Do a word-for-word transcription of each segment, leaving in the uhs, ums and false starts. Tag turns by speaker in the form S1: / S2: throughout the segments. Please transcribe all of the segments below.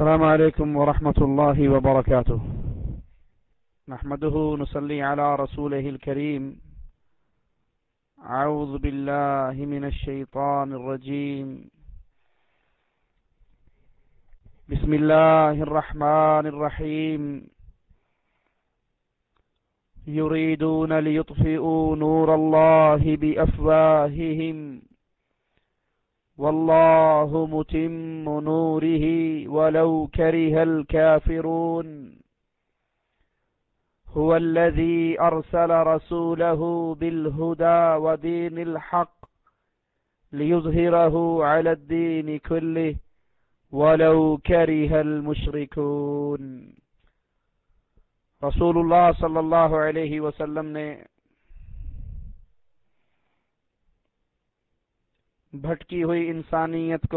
S1: السلام عليكم ورحمة الله وبركاته. نحمده نصلي على رسوله الكريم. أعوذ بالله من الشيطان الرجيم. بسم الله الرحمن الرحيم. يريدون ليطفئوا نور الله بأفواههم والله متم نوره ولو كره الكافرون. هو الذي أرسل رسوله بالهدى ودين الحق ليظهره على الدين كله ولو كره المشركون. رسول اللہ صلی اللہ علیہ وسلم نے بھٹکی ہوئی انسانیت کو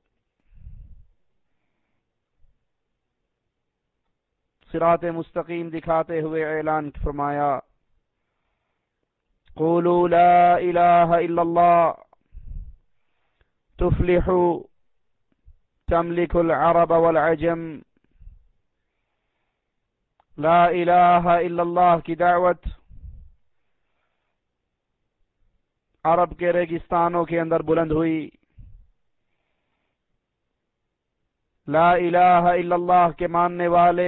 S1: صراط مستقیم دکھاتے ہوئے اعلان فرمایا، قولوا لا الہ الا اللہ تفلحوا تملک العرب والعجم. لا الہ الا اللہ کی دعوت عرب کے ریگستانوں کے اندر بلند ہوئی. لا الہ الا اللہ کے ماننے والے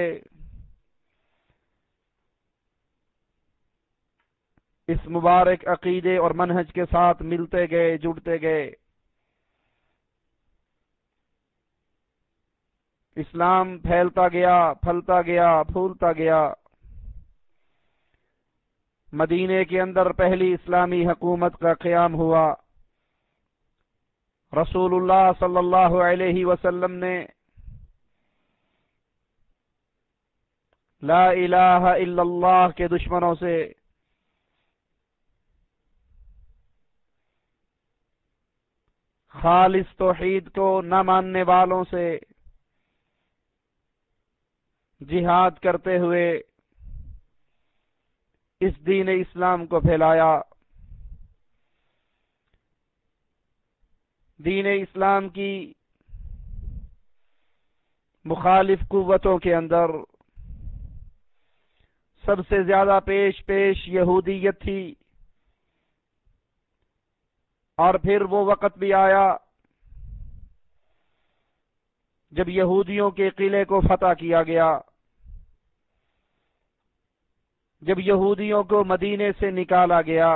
S1: اس مبارک عقیدے اور منہج کے ساتھ ملتے گئے، جڑتے گئے. اسلام پھیلتا گیا، پھلتا گیا، پھولتا گیا. مدینے کے اندر پہلی اسلامی حکومت کا قیام ہوا. رسول اللہ صلی اللہ علیہ وسلم نے لا الہ الا اللہ کے دشمنوں سے خالص توحید کو نہ ماننے والوں سے جہاد کرتے ہوئے اس دین اسلام کو پھیلایا. دین اسلام کی مخالف قوتوں کے اندر سب سے زیادہ پیش پیش یہودیت تھی، اور پھر وہ وقت بھی آیا جب یہودیوں کے قلعے کو فتح کیا گیا، جب یہودیوں کو مدینے سے نکالا گیا.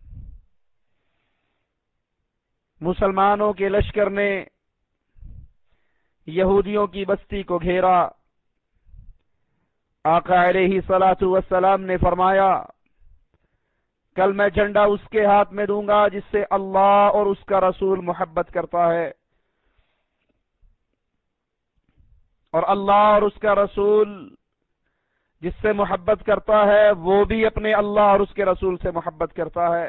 S1: مسلمانوں کے لشکر نے یہودیوں کی بستی کو گھیرا. آقا علیہ الصلوۃ والسلام نے فرمایا، کل میں جھنڈا اس کے ہاتھ میں دوں گا جس سے اللہ اور اس کا رسول محبت کرتا ہے، اور اللہ اور اس کا رسول جس سے محبت کرتا ہے وہ بھی اپنے اللہ اور اس کے رسول سے محبت کرتا ہے.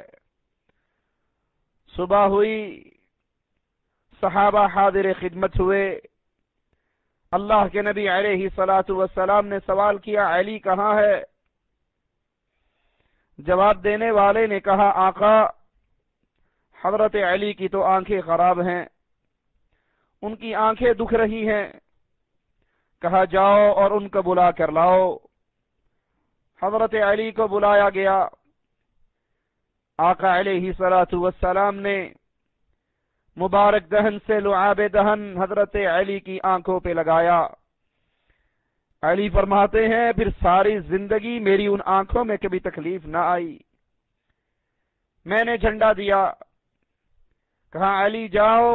S1: صبح ہوئی، صحابہ حاضر خدمت ہوئے. اللہ کے نبی علیہ الصلوۃ والسلام نے سوال کیا، علی کہاں ہے؟ جواب دینے والے نے کہا، آقا حضرت علی کی تو آنکھیں خراب ہیں، ان کی آنکھیں دکھ رہی ہیں. کہا جاؤ اور ان کو بلا کر لاؤ. حضرت علی کو بلایا گیا. آقا علیہ الصلوۃ والسلام نے مبارک دہن سے لعاب دہن حضرت علی کی آنکھوں پہ لگایا. علی فرماتے ہیں پھر ساری زندگی میری ان آنکھوں میں کبھی تکلیف نہ آئی. میں نے جھنڈا دیا، کہا علی جاؤ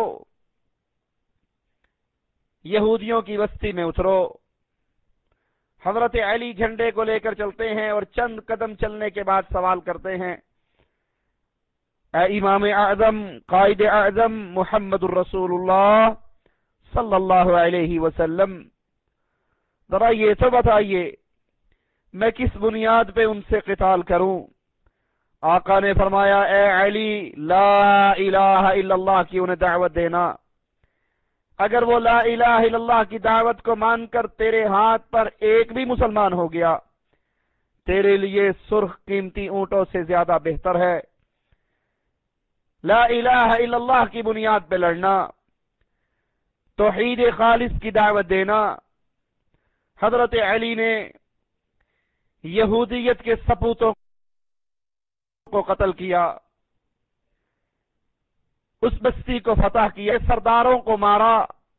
S1: یہودیوں کی بستی میں اترو. حضرت علی جھنڈے کو لے کر چلتے ہیں اور چند قدم چلنے کے بعد سوال کرتے ہیں، اے امام اعظم، قائد اعظم محمد الرسول اللہ صلی اللہ علیہ وسلم، ذرا یہ تو بتائیے میں کس بنیاد پہ ان سے قتال کروں؟ آقا نے فرمایا، اے علی لا الہ الا اللہ کی انہیں دعوت دینا. اگر وہ لا الہ الا اللہ کی دعوت کو مان کر تیرے ہاتھ پر ایک بھی مسلمان ہو گیا، تیرے لیے سرخ قیمتی اونٹوں سے زیادہ بہتر ہے. لا الہ الا اللہ کی بنیاد پہ لڑنا، توحید خالص کی دعوت دینا، حضرت علی نے یہودیت کے سپوتوں کو قتل کیا، اس بستی کو فتح کیا، سرداروں کو مارا،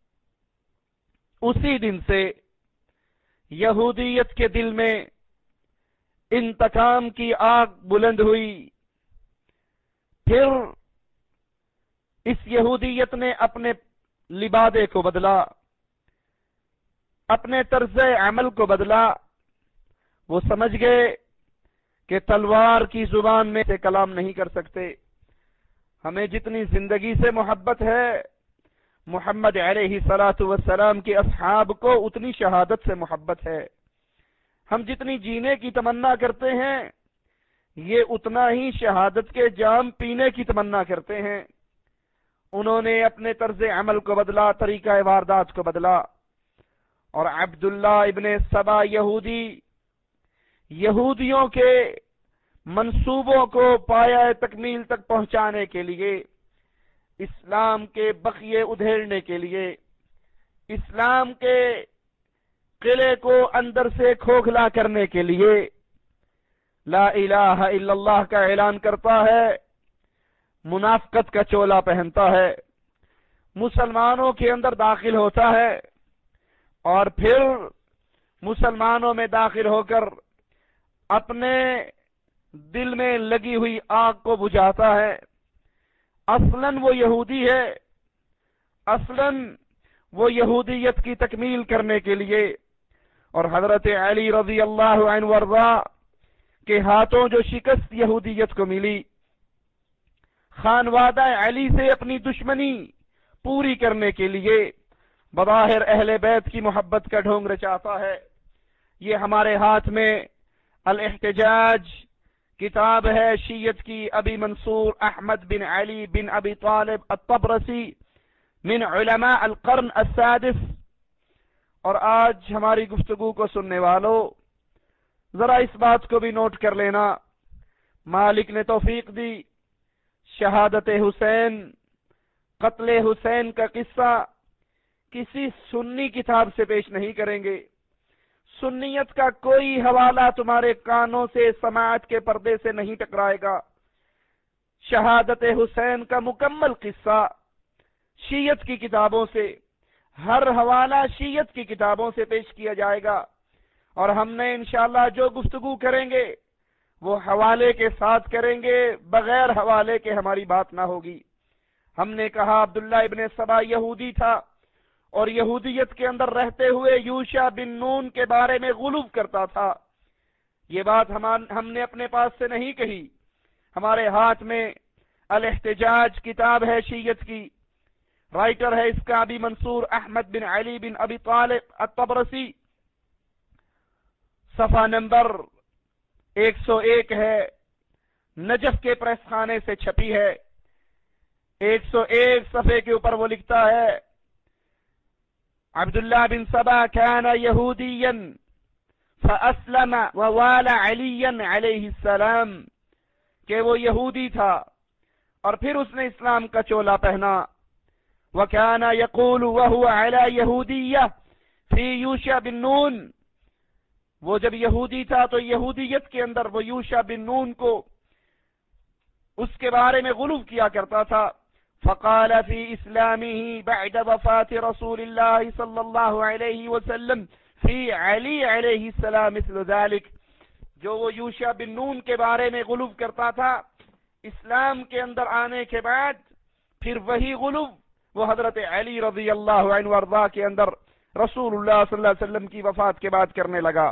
S1: اسی دن سے یہودیت کے دل میں انتقام کی آگ بلند ہوئی۔ پھر اس یہودیت نے اپنے لبادے کو بدلا، اپنے طرز عمل کو بدلا۔ وہ سمجھ گئے کہ تلوار کی زبان میں سے کلام نہیں کر سکتے، ہمیں جتنی زندگی سے محبت ہے محمد علیہ الصلوۃ والسلام کے اصحاب کو اتنی شہادت سے محبت ہے، ہم جتنی جینے کی تمنا کرتے ہیں یہ اتنا ہی شہادت کے جام پینے کی تمنا کرتے ہیں۔ انہوں نے اپنے طرز عمل کو بدلا، طریقہ واردات کو بدلا، اور عبداللہ ابن سبا یہودی یہودیوں کے منصوبوں کو پایہ تکمیل تک پہنچانے کے لیے، اسلام کے بقیے ادھیڑنے کے لیے، اسلام کے قلعے کو اندر سے کھوکھلا کرنے کے لیے لا الہ الا اللہ کا اعلان کرتا ہے، منافقت کا چولا پہنتا ہے، مسلمانوں کے اندر داخل ہوتا ہے، اور پھر مسلمانوں میں داخل ہو کر اپنے دل میں لگی ہوئی آگ کو بجھاتا ہے۔ اصلاً وہ یہودی ہے، اصلاً وہ یہودیت کی تکمیل کرنے کے لیے، اور حضرت علی رضی اللہ عنہ وارضا کے ہاتھوں جو شکست یہودیت کو ملی، خانوادہ علی سے اپنی دشمنی پوری کرنے کے لیے بظاہر اہل بیت کی محبت کا ڈھونگ رچاتا ہے۔ یہ ہمارے ہاتھ میں الاحتجاج کتاب ہے شیعت کی، ابی منصور احمد بن علی بن ابی طالب الطبرسی من علماء القرن السادس۔ اور آج ہماری گفتگو کو سننے والوں ذرا اس بات کو بھی نوٹ کر لینا، مالک نے توفیق دی، شہادت حسین، قتل حسین کا قصہ کسی سنی کتاب سے پیش نہیں کریں گے، سنیت کا کوئی حوالہ تمہارے کانوں سے سماعت کے پردے سے نہیں ٹکرائے گا۔ شہادت حسین کا مکمل قصہ شیعت کی کتابوں سے، ہر حوالہ شیعت کی کتابوں سے پیش کیا جائے گا، اور ہم نے انشاءاللہ جو گفتگو کریں گے وہ حوالے کے ساتھ کریں گے، بغیر حوالے کے ہماری بات نہ ہوگی۔ ہم نے کہا عبداللہ ابن سبا یہودی تھا، اور یہودیت کے اندر رہتے ہوئے یوشع بن نون کے بارے میں غلو کرتا تھا۔ یہ بات ہم نے اپنے پاس سے نہیں کہی، ہمارے ہاتھ میں الاحتجاج کتاب ہے شیعت کی، رائٹر ہے اس کا ابی منصور احمد بن علی بن ابی طالب الطبرسی، صفحہ نمبر ایک سو ایک ہے، نجف کے پریس خانے سے چھپی ہے۔ ایک سو ایک صفحے کے اوپر وہ لکھتا ہے، عبداللہ بن سبا كان یہودیا فاسلم ووال علی علیہ السلام، کہ وہ یہودی تھا اور پھر اس نے اسلام کا چولا پہنا۔ وكان يقول وهو على يهودية في يوشع بن نون، وہ جب یہودی تھا تو یہودیت کے اندر وہ یوشع بن نون کو اس کے بارے میں غلو کیا کرتا تھا۔ فقال في اسلامه بعد وفاة رسول الله صلى الله عليه وسلم في علي عليه السلام مثل ذلك، جو وہ یوشع بن نون کے بارے میں غلو کرتا تھا اسلام کے اندر آنے کے بعد، پھر وہی غلو وہ حضرت علی رضی اللہ عنہ وارضا کے اندر رسول اللہ صلی اللہ علیہ وسلم کی وفات کے بعد کرنے لگا۔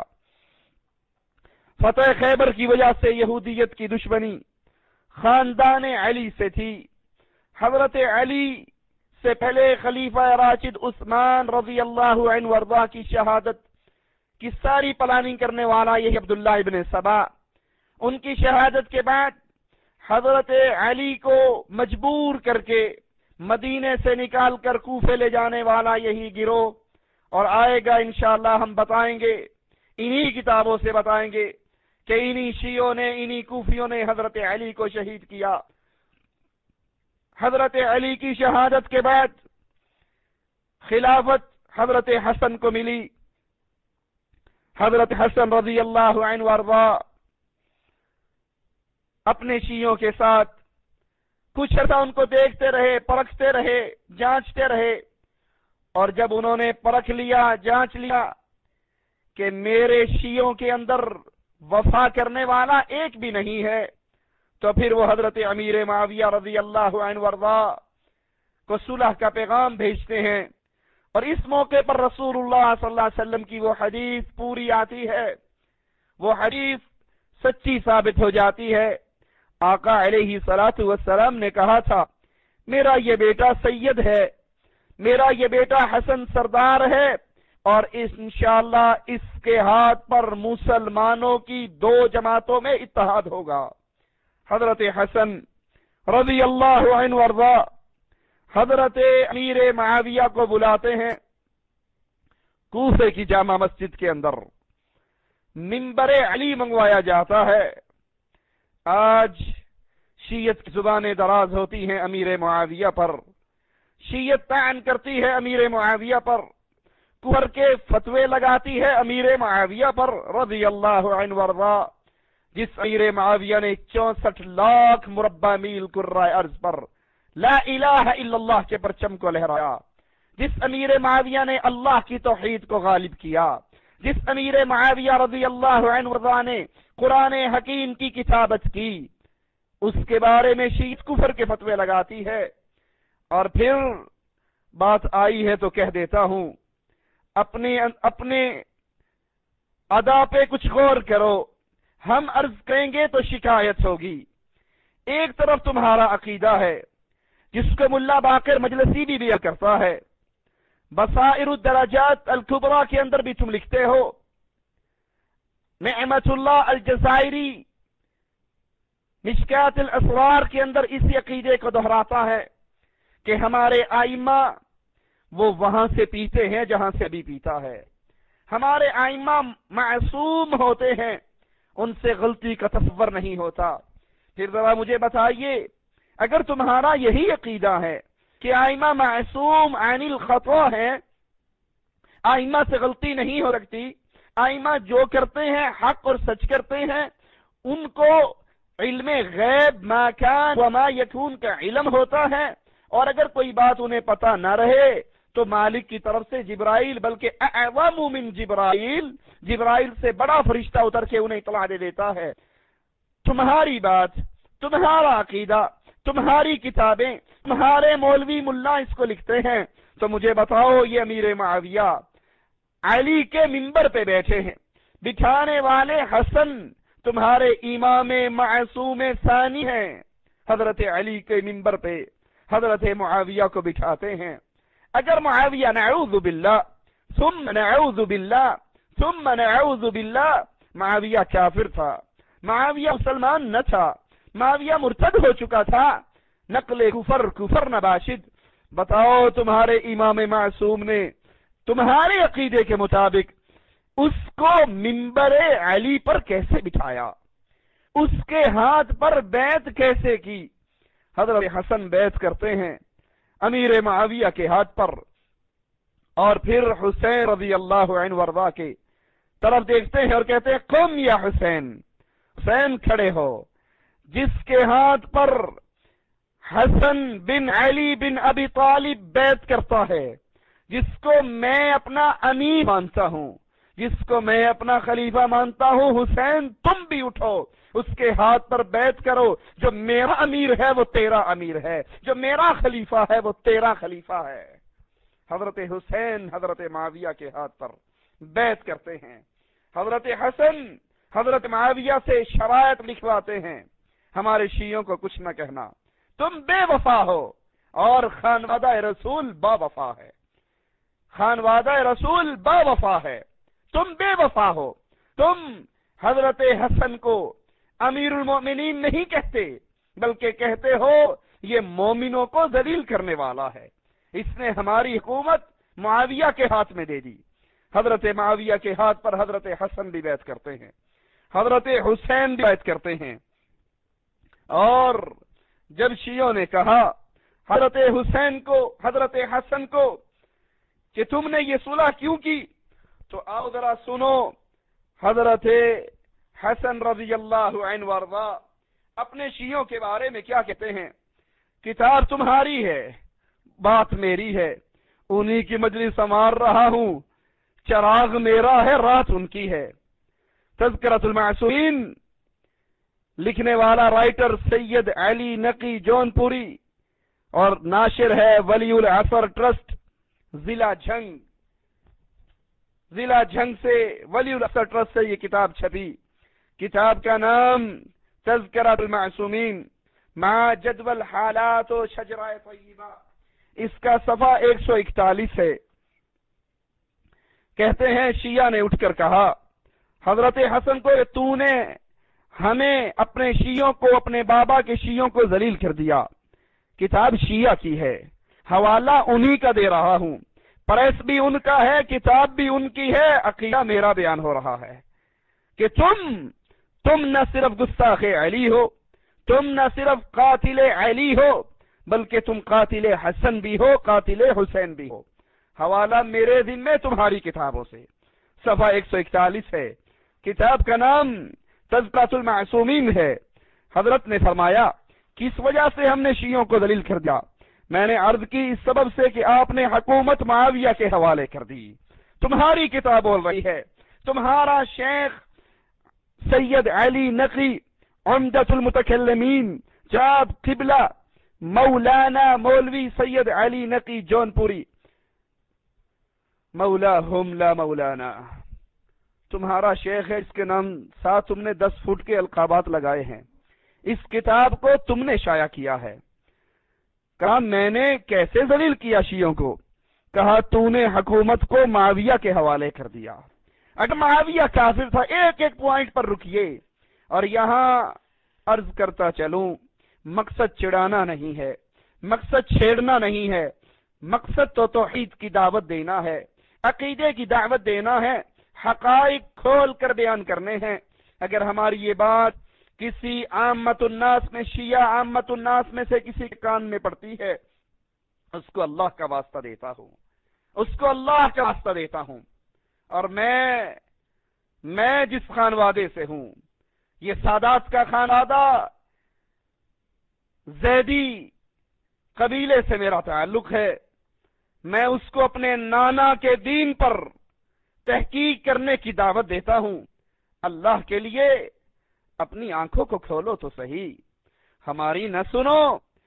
S1: فتح خیبر کی وجہ سے یہودیت کی دشمنی خاندان علی سے تھی۔ حضرت علی سے پہلے خلیفہ راشد عثمان رضی اللہ عنہ وارضا کی شہادت کی ساری پلاننگ کرنے والا یہی عبداللہ ابن سبا، ان کی شہادت کے بعد حضرت علی کو مجبور کر کے مدینے سے نکال کر کوفے لے جانے والا یہی گروہ، اور آئے گا انشاءاللہ ہم بتائیں گے، انہی کتابوں سے بتائیں گے کہ انہی شیعوں نے، انہی کوفیوں نے حضرت علی کو شہید کیا۔ حضرت علی کی شہادت کے بعد خلافت حضرت حسن کو ملی، حضرت حسن رضی اللہ عنہ وارضا اپنے شیعوں کے ساتھ کچھ عرصہ ان کو دیکھتے رہے، پرکھتے رہے، جانچتے رہے، اور جب انہوں نے پرکھ لیا، جانچ لیا کہ میرے شیعوں کے اندر وفا کرنے والا ایک بھی نہیں ہے، تو پھر وہ حضرت امیر معاویہ رضی اللہ عنہ وارضا کو صلح کا پیغام بھیجتے ہیں، اور اس موقع پر رسول اللہ صلی اللہ علیہ وسلم کی وہ حدیث پوری آتی ہے، وہ حدیث سچی ثابت ہو جاتی ہے۔ آقا علیہ الصلوۃ والسلام نے کہا تھا میرا یہ بیٹا سید ہے، میرا یہ بیٹا حسن سردار ہے، اور انشاءاللہ اس کے ہاتھ پر مسلمانوں کی دو جماعتوں میں اتحاد ہوگا۔ حضرت حسن رضی اللہ عنہ وارضا حضرت امیر معاویہ کو بلاتے ہیں کوفے کی جامع مسجد کے اندر، منبر علی منگوایا جاتا ہے۔ آج شیعت کی زبانیں دراز ہوتی ہیں امیر معاویہ پر، شیعت طعن کرتی ہے امیر معاویہ پر، کفر کے فتوے لگاتی ہے امیر معاویہ پر رضی اللہ عنہ وارضا، جس امیر معاویہ نے چونسٹھ لاکھ مربع میل کرۂ ارض پر لا الہ الا اللہ کے پرچم کو لہرایا، جس امیر معاویہ نے اللہ کی توحید کو غالب کیا، جس امیر معاویہ رضی اللہ عنہ وارضا نے قرآن حکیم کی کتابت کی، اس کے بارے میں شیعت کفر کے فتوے لگاتی ہے۔ اور پھر بات آئی ہے تو کہہ دیتا ہوں، اپنے اپنے ادا پہ کچھ غور کرو، ہم عرض کریں گے تو شکایت ہوگی۔ ایک طرف تمہارا عقیدہ ہے جس کو ملا باقر مجلسی بھی بیان کرتا ہے، بصائر الدرجات الکبریٰ کے اندر بھی تم لکھتے ہو، نعمت اللہ الجزائری مشکات الاسرار کے اندر اسی عقیدے کو دہراتا ہے کہ ہمارے ائمہ وہ وہاں سے پیتے ہیں جہاں سے بھی پیتا ہے، ہمارے ائمہ معصوم ہوتے ہیں، ان سے غلطی کا تصور نہیں ہوتا۔ پھر ذرا مجھے بتائیے، اگر تمہارا یہی عقیدہ ہے کہ ائمہ معصوم عن الخطا ہیں، ائمہ سے غلطی نہیں ہو سکتی، ائمہ جو کرتے ہیں حق اور سچ کرتے ہیں، ان کو علم غیب ما کان وما یکون کا علم ہوتا ہے، اور اگر کوئی بات انہیں پتہ نہ رہے تو مالک کی طرف سے جبرائیل، بلکہ اعظم من جبرائیل، جبرائیل سے بڑا فرشتہ اتر کے انہیں اطلاع دے دیتا ہے۔ تمہاری بات، تمہارا عقیدہ، تمہاری کتابیں، تمہارے مولوی ملا اس کو لکھتے ہیں، تو مجھے بتاؤ یہ امیر معاویہ علی کے منبر پہ بیٹھے ہیں، بٹھانے والے حسن تمہارے امام معصوم ثانی ہیں، حضرت علی کے منبر پہ حضرت معاویہ کو بٹھاتے ہیں۔ اگر معاویہ نعوذ باللہ ثم نعوذ باللہ ثم نعوذ باللہ معاویہ کافر تھا، معاویہ مسلمان نہ تھا، معاویہ مرتد ہو چکا تھا، نقل کفر کفر نباشد، بتاؤ تمہارے امام معصوم نے تمہارے عقیدے کے مطابق اس کو منبر علی پر کیسے بٹھایا، اس کے ہاتھ پر بیعت کیسے کی؟ حضرت حسن بیعت کرتے ہیں امیر معاویہ کے ہاتھ پر، اور پھر حسین رضی اللہ عنہ وارضا کے طرف دیکھتے ہیں اور کہتے ہیں قم یا حسین، حسین کھڑے ہو، جس کے ہاتھ پر حسن بن علی بن ابی طالب بیعت کرتا ہے، جس کو میں اپنا امیر مانتا ہوں، جس کو میں اپنا خلیفہ مانتا ہوں، حسین تم بھی اٹھو، اس کے ہاتھ پر بیعت کرو، جو میرا امیر ہے وہ تیرا امیر ہے، جو میرا خلیفہ ہے وہ تیرا خلیفہ ہے۔ حضرت حسین حضرت معاویہ کے ہاتھ پر بیعت کرتے ہیں، حضرت حسن حضرت معاویہ سے شرائط لکھواتے ہیں، ہمارے شیعوں کو کچھ نہ کہنا، تم بے وفا ہو، اور خانوادہ رسول با وفا ہے، خانوادہ رسول با وفا ہے، تم بے وفا ہو، تم حضرت حسن کو امیر المومنین نہیں کہتے، بلکہ کہتے ہو یہ مومنوں کو ذلیل کرنے والا ہے، اس نے ہماری حکومت معاویہ کے ہاتھ میں دے دی۔ حضرت معاویہ کے ہاتھ پر حضرت حسن بھی بیعت کرتے ہیں، حضرت حسین بھی بیعت کرتے ہیں، اور جب شیعوں نے کہا حضرت حسین کو، حضرت حسن کو کہ تم نے یہ صلح کیوں کی، تو آؤ ذرا سنو حضرت حسن رضی اللہ عنہ وارضا اپنے شیعوں کے بارے میں کیا کہتے ہیں؟ کتاب تمہاری ہے، بات میری ہے، انہی کی مجلس سنوار رہا ہوں، چراغ میرا ہے، رات ان کی ہے۔ تذکرۃ المعصومین لکھنے والا رائٹر سید علی نقی جون پوری اور ناشر ہے ولی العصر ٹرسٹ ضلع جھنگ۔ ضلع جھنگ سے ولی العصر ٹرسٹ سے یہ کتاب چھپی۔ کتاب کا نام تذکرۃ المعصومین مع جدول حالات و شجرہ طیبہ، اس کا صفحہ ایک سو اکتالیس ہے۔ کہتے ہیں شیعہ نے اٹھ کر کہا حضرت حسن کو، تو نے ہمیں اپنے شیعوں کو، اپنے بابا کے شیعوں کو ذلیل کر دیا۔ کتاب شیعہ کی ہے، حوالہ انہی کا دے رہا ہوں، پریس بھی ان کا ہے، کتاب بھی ان کی ہے، عقیدہ میرا بیان ہو رہا ہے کہ تم تم نہ صرف گستاخ علی ہو، تم نہ صرف قاتل علی ہو، بلکہ تم قاتل حسن بھی ہو، قاتل حسین بھی ہو۔ حوالہ میرے ذمے تمہاری کتابوں سے، صفحہ ایک سو اکتالیس ہے۔ کتاب کا نام تذکرۃ المعصومین ہے۔ حضرت نے فرمایا کس وجہ سے ہم نے شیعوں کو ذلیل کر دیا؟ میں نے عرض کی اس سبب سے کہ آپ نے حکومت معاویہ کے حوالے کر دی۔ تمہاری کتاب بول رہی ہے، تمہارا شیخ سید علی نقی عمدۃ المتکلمین جاب قبلہ مولانا مولوی سید علی نقی جون پوری مولاہم لا مولانا، تمہارا شیخ ہے، اس کے نام ساتھ تم نے دس فٹ کے القابات لگائے ہیں، اس کتاب کو تم نے شائع کیا ہے۔ کہا میں نے کیسے ذلیل کیا شیعوں کو؟ کہا تو نے حکومت کو معاویہ کے حوالے کر دیا۔ اگر معاویہ کافر تھا، ایک ایک پوائنٹ پر رکیے، اور یہاں عرض کرتا چلوں، مقصد چڑھانا نہیں ہے، مقصد چھیڑنا نہیں ہے، مقصد تو توحید کی دعوت دینا ہے، عقیدے کی دعوت دینا ہے، حقائق کھول کر بیان کرنے ہیں۔ اگر ہماری یہ بات کسی عامت الناس میں، شیعہ عامت الناس میں سے کسی کے کان میں پڑتی ہے، اس کو اللہ کا واسطہ دیتا ہوں، اس کو اللہ کا واسطہ دیتا ہوں۔ اور میں میں جس خانوادے سے ہوں، یہ سادات کا خانوادہ زیدی قبیلے سے میرا تعلق ہے، میں اس کو اپنے نانا کے دین پر تحقیق کرنے کی دعوت دیتا ہوں۔ اللہ کے لیے اپنی آنکھوں کو کھولو تو صحیح، ہماری نہ سنو،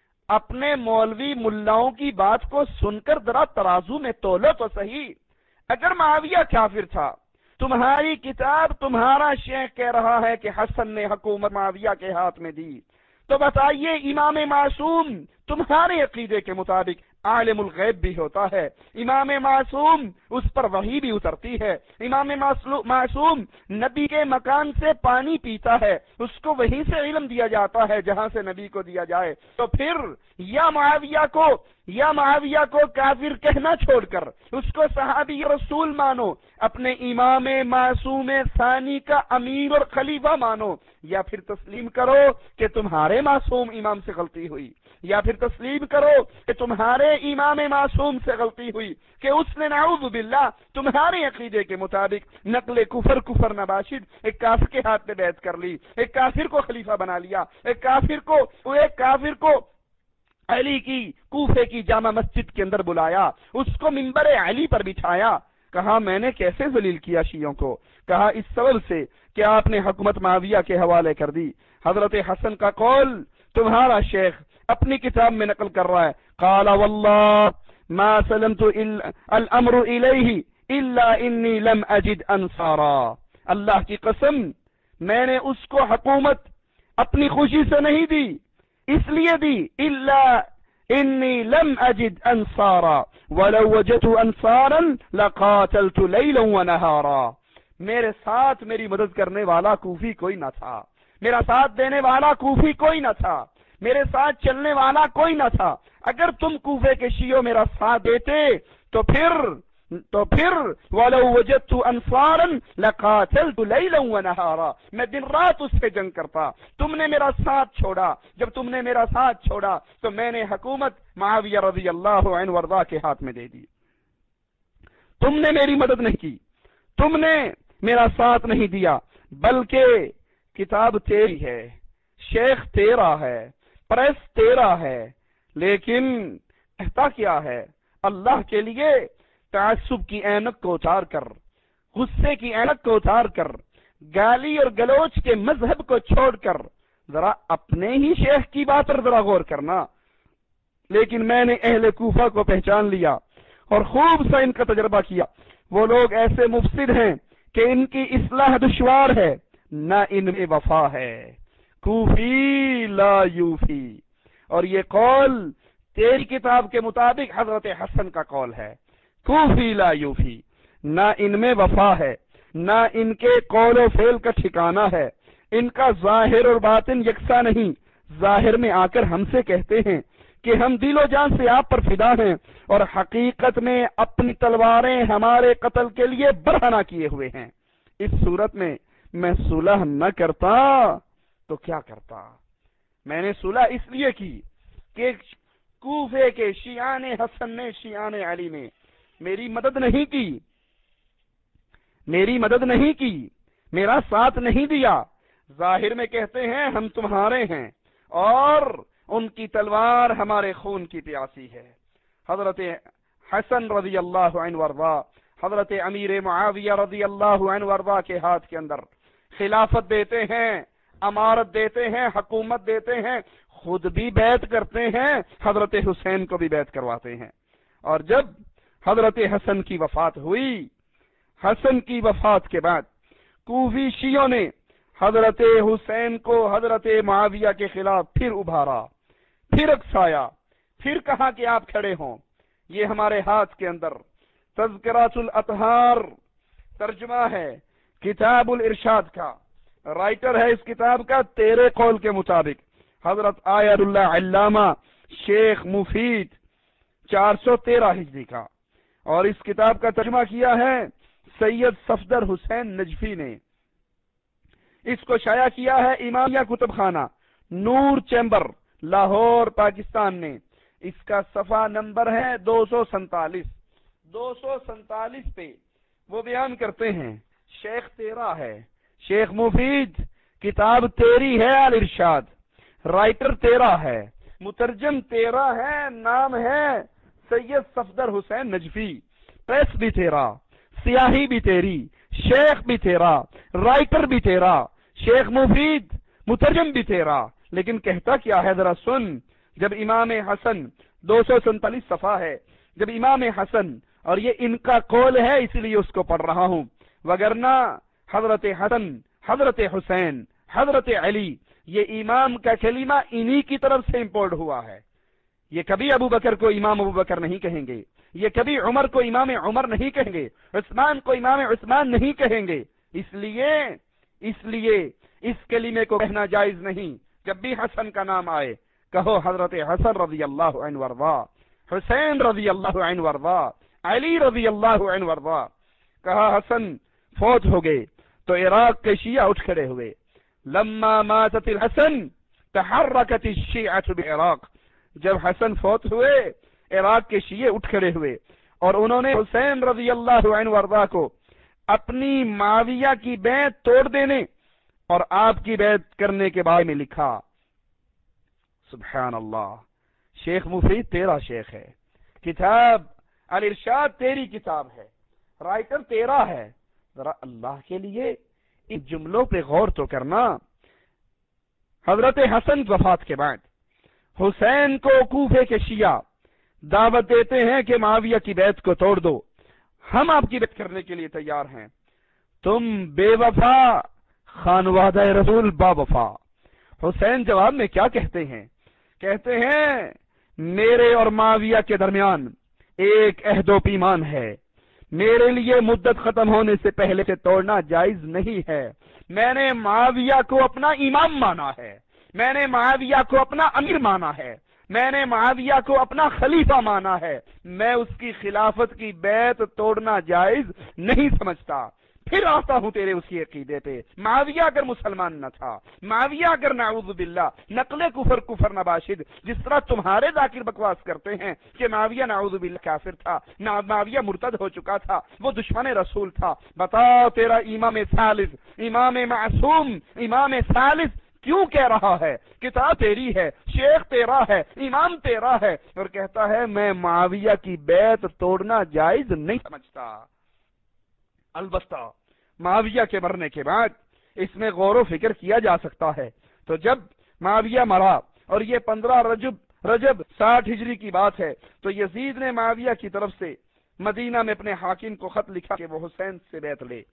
S1: اپنے مولوی ملاؤں کی بات کو سن کر ذرا ترازو میں تولو تو صحیح۔ اگر معاویہ کافر تھا، تمہاری کتاب، تمہارا شیخ کہہ رہا ہے کہ حسن نے حکومت معاویہ کے ہاتھ میں دی، تو بتائیے امام معصوم تمہارے عقیدے کے مطابق عالم الغیب بھی ہوتا ہے، امام معصوم اس پر وحی بھی اترتی ہے، امام معصوم نبی کے مکان سے پانی پیتا ہے، اس کو وہیں سے علم دیا جاتا ہے جہاں سے نبی کو دیا جائے۔ تو پھر یا معاویہ کو یا معاویہ کو کافر کہنا چھوڑ کر اس کو صحابی رسول مانو، اپنے امام معصوم ثانی کا امیر اور خلیفہ مانو، یا پھر تسلیم کرو کہ تمہارے معصوم امام سے غلطی ہوئی، یا پھر تسلیم کرو کہ تمہارے امام معصوم سے غلطی ہوئی، کہ اس نے نعوذ باللہ تمہارے عقیدے کے مطابق نقل کفر کفر نباشد ایک کافر کے ہاتھ میں بیعت کر لی، ایک کافر کو خلیفہ بنا لیا، ایک کافر کو ایک کافر کو علی کی کوفے کی جامع مسجد کے اندر بلایا، اس کو منبر علی پر بٹھایا۔ کہا میں نے کیسے ذلیل کیا شیعوں کو؟ کہا اس سبب سے کہ آپ نے حکومت معاویہ کے حوالے کر دی۔ حضرت حسن کا قول تمہارا شیخ اپنی کتاب میں نقل کر رہا ہے، قال واللہ ما سلمت الامر الیہ الا انی لم اجد انصارا، اللہ کی قسم میں نے اس کو حکومت اپنی خوشی سے نہیں دی، اس لیے دی الا انی لم اجد انصارا ولو وجدت انصارا لقاتلت لیلا ونہارا، میرے ساتھ میری مدد کرنے والا کوفی کوئی نہ تھا، میرا ساتھ دینے والا کوفی کوئی نہ تھا، میرے ساتھ چلنے والا کوئی نہ تھا۔ اگر تم کوفے کے شیعوں میرا ساتھ دیتے تو پھر تو پھر وَلَوْ وَجَدْتُ أَنصَارًا لَقَاتَلْتُ لَيْلًا وَنَهَارًا، میں دن رات اس سے جنگ کرتا۔ تم نے میرا ساتھ چھوڑا، جب تم نے میرا ساتھ چھوڑا تو میں نے حکومت معاویہ رضی اللہ عنہ وارضاہ کے ہاتھ میں دے دی۔ تم نے میری مدد نہیں کی، تم نے میرا ساتھ نہیں دیا، بلکہ کتاب تیری ہے، شیخ تیرا ہے، پریس تیرا ہے، لیکن کہتا کیا ہے؟ اللہ کے لیے تعصب کی اینک کو اتار کر، غصے کی اینک کو اتار کر، گالی اور گلوچ کے مذہب کو چھوڑ کر ذرا اپنے ہی شیخ کی بات پر ذرا غور کرنا۔ لیکن میں نے اہل کوفہ کو پہچان لیا اور خوب سا ان کا تجربہ کیا۔ وہ لوگ ایسے مفسد ہیں کہ ان کی اصلاح دشوار ہے، نہ ان میں وفا ہے۔ کوفی لا یوفی، اور یہ قول تیری کتاب کے مطابق حضرت حسن کا قول ہے، کوفی لا یوفی، نہ ان میں وفا ہے، نہ ان کے قول و فعل کا ٹھکانہ ہے، ان کا ظاہر اور باطن یکساں نہیں۔ ظاہر میں آ کر ہم سے کہتے ہیں کہ ہم دل و جان سے آپ پر فدا ہیں، اور حقیقت میں اپنی تلواریں ہمارے قتل کے لیے برہنہ کیے ہوئے ہیں۔ اس صورت میں میں صلح نہ کرتا تو کیا کرتا؟ میں نے صلح اس لیے کی کہ کوفے کے شیعان حسن نے، شیعان علی نے میری مدد نہیں کی، میری مدد نہیں کی، میرا ساتھ نہیں دیا۔ ظاہر میں کہتے ہیں ہم تمہارے ہیں، اور ان کی تلوار ہمارے خون کی پیاسی ہے۔ حضرت حسن رضی اللہ عنہ وارضا، حضرت امیر معاویہ رضی اللہ عنہ وارضا کے ہاتھ کے اندر خلافت دیتے ہیں، امارت دیتے ہیں، حکومت دیتے ہیں، خود بھی بیعت کرتے ہیں، حضرت حسین کو بھی بیعت کرواتے ہیں۔ اور جب حضرت حسن کی وفات ہوئی، حسن کی وفات کے بعد کوفی شیعوں نے حضرت حسین کو حضرت معاویہ کے خلاف پھر ابھارا، پھر اکسایا، پھر کہا کہ آپ کھڑے ہوں۔ یہ ہمارے ہاتھ کے اندر تذکرۃ الاطہار ترجمہ ہے کتاب الارشاد کا، رائٹر ہے اس کتاب کا تیرے قول کے مطابق حضرت آیت اللہ علامہ شیخ مفید، چار سو تیرہ ہجری کا، اور اس کتاب کا ترجمہ کیا ہے سید صفدر حسین نجفی نے۔ اس کو شائع کیا ہے امامیہ کتب خانہ، نور چیمبر، لاہور، پاکستان نے۔ اس کا صفحہ نمبر ہے دو سو سینتالیس دو سو سینتالیس پہ وہ بیان کرتے ہیں شیخ تیرا ہے، شیخ مفید، کتاب تیری ہے الارشاد، رائٹر تیرا ہے، مترجم تیرا ہے، نام ہے سید صفدر حسین نجفی، پریس بھی تیرا، سیاہی بھی تیری، شیخ بھی تیرا، رائٹر بھی تیرا، شیخ مفید، مترجم بھی تیرا۔ لیکن کہتا کیا ہے ذرا سن۔ جب امام حسن، دو سو سینتالیس صفحہ ہے، جب امام حسن، اور یہ ان کا قول ہے اس لیے اس کو پڑھ رہا ہوں، وگرنہ حضرت حسن، حضرت حسین، حضرت علی، یہ امام کا کلمہ انہی کی طرف سے امپورٹ ہوا ہے۔ یہ کبھی ابو بکر کو امام ابو بکر نہیں کہیں گے، یہ کبھی عمر کو امام عمر نہیں کہیں گے، عثمان کو امام عثمان نہیں کہیں گے۔ اس لیے اس لیے اس کلمے کو کہنا جائز نہیں۔ جب بھی حسن کا نام آئے کہو حضرت حسن رضی اللہ عنہ وارضا، حسین رضی اللہ عنہ وارضا، علی رضی اللہ عنہ وارضا۔ کہا حسن فوت ہو گئے تو عراق کے شیعہ اٹھ کھڑے ہوئے۔ لما ماتت الحسن تحرکت الشیعہ بعراق، جب حسن فوت ہوئے عراق کے شیعہ اٹھ کھڑے ہوئے، اور انہوں نے حسین رضی اللہ عنہ وارضا کو اپنی معاویہ کی بیعت توڑ دینے اور آپ کی بیعت کرنے کے بارے میں لکھا۔ سبحان اللہ، شیخ مفید تیرا شیخ ہے، کتاب الارشاد تیری کتاب ہے، رائٹر تیرا ہے۔ ذرا اللہ کے لیے ان جملوں پہ غور تو کرنا۔ حضرت حسن وفات کے بعد حسین کو کوفے کے شیعہ دعوت دیتے ہیں کہ معاویہ کی بیعت کو توڑ دو، ہم آپ کی بیعت کرنے کے لیے تیار ہیں۔ تم بے وفا، خانوادہ رسول با وفا۔ حسین جواب میں کیا کہتے ہیں؟ کہتے ہیں میرے اور معاویہ کے درمیان ایک عہد و پیمان ہے، میرے لیے مدت ختم ہونے سے پہلے سے توڑنا جائز نہیں ہے۔ میں نے معاویہ کو اپنا امام مانا ہے، میں نے معاویہ کو اپنا امیر مانا ہے، میں نے معاویہ کو اپنا خلیفہ مانا ہے، میں اس کی خلافت کی بیعت توڑنا جائز نہیں سمجھتا۔ پھر آتا ہوں تیرے اسی عقیدے پہ. معاویہ اگر مسلمان نہ تھا، معاویہ اگر نعوذ باللہ نقل کفر کفر نباشد، جس طرح تمہارے ذاکر بکواس کرتے ہیں کہ معاویہ نعوذ باللہ کافر تھا، معاویہ مرتد ہو چکا تھا، وہ دشمن رسول تھا، بتاؤ تیرا امام ثالث، امام معصوم، امام ثالث کیوں کہہ رہا ہے کتاب تیری ہے، شیخ تیرا ہے، امام تیرا ہے، اور کہتا ہے میں معاویہ کی بیعت توڑنا جائز نہیں سمجھتا. البتہ معاویہ کے مرنے کے بعد اس میں غور و فکر کیا جا سکتا ہے. تو جب معاویہ مرا اور یہ پندرہ رجب رجب ساٹھ ہجری کی بات ہے، تو یزید نے معاویہ کی طرف سے مدینہ میں اپنے حاکم کو خط لکھا کہ وہ حسین سے بیعت لے.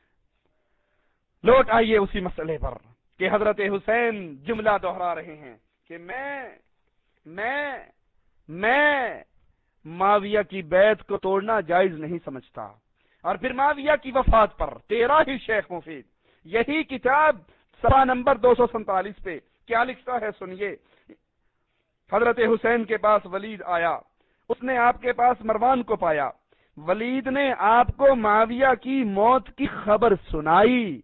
S1: لوٹ آئیے اسی مسئلے پر کہ حضرت حسین جملہ دہرا رہے ہیں کہ میں میں میں معاویہ کی بیعت کو توڑنا جائز نہیں سمجھتا. اور پھر معاویہ کی وفات پر تیرا ہی شیخ مفید یہی کتاب صفحہ نمبر دو سو سینتالیس پہ کیا لکھتا ہے سنیے. حضرت حسین کے پاس ولید آیا، اس نے آپ کے پاس مروان کو پایا، ولید نے آپ کو معاویہ کی موت کی خبر سنائی،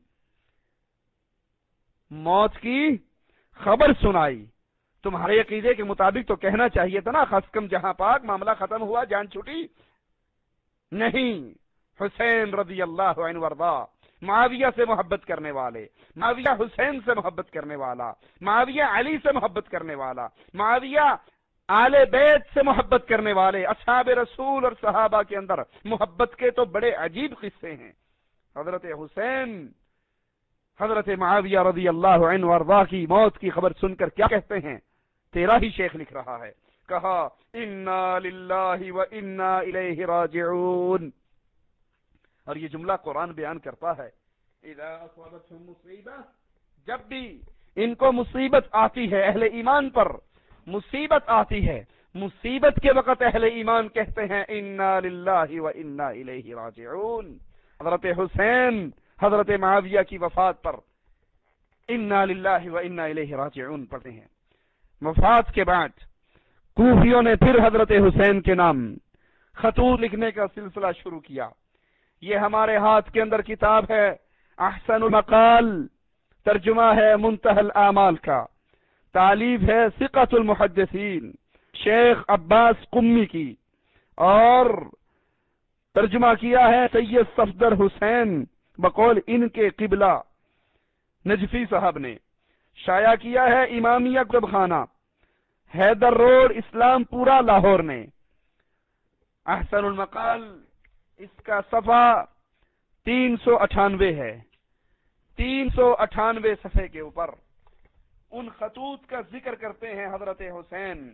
S1: موت کی خبر سنائی. تمہارے عقیدے کے مطابق تو کہنا چاہیے تھا نا خسکم جہاں پاک، معاملہ ختم ہوا، جان چھوٹی. نہیں، حسین رضی اللہ عنہ وارضا معاویہ سے محبت کرنے والے، معاویہ حسین سے محبت کرنے والا، معاویہ علی سے محبت کرنے والا، معاویہ آل بیت سے محبت کرنے والے، اصحاب رسول اور صحابہ کے اندر محبت کے تو بڑے عجیب قصے ہیں. حضرت حسین حضرت معاویہ رضی اللہ عنہ وارضا کی موت کی خبر سن کر کیا کہتے ہیں؟ تیرا ہی شیخ لکھ رہا ہے، کہا انا للہ و انا الیہ راجعون. اور یہ جملہ قرآن بیان کرتا ہے اذا اصابتهم مصیبہ، جب بھی ان کو مصیبت آتی ہے، اہل ایمان پر مصیبت آتی ہے، مصیبت کے وقت اہل ایمان کہتے ہیں انا للہ و انا الیہ راجعون. حضرت حسین حضرت معاویہ کی وفات پر انا للہ و انا الیہ راجعون پڑھتے ہیں. وفات کے بعد کوفیوں نے پھر حضرت حسین کے نام خطوط لکھنے کا سلسلہ شروع کیا. یہ ہمارے ہاتھ کے اندر کتاب ہے احسن المقال، ترجمہ ہے منتہی الاعمال کا، تالیف ہے ثقۃ المحدثین شیخ عباس قمی کی، اور ترجمہ کیا ہے سید صفدر حسین بقول ان کے قبلہ نجفی صاحب نے. شائع کیا ہے امامیہ کتب خانہ، حیدر روڈ، اسلام پورا، لاہور نے. احسن المقال اس کا صفحہ تین سو اٹھانوے ہے، تین سو اٹھانوے صفحے کے اوپر ان خطوط کا ذکر کرتے ہیں حضرت حسین،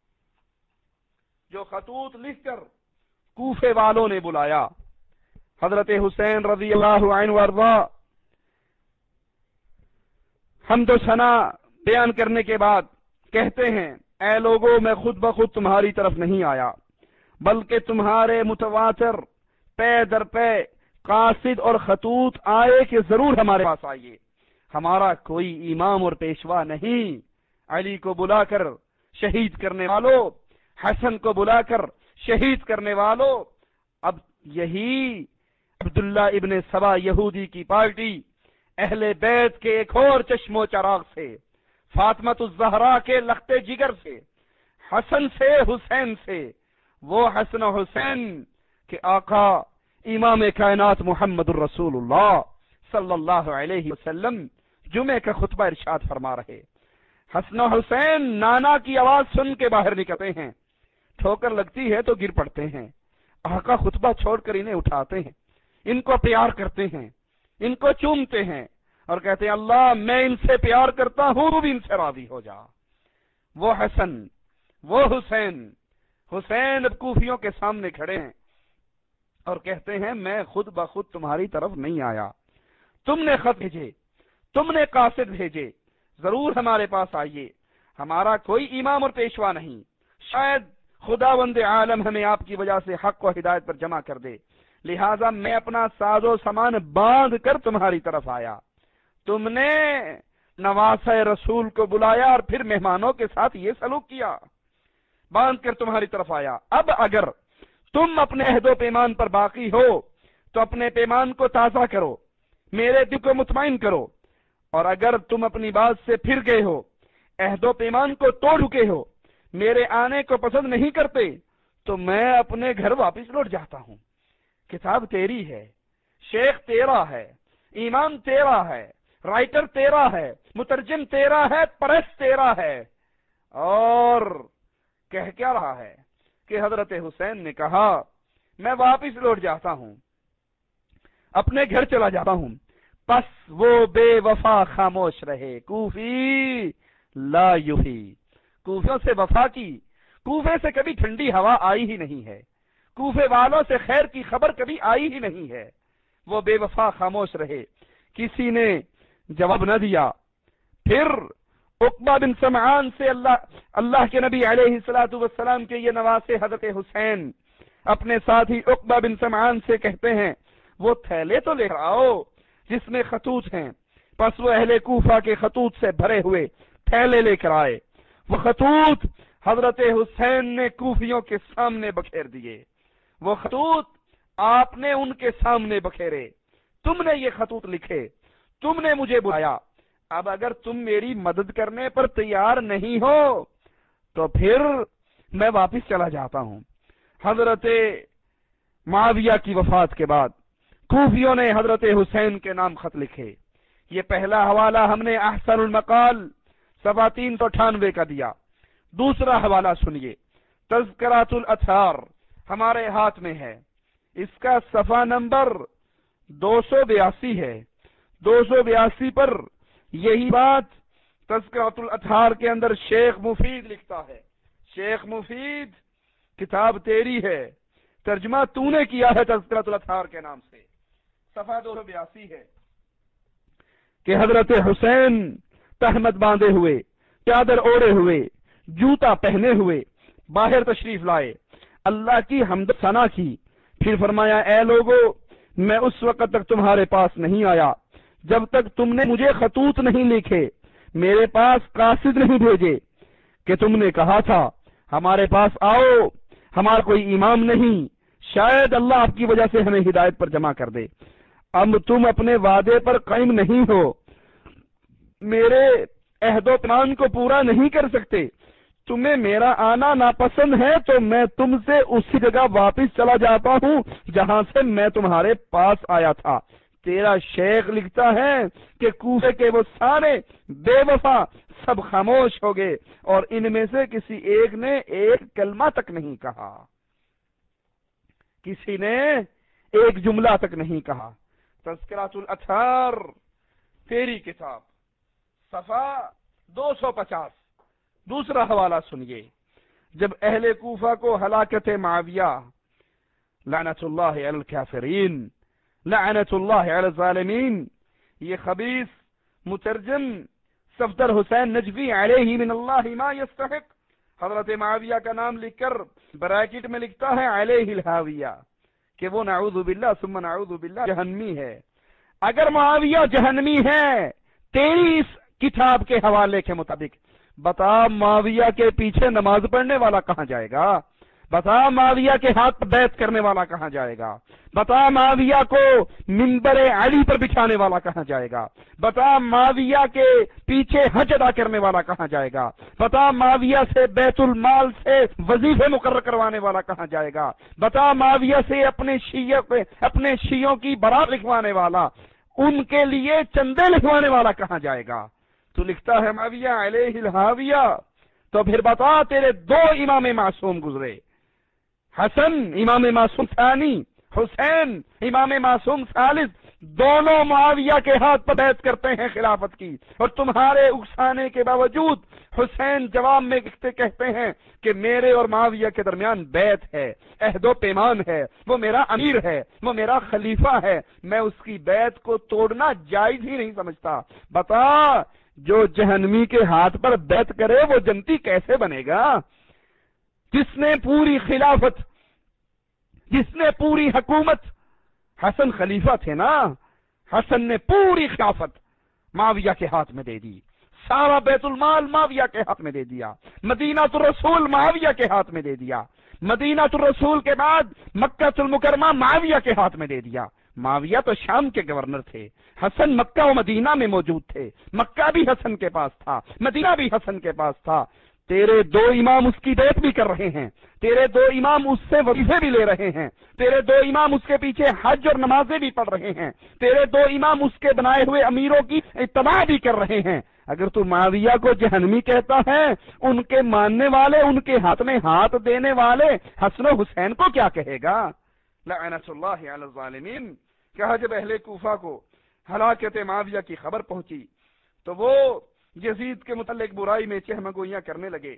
S1: جو خطوط لکھ کر کوفے والوں نے بلایا. حضرت حسین رضی اللہ عنہ وارضا حمد و ثنا بیان کرنے کے بعد کہتے ہیں اے لوگوں، میں خود بخود تمہاری طرف نہیں آیا، بلکہ تمہارے متواتر پے در پے قاصد اور خطوط آئے کہ ضرور ہمارے پاس آئیے. ہمارا کوئی امام اور پیشوا نہیں. علی کو بلا کر شہید کرنے والوں، حسن کو بلا کر شہید کرنے والوں، اب یہی عبداللہ ابن سبا یہودی کی پارٹی اہل بیت کے ایک اور چشم و چراغ سے، فاطمۃ الزہرا کے لخت جگر سے، حسن سے، حسین سے، وہ حسن و حسین کے آقا امام کائنات محمد الرسول اللہ صلی اللہ علیہ وسلم جمعے کا خطبہ ارشاد فرما رہے. حسن و حسین نانا کی آواز سن کے باہر نکلتے ہیں، ٹھوکر لگتی ہے تو گر پڑتے ہیں، آقا خطبہ چھوڑ کر انہیں اٹھاتے ہیں، ان کو پیار کرتے ہیں، ان کو چومتے ہیں اور کہتے ہیں اللہ میں ان سے پیار کرتا ہوں، تو بھی ان سے راضی ہو جا. وہ حسن، وہ حسین حسین اب کوفیوں کے سامنے کھڑے ہیں اور کہتے ہیں میں خود بخود تمہاری طرف نہیں آیا، تم نے خط بھیجے، تم نے قاصد بھیجے، ضرور ہمارے پاس آئیے. ہمارا کوئی امام اور پیشوا نہیں، شاید خداوند عالم ہمیں آپ کی وجہ سے حق و ہدایت پر جمع کر دے، لہذا میں اپنا ساز و سامان باندھ کر تمہاری طرف آیا. تم نے نواسہ رسول کو بلایا اور پھر مہمانوں کے ساتھ یہ سلوک کیا، باندھ کر تمہاری طرف آیا. اب اگر تم اپنے عہد و پیمان پر باقی ہو تو اپنے پیمان کو تازہ کرو، میرے دل کو مطمئن کرو، اور اگر تم اپنی بات سے پھر گئے ہو، عہد و پیمان کو توڑ چکے ہو، میرے آنے کو پسند نہیں کرتے، تو میں اپنے گھر واپس لوٹ جاتا ہوں۔ کتاب تیری ہے، شیخ تیرا ہے، امام تیرا ہے، رائٹر تیرا ہے، مترجم تیرا ہے، پریس تیرا ہے۔ اور کہہ کیا رہا ہے کہ حضرت حسین نے کہا میں واپس لوٹ جاتا ہوں، اپنے گھر چلا جاتا ہوں، پس وہ بے وفا خاموش رہے، کوفی لا یفی۔ کوفیوں سے وفا کی، کوفے سے کبھی ٹھنڈی ہوا آئی ہی نہیں ہے، کوفے والوں سے خیر کی خبر کبھی آئی ہی نہیں ہے، وہ بے وفا خاموش رہے، کسی نے جواب نہ دیا۔ پھر عقبہ بن سمعان سے اللہ اللہ کے نبی علیہ الصلوۃ والسلام کے یہ نواسے حضرت حسین اپنے ساتھی عقبہ بن سمعان سے کہتے ہیں وہ تھیلے تو لے آؤ جس میں خطوط ہیں۔ پس وہ اہل کوفہ کے خطوط سے بھرے ہوئے تھیلے لے کر آئے، وہ خطوط حضرت حسین نے کوفیوں کے سامنے بکھیر دیے، وہ خطوط آپ نے ان کے سامنے بکھیرے، تم نے یہ خطوط لکھے، تم نے مجھے بلایا، اب اگر تم میری مدد کرنے پر تیار نہیں ہو تو پھر میں واپس چلا جاتا ہوں۔ حضرت معاویہ کی وفات کے بعد کوفیوں نے حضرت حسین کے نام خط لکھے۔ یہ پہلا حوالہ ہم نے احسن المقال صفحہ تین سو اٹھانوے کا دیا۔ دوسرا حوالہ سنیے، تذکرات الاطہار ہمارے ہاتھ میں ہے، اس کا صفحہ نمبر دو سو بیاسی ہے۔ دو سو بیاسی پر یہی بات تذکرۃ الاطہار کے اندر شیخ مفید لکھتا ہے۔ شیخ مفید کتاب تیری ہے، ترجمہ تو نے کیا ہے تذکرۃ الاطہار کے نام سے، صفحہ دو سو بیاسی ہے کہ حضرت حسین تہمت باندھے ہوئے، چادر اوڑے ہوئے، جوتا پہنے ہوئے باہر تشریف لائے، اللہ کی حمد ثنا کی، پھر فرمایا اے لوگو میں اس وقت تک تمہارے پاس نہیں آیا جب تک تم نے مجھے خطوط نہیں لکھے، میرے پاس قاصد نہیں بھیجے کہ تم نے کہا تھا ہمارے پاس آؤ، ہمارا کوئی امام نہیں، شاید اللہ آپ کی وجہ سے ہمیں ہدایت پر جمع کر دے، اب تم اپنے وعدے پر قائم نہیں ہو، میرے عہد و پیمان کو پورا نہیں کر سکتے، تمہیں میرا آنا ناپسند ہے تو میں تم سے اسی جگہ واپس چلا جاتا ہوں جہاں سے میں تمہارے پاس آیا تھا۔ تیرا شیخ لکھتا ہے کہ کوفے کے وہ سارے بے وفا سب خاموش ہو گئے اور ان میں سے کسی ایک نے ایک کلمہ تک نہیں کہا، کسی نے ایک جملہ تک نہیں کہا۔ تذکرۃ الاطہار تیری کتاب، صفحہ دو سو پچاس۔ دوسرا حوالہ سنیے، جب اہل کوفہ کو ہلاکت معاویہ لعنت اللہ علی الکافرین لعنت اللہ علی الظالمین، یہ خبیث مترجم صفدر حسین نجوی علیہ من اللہ ما یستحق حضرت معاویہ کا نام لکھ کر بریکٹ میں لکھتا ہے علیہ الہاویہ کہ وہ نعوذ باللہ ثم نعوذ باللہ جہنمی ہے۔ اگر معاویہ جہنمی ہے تیری اس کتاب کے حوالے کے مطابق، بتا معاویہ کے پیچھے نماز پڑھنے والا کہاں جائے گا؟ بتا معاویہ کے ہاتھ پر بیعت کرنے والا کہاں جائے گا؟ بتا معاویہ کو منبر علی پر بچھانے والا کہاں جائے گا؟ بتا معاویہ کے پیچھے حج ادا کرنے والا کہاں جائے گا؟ بتا معاویہ سے بیت المال سے وظیفے مقرر کروانے والا کہاں جائے گا؟ بتا معاویہ سے اپنے شیعہ اپنے شیعوں کی برات لکھوانے والا، ان کے لیے چندے لکھوانے والا کہاں جائے گا؟ تو لکھتا ہے معاویہ علیہ الہاویہ، تو پھر بتا تیرے دو امام معصوم گزرے، حسن امام معصوم ثانی، حسین امام معصوم ثالث، دونوں معاویہ کے ہاتھ پر بیعت کرتے ہیں خلافت کی، اور تمہارے اکسانے کے باوجود حسین جواب میں کہتے ہیں کہ میرے اور معاویہ کے درمیان بیعت ہے، عہد و پیمان ہے، وہ میرا امیر ہے، وہ میرا خلیفہ ہے، میں اس کی بیعت کو توڑنا جائز ہی نہیں سمجھتا۔ بتا جو جہنمی کے ہاتھ پر بیعت کرے وہ جنتی کیسے بنے گا؟ جس نے پوری خلافت، جس نے پوری حکومت، حسن خلیفہ تھے نا، حسن نے پوری خلافت معاویہ کے ہاتھ میں دے دی، سارا بیت المال معاویہ کے ہاتھ میں دے دیا، مدینہ الرسول معاویہ کے ہاتھ میں دے دیا، مدینہ الرسول کے بعد مکہ المکرمہ معاویہ کے ہاتھ میں دے دیا، معاویہ تو شام کے گورنر تھے، حسن مکہ و مدینہ میں موجود تھے، مکہ بھی حسن کے پاس تھا، مدینہ بھی حسن کے پاس تھا۔ تیرے دو امام اس کی بیعت بھی کر رہے ہیں، تیرے دو امام اس سے وظیفے بھی لے رہے ہیں، تیرے دو امام اس کے پیچھے حج اور نمازیں بھی پڑھ رہے ہیں، تیرے دو امام اس کے بنائے ہوئے امیروں کی اتباع بھی کر رہے ہیں۔ اگر تو معاویہ کو جہنمی کہتا ہے، ان کے ماننے والے، ان کے ہاتھ میں ہاتھ دینے والے حسن و حسین کو کیا کہے گا؟ لعنت اللہ علی الظالمین۔ کہا جب اہل کوفہ کو ہلاکت معاویہ کی خبر پہنچی تو وہ یزید کے متعلق برائی میں چہمگوئیاں کرنے لگے۔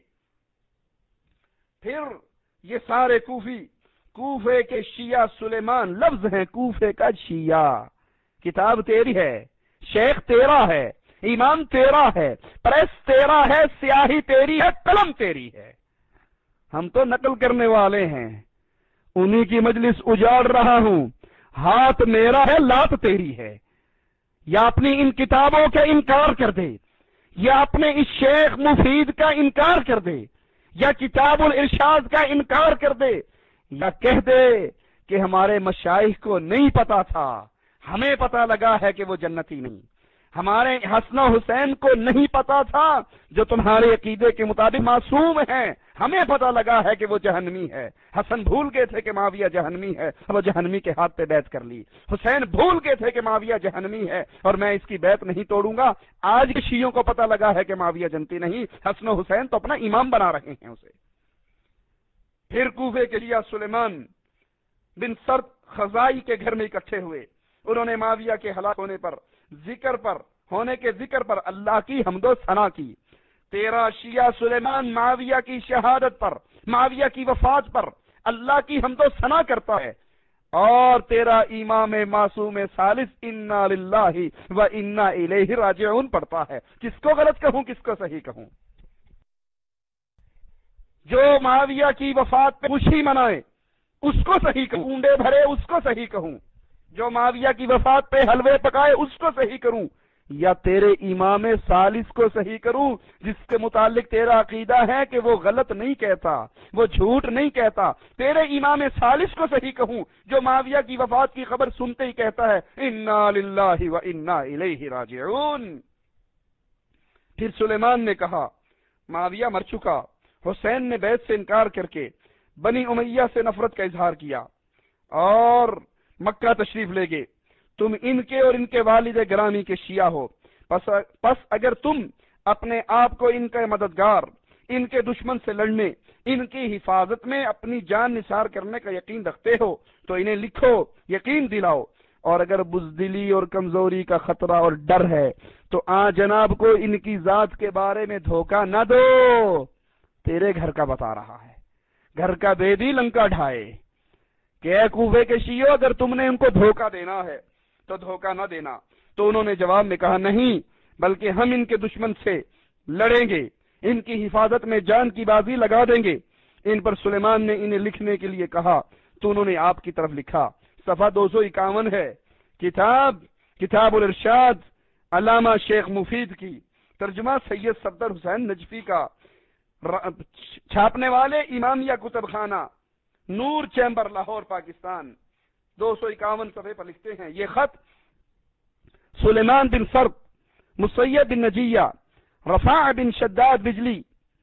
S1: پھر یہ سارے کوفی، کوفے کے شیعہ سلیمان، لفظ ہیں کوفے کا شیعہ، کتاب تیری ہے، شیخ تیرا ہے، امام تیرا ہے، پریس تیرا ہے، سیاہی تیری ہے، قلم تیری ہے، ہم تو نقل کرنے والے ہیں، انہی کی مجلس اجاڑ رہا ہوں، ہاتھ میرا ہے، لات تیری ہے۔ یا اپنی ان کتابوں کا انکار کر دے، یا اپنے اس شیخ مفید کا انکار کر دے، یا کتاب الارشاد کا انکار کر دے، یا کہہ دے کہ ہمارے مشائخ کو نہیں پتا تھا، ہمیں پتا لگا ہے کہ وہ جنتی نہیں، ہمارے حسن و حسین کو نہیں پتا تھا جو تمہارے عقیدے کے مطابق معصوم ہیں، ہمیں پتا لگا ہے کہ وہ جہنمی ہے۔ حسن بھول گئے تھے کہ معاویہ جہنمی ہے، وہ جہنمی کے ہاتھ پہ بیعت کر لی۔ حسین بھول گئے تھے کہ معاویہ جہنمی ہے اور میں اس کی بیعت نہیں توڑوں گا۔ آج کے شیعوں کو پتا لگا ہے کہ معاویہ جنتی نہیں، حسن و حسین تو اپنا امام بنا رہے ہیں اسے۔ پھر کوفے کے شیعہ سلیمان بن سرد خزائی کے گھر میں اکٹھے ہوئے، انہوں نے معاویہ کے ہلاک ہونے پر ذکر پر ہونے کے ذکر پر اللہ کی حمد و ثنا کی۔ تیرا شیعہ سلیمان معاویہ کی شہادت پر، معاویہ کی وفات پر اللہ کی حمد و ثنا کرتا ہے، اور تیرا امام معصوم ثالث انا للہ و انا الیہ راجعون پڑھتا ہے۔ کس کو غلط کہوں، کس کو صحیح کہوں؟ جو معاویہ کی وفات پہ خوشی منائے اس کو صحیح کہوں، اونڈے بھرے اس کو صحیح کہوں، جو معاویہ کی وفات پہ حلوے پکائے اس کو صحیح کروں، یا تیرے امام ثالث کو صحیح کروں جس کے متعلق تیرا عقیدہ ہے کہ وہ غلط نہیں کہتا، وہ جھوٹ نہیں کہتا؟ تیرے امام ثالث کو صحیح کہوں جو معاویہ کی وفات کی خبر سنتے ہی کہتا ہے انا للہ و انا الیہ راجعون۔ پھر سلیمان نے کہا معاویہ مر چکا، حسین نے بیعت سے انکار کر کے بنی امیہ سے نفرت کا اظہار کیا اور مکہ تشریف لے گئے۔ تم ان کے اور ان کے والد گرامی کے شیعہ ہو، پس, پس اگر تم اپنے آپ کو ان کا مددگار، ان کے دشمن سے لڑنے، ان کی حفاظت میں اپنی جان نثار کرنے کا یقین رکھتے ہو تو انہیں لکھو، یقین دلاؤ، اور اگر بزدلی اور کمزوری کا خطرہ اور ڈر ہے تو آ جناب کو ان کی ذات کے بارے میں دھوکہ نہ دو۔ تیرے گھر کا بتا رہا ہے، گھر کا بیدی لنکا ڈھائے کہ اے کوفے کے شیعوں اگر تم نے ان کو دھوکہ دینا ہے تو دھوکہ نہ دینا۔ تو انہوں نے جواب میں کہا نہیں، بلکہ ہم ان کے دشمن سے لڑیں گے، ان کی حفاظت میں جان کی بازی لگا دیں گے۔ ان پر سلیمان نے انہیں لکھنے کے لیے کہا تو انہوں نے آپ کی طرف لکھا۔ صفحہ دو سو اکاون ہے، کتاب کتاب الارشاد علامہ شیخ مفید کی، ترجمہ سید صفدر حسین نجفی کا، چھاپنے والے امامیہ کتب خانہ، نور چیمبر، لاہور، پاکستان۔ دو سو اکاون صفحے پر لکھتے ہیں یہ خط سلیمان بن سرد، مسیب بن نجیہ، رفاع بن شداد بجلی،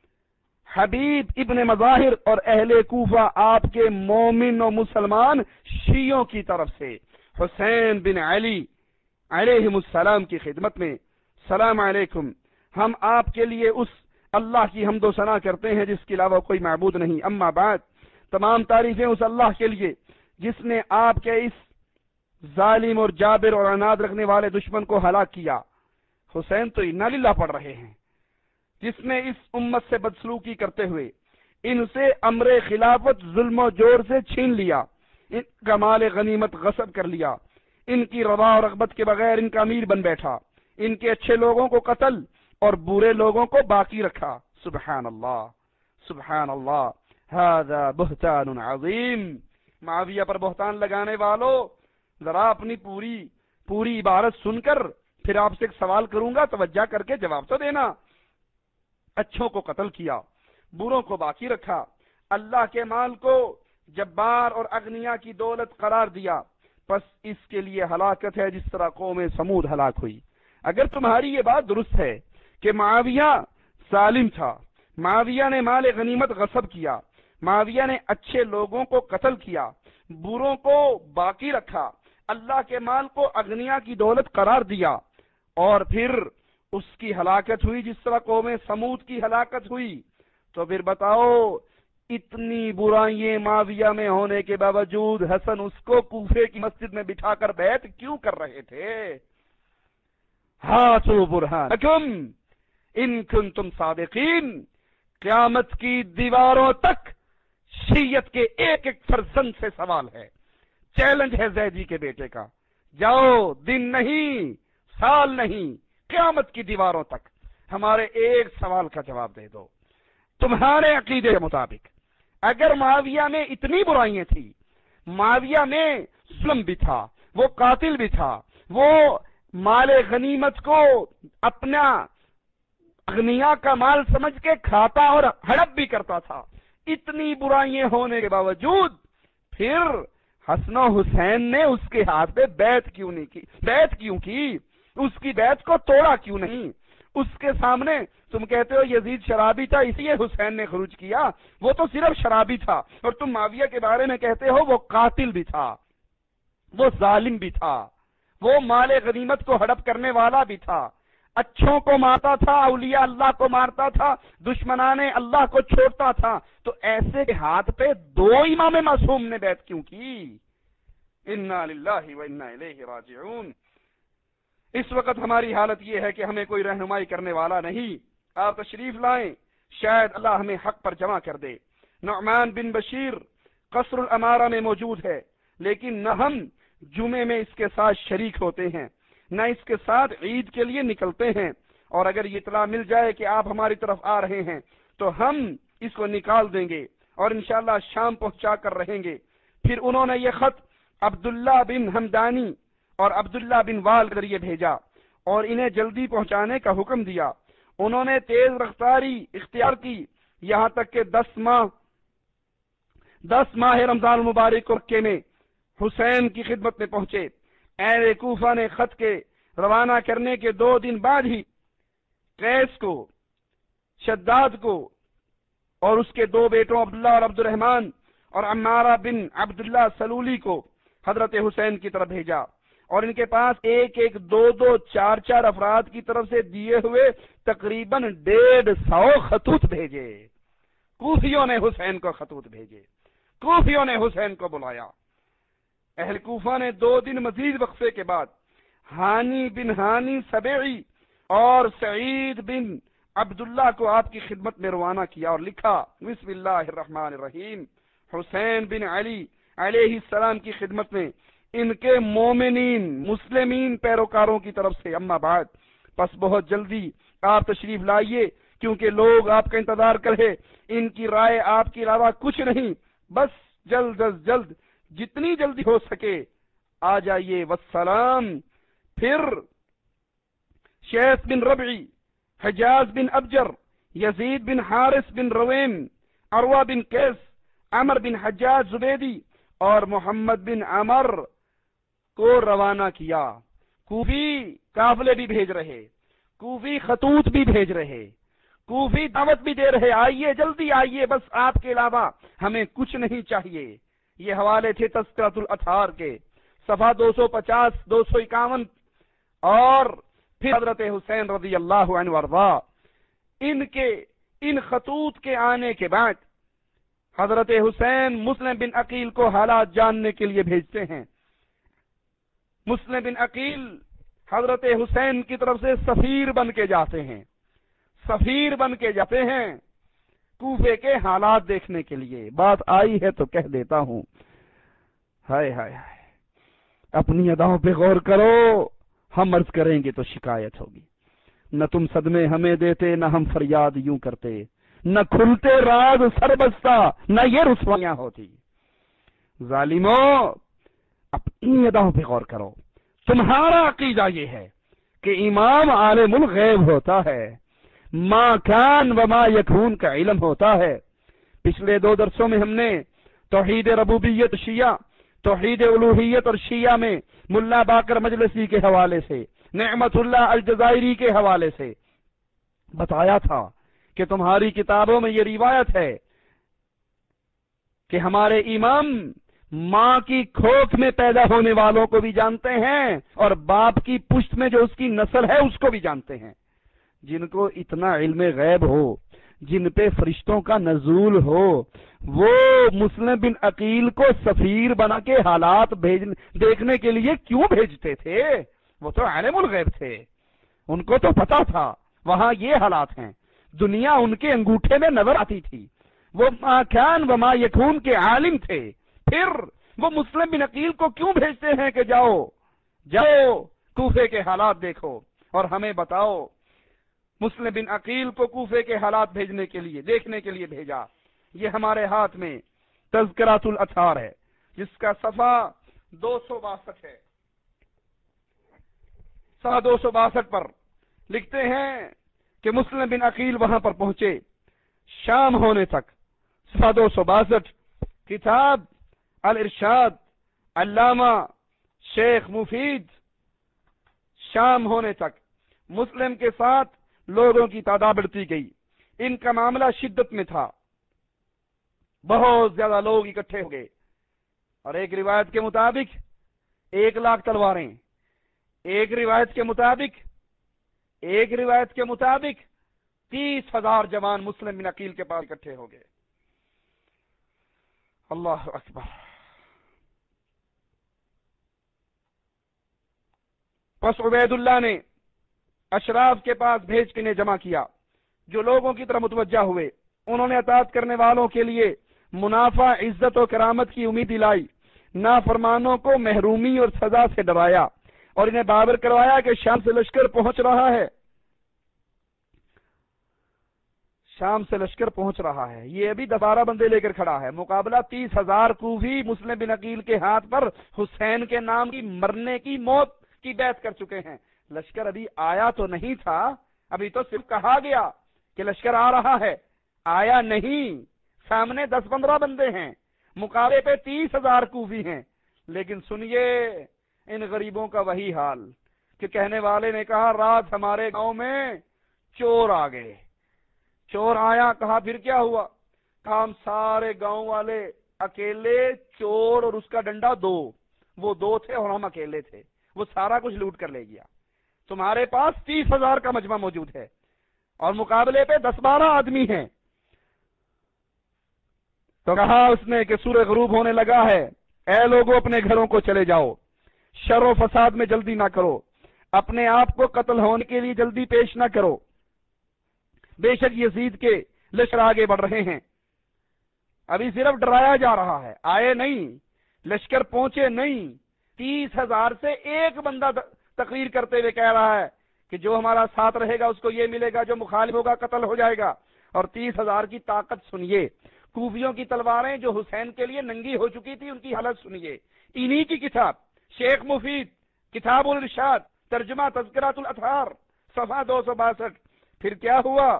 S1: حبیب ابن مظاہر اور اہل کوفہ آپ کے مومن و مسلمان شیعوں کی طرف سے حسین بن علی علیہم السلام کی خدمت میں۔ سلام علیکم، ہم آپ کے لیے اس اللہ کی حمد و ثنا کرتے ہیں جس کے علاوہ کوئی معبود نہیں، اما بعد، تمام تعریفیں اس اللہ کے لیے جس نے آپ کے اس ظالم اور جابر اور عناد رکھنے والے دشمن کو ہلاک کیا۔ حسین تو انا للہ پڑھ رہے ہیں، جس نے اس امت سے بدسلوکی کرتے ہوئے ان سے امر خلافت ظلم و جور سے چھین لیا، ان کا مال غنیمت غصب کر لیا، ان کی رضا اور رغبت کے بغیر ان کا امیر بن بیٹھا، ان کے اچھے لوگوں کو قتل اور برے لوگوں کو باقی رکھا۔ سبحان اللہ، سبحان اللہ، ھذا بہتان عظیم۔ معاویہ پر بہتان لگانے والوں، ذرا اپنی پوری پوری عبارت سن کر پھر آپ سے ایک سوال کروں گا، توجہ کر کے جواب تو دینا۔ اچھوں کو قتل کیا، بروں کو باقی رکھا، اللہ کے مال کو جبار اور اغنیا کی دولت قرار دیا، پس اس کے لیے ہلاکت ہے جس طرح قوم سمود ہلاک ہوئی۔ اگر تمہاری یہ بات درست ہے کہ معاویہ ظالم تھا، معاویہ نے مال غنیمت غصب کیا، معاویہ نے اچھے لوگوں کو قتل کیا، بروں کو باقی رکھا، اللہ کے مال کو اغنیا کی دولت قرار دیا، اور پھر اس کی ہلاکت ہوئی جس طرح قوم سمود کی ہلاکت ہوئی، تو پھر بتاؤ اتنی برائیاں معاویہ میں ہونے کے باوجود حسن اس کو کوفے کی مسجد میں بٹھا کر بیعت کیوں کر رہے تھے؟ ہاتھو برہانکم ان کنتم صادقین۔ قیامت کی دیواروں تک شیعت کے ایک ایک فرزند سے سوال ہے، چیلنج ہے زیدی کے بیٹے کا، جاؤ دن نہیں سال نہیں قیامت کی دیواروں تک ہمارے ایک سوال کا جواب دے دو۔ تمہارے عقیدے کے مطابق اگر معاویہ میں اتنی برائیاں تھی، معاویہ میں ظلم بھی تھا، وہ قاتل بھی تھا، وہ مال غنیمت کو اپنا اغنیا کا مال سمجھ کے کھاتا اور ہڑپ بھی کرتا تھا، اتنی برائیاں ہونے کے باوجود پھر حسن و حسین نے اس کے ہاتھ پہ بیعت کیوں نہیں کی؟ بیعت کیوں کی؟ اس کی بیعت کو توڑا کیوں نہیں؟ اس کے سامنے تم کہتے ہو یزید شرابی تھا اس لیے حسین نے خروج کیا، وہ تو صرف شرابی تھا، اور تم معاویہ کے بارے میں کہتے ہو وہ قاتل بھی تھا، وہ ظالم بھی تھا، وہ مال غنیمت کو ہڑپ کرنے والا بھی تھا، اچھوں کو مارتا تھا، اولیاء اللہ کو مارتا تھا، دشمنان اللہ کو چھوڑتا تھا، تو ایسے کے ہاتھ پہ دو امام معصوم نے بیعت کیوں کی؟ انا للہ و انا الیہ راجعون۔ اس وقت ہماری حالت یہ ہے کہ ہمیں کوئی رہنمائی کرنے والا نہیں۔ آپ تشریف لائیں، شاید اللہ ہمیں حق پر جمع کر دے۔ نعمان بن بشیر قصر الامارہ میں موجود ہے، لیکن نہ ہم جمعے میں اس کے ساتھ شریک ہوتے ہیں، نہ اس کے ساتھ عید کے لیے نکلتے ہیں، اور اگر یہ اطلاع مل جائے کہ آپ ہماری طرف آ رہے ہیں تو ہم اس کو نکال دیں گے اور انشاءاللہ شام پہنچا کر رہیں گے۔ پھر انہوں نے یہ خط عبداللہ بن حمدانی اور عبداللہ بن وال کے ذریعے بھیجا اور انہیں جلدی پہنچانے کا حکم دیا۔ انہوں نے تیز رفتاری اختیار کی، یہاں تک کہ دس ماہ دس ماہ رمضان المبارک کو مکے میں حسین کی خدمت میں پہنچے۔ اہل کوفہ نے خط کے روانہ کرنے کے دو دن بعد ہی قیس کو، شداد کو اور اس کے دو بیٹوں عبداللہ اور عبد الرحمن اور عمارہ بن عبداللہ سلولی کو حضرت حسین کی طرف بھیجا، اور ان کے پاس ایک ایک دو دو چار چار افراد کی طرف سے دیے ہوئے تقریباً ڈیڑھ سو خطوط بھیجے۔ کوفیوں نے حسین کو خطوط بھیجے، کوفیوں نے حسین کو بلایا۔ اہل کوفہ نے دو دن مزید وقفے کے بعد ہانی بن ہانی سبعی اور سعید بن عبداللہ کو آپ کی خدمت میں روانہ کیا اور لکھا، بسم اللہ الرحمن الرحیم، حسین بن علی علیہ السلام کی خدمت میں ان کے مومنین مسلمین پیروکاروں کی طرف سے، اما بعد، پس بہت جلدی آپ تشریف لائیے کیونکہ لوگ آپ کا انتظار کرے، ان کی رائے آپ کے علاوہ کچھ نہیں، بس جلد از جلد جتنی جلدی ہو سکے آ جائیے، والسلام۔ پھر شیخ بن ربعی، حجاز بن ابجر، یزید بن حارث بن رویم، عروہ بن قیس، عمر بن حجاج زبیدی اور محمد بن عمر کو روانہ کیا۔ کوفی قافلے بھی بھیج رہے، کوفی خطوط بھی بھیج رہے، کوفی دعوت بھی دے رہے، آئیے جلدی آئیے، بس آپ کے علاوہ ہمیں کچھ نہیں چاہیے۔ یہ حوالے تھے تذکرۃ الاطہار کے، صفحہ دو سو پچاس دو سو اکاون، اور پھر حضرت حسین رضی اللہ عنہ وارضا، ان کے ان خطوط کے آنے کے بعد حضرت حسین مسلم بن عقیل کو حالات جاننے کے لیے بھیجتے ہیں۔ مسلم بن عقیل حضرت حسین کی طرف سے سفیر بن کے جاتے ہیں، سفیر بن کے جاتے ہیں کوفے کے حالات دیکھنے کے لیے۔ بات آئی ہے تو کہہ دیتا ہوں، ہائے ہائے ہائے، اپنی اداؤں پہ غور کرو، ہم عرض کریں گے تو شکایت ہوگی۔ نہ تم صدمے ہمیں دیتے، نہ ہم فریاد یوں کرتے، نہ کھلتے راز سر بستا، نہ یہ رسوائیاں ہوتی۔ ظالموں، اپنی اداؤں پہ غور کرو۔ تمہارا عقیدہ یہ ہے کہ امام عالم الغیب ہوتا ہے، ما کان و ما یکون کا علم ہوتا ہے۔ پچھلے دو درسوں میں ہم نے توحید ربوبیت شیعہ، توحید الوہیت اور شیعہ میں ملا باقر مجلسی کے حوالے سے، نعمت اللہ الجزائری کے حوالے سے بتایا تھا کہ تمہاری کتابوں میں یہ روایت ہے کہ ہمارے امام ماں کی کھوک میں پیدا ہونے والوں کو بھی جانتے ہیں اور باپ کی پشت میں جو اس کی نسل ہے اس کو بھی جانتے ہیں۔ جن کو اتنا علم غیب ہو، جن پہ فرشتوں کا نزول ہو، وہ مسلم بن عقیل کو سفیر بنا کے حالات بھیج دیکھنے کے لیے کیوں بھیجتے تھے؟ وہ تو عالم الغیب تھے، ان کو تو پتا تھا وہاں یہ حالات ہیں، دنیا ان کے انگوٹھے میں نظر آتی تھی، وہ ما کان و ما یکون کے عالم تھے۔ پھر وہ مسلم بن عقیل کو کیوں بھیجتے ہیں کہ جاؤ جاؤ کوفے کے حالات دیکھو اور ہمیں بتاؤ؟ مسلم بن عقیل کو کوفے کے حالات بھیجنے کے لیے، دیکھنے کے لیے بھیجا۔ یہ ہمارے ہاتھ میں تذکرۃ الاطہار ہے جس کا صفحہ دو سو باسٹھ ہے۔ صفحہ دو سو باسٹھ پر لکھتے ہیں کہ مسلم بن عقیل وہاں پر پہنچے شام ہونے تک۔ صفحہ دو سو باسٹھ، کتاب الارشاد، علامہ شیخ مفید۔ شام ہونے تک مسلم کے ساتھ لوگوں کی تعداد بڑھتی گئی، ان کا معاملہ شدت میں تھا، بہت زیادہ لوگ اکٹھے ہو گئے، اور ایک روایت کے مطابق ایک لاکھ تلواریں، ایک روایت کے مطابق ایک روایت کے مطابق تیس ہزار جوان مسلم بن عقیل کے پاس اکٹھے ہو گئے۔ اللہ اکبر۔ پس عبید اللہ نے اشراف کے پاس بھیج کے انہیں جمع کیا، جو لوگوں کی طرف متوجہ ہوئے۔ انہوں نے اطاعت کرنے والوں کے لیے منافع، عزت و کرامت کی امید دلائی، نافرمانوں کو محرومی اور سزا سے ڈرایا، اور انہیں باور کروایا کہ شام سے لشکر پہنچ رہا ہے، شام سے لشکر پہنچ رہا ہے۔ یہ ابھی دوبارہ بندے لے کر کھڑا ہے، مقابلہ تیس ہزار کوفی مسلم بن عقیل کے ہاتھ پر حسین کے نام کی مرنے کی موت کی بیعت کر چکے ہیں۔ لشکر ابھی آیا تو نہیں تھا، ابھی تو صرف کہا گیا کہ لشکر آ رہا ہے، آیا نہیں۔ سامنے دس پندرہ بندے ہیں، مقابلے پہ تیس ہزار کوفی ہیں۔ لیکن سنیے ان غریبوں کا وہی حال کہ کہنے والے نے کہا رات ہمارے گاؤں میں چور آ گئے۔ چور آیا، کہا پھر کیا ہوا؟ کہا ہم سارے گاؤں والے اکیلے، چور اور اس کا ڈنڈا دو، وہ دو تھے اور ہم اکیلے تھے، وہ سارا کچھ لوٹ کر لے گیا۔ تمہارے پاس تیس ہزار کا مجمع موجود ہے اور مقابلے پہ دس بارہ آدمی ہیں۔ تو کہا اس نے کہ سورج غروب ہونے لگا ہے، اے لوگوں اپنے گھروں کو چلے جاؤ، شر و فساد میں جلدی نہ کرو، اپنے آپ کو قتل ہونے کے لیے جلدی پیش نہ کرو، بے شک یزید کے لشکر آگے بڑھ رہے ہیں۔ ابھی صرف ڈرایا جا رہا ہے، آئے نہیں، لشکر پہنچے نہیں۔ تیس ہزار سے ایک بندہ تقریر کرتے ہوئے کہہ رہا ہے کہ جو ہمارا ساتھ رہے گا اس کو یہ ملے گا، جو مخالف ہوگا قتل ہو جائے گا۔ اور تیس ہزار کی طاقت سنیے، کوفیوں کی تلواریں جو حسین کے لیے ننگی ہو چکی تھی ان کی حالت سنیے۔ انہی کی کتاب شیخ مفید، کتاب الارشاد، ترجمہ تذکرۃ الاطہار، صفحہ دو سو باسٹھ۔ پھر کیا ہوا؟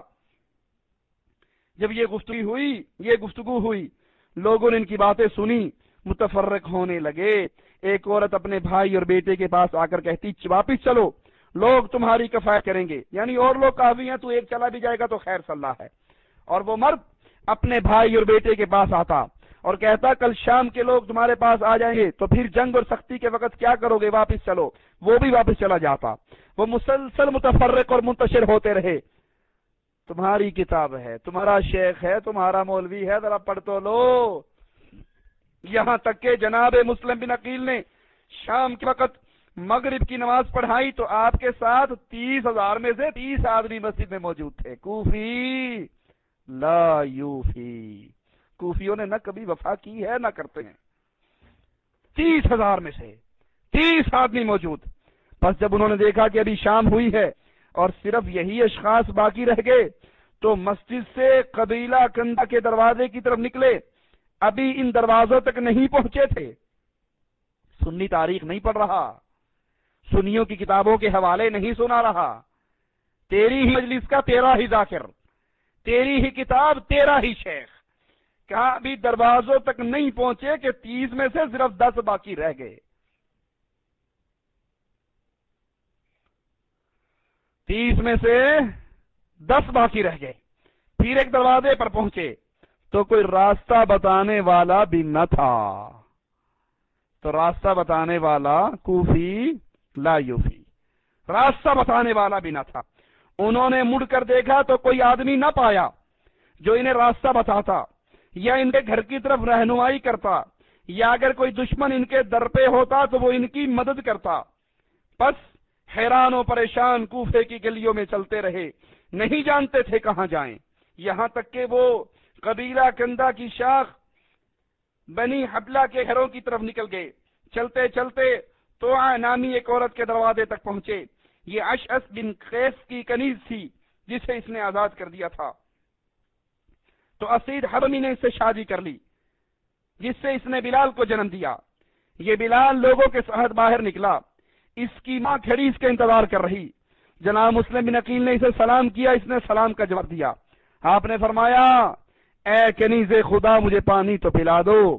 S1: جب یہ گفتگو ہوئی یہ گفتگو ہوئی لوگوں نے ان کی باتیں سنی، متفرق ہونے لگے۔ ایک عورت اپنے بھائی اور بیٹے کے پاس آ کر کہتی واپس چلو، لوگ تمہاری کفایت کریں گے، یعنی اور لوگ کافی ہیں، تو ایک چلا بھی جائے گا تو خیر صلی اللہ ہے۔ اور وہ مرد اپنے بھائی اور بیٹے کے پاس آتا اور کہتا کل شام کے لوگ تمہارے پاس آ جائیں گے تو پھر جنگ اور سختی کے وقت کیا کرو گے؟ واپس چلو۔ وہ بھی واپس چلا جاتا۔ وہ مسلسل متفرق اور منتشر ہوتے رہے۔ تمہاری کتاب ہے، تمہارا شیخ ہے، تمہارا مولوی ہے، ذرا پڑھ تو لو۔ یہاں تک کہ جناب مسلم بن عقیل نے شام کے وقت مغرب کی نماز پڑھائی تو آپ کے ساتھ تیس ہزار میں سے تیس آدمی مسجد میں موجود تھے۔ کوفی لا یوفی، کوفیوں نے نہ کبھی وفا کی ہے نہ کرتے ہیں۔ تیس ہزار میں سے تیس آدمی موجود۔ بس جب انہوں نے دیکھا کہ ابھی شام ہوئی ہے اور صرف یہی اشخاص باقی رہ گئے تو مسجد سے قبیلہ کندہ کے دروازے کی طرف نکلے۔ ابھی ان دروازوں تک نہیں پہنچے تھے۔ سنی تاریخ نہیں پڑھ رہا، سنیوں کی کتابوں کے حوالے نہیں سنا رہا، تیری ہی مجلس کا تیرا ہی ذاکر، تیری ہی کتاب تیرا ہی شیخ کہا ابھی دروازوں تک نہیں پہنچے کہ تیس میں سے صرف دس باقی رہ گئے. تیس میں سے دس باقی رہ گئے. پھر ایک دروازے پر پہنچے تو کوئی راستہ بتانے والا بھی نہ تھا. تو راستہ بتانے والا کوفی لا یوفی، راستہ بتانے والا بھی نہ تھا. انہوں نے مڑ کر دیکھا تو کوئی آدمی نہ پایا جو انہیں راستہ بتاتا یا ان کے گھر کی طرف رہنمائی کرتا، یا اگر کوئی دشمن ان کے در پہ ہوتا تو وہ ان کی مدد کرتا. بس حیران و پریشان کوفے کی گلیوں میں چلتے رہے، نہیں جانتے تھے کہاں جائیں. یہاں تک کہ وہ قبیلہ کندا کی شاخ بنی حبلہ کے گھروں کی طرف نکل گئے. چلتے چلتے تو نامی ایک عورت کے دروازے تک پہنچے. یہ اشعث بن قیس کی کنیز تھی جسے اس نے آزاد کر دیا تھا. تو اسید حرمی نے اس سے شادی کر لی جس سے اس نے بلال کو جنم دیا. یہ بلال لوگوں کے ساتھ باہر نکلا. اس کی ماں کھڑی اس کا انتظار کر رہی. جناب مسلم بن عقیل نے اسے سلام کیا، اس نے سلام کا جواب دیا. آپ نے فرمایا اے کنیز خدا مجھے پانی تو پلا دو.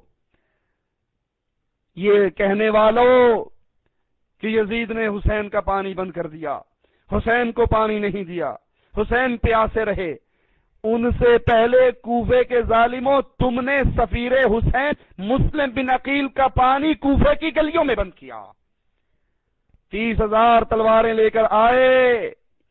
S1: یہ کہنے والوں کہ یزید نے حسین کا پانی بند کر دیا، حسین کو پانی نہیں دیا، حسین پیاسے رہے، ان سے پہلے کوفے کے ظالموں تم نے سفیر حسین مسلم بن عقیل کا پانی کوفے کی گلیوں میں بند کیا. تیس ہزار تلواریں لے کر آئے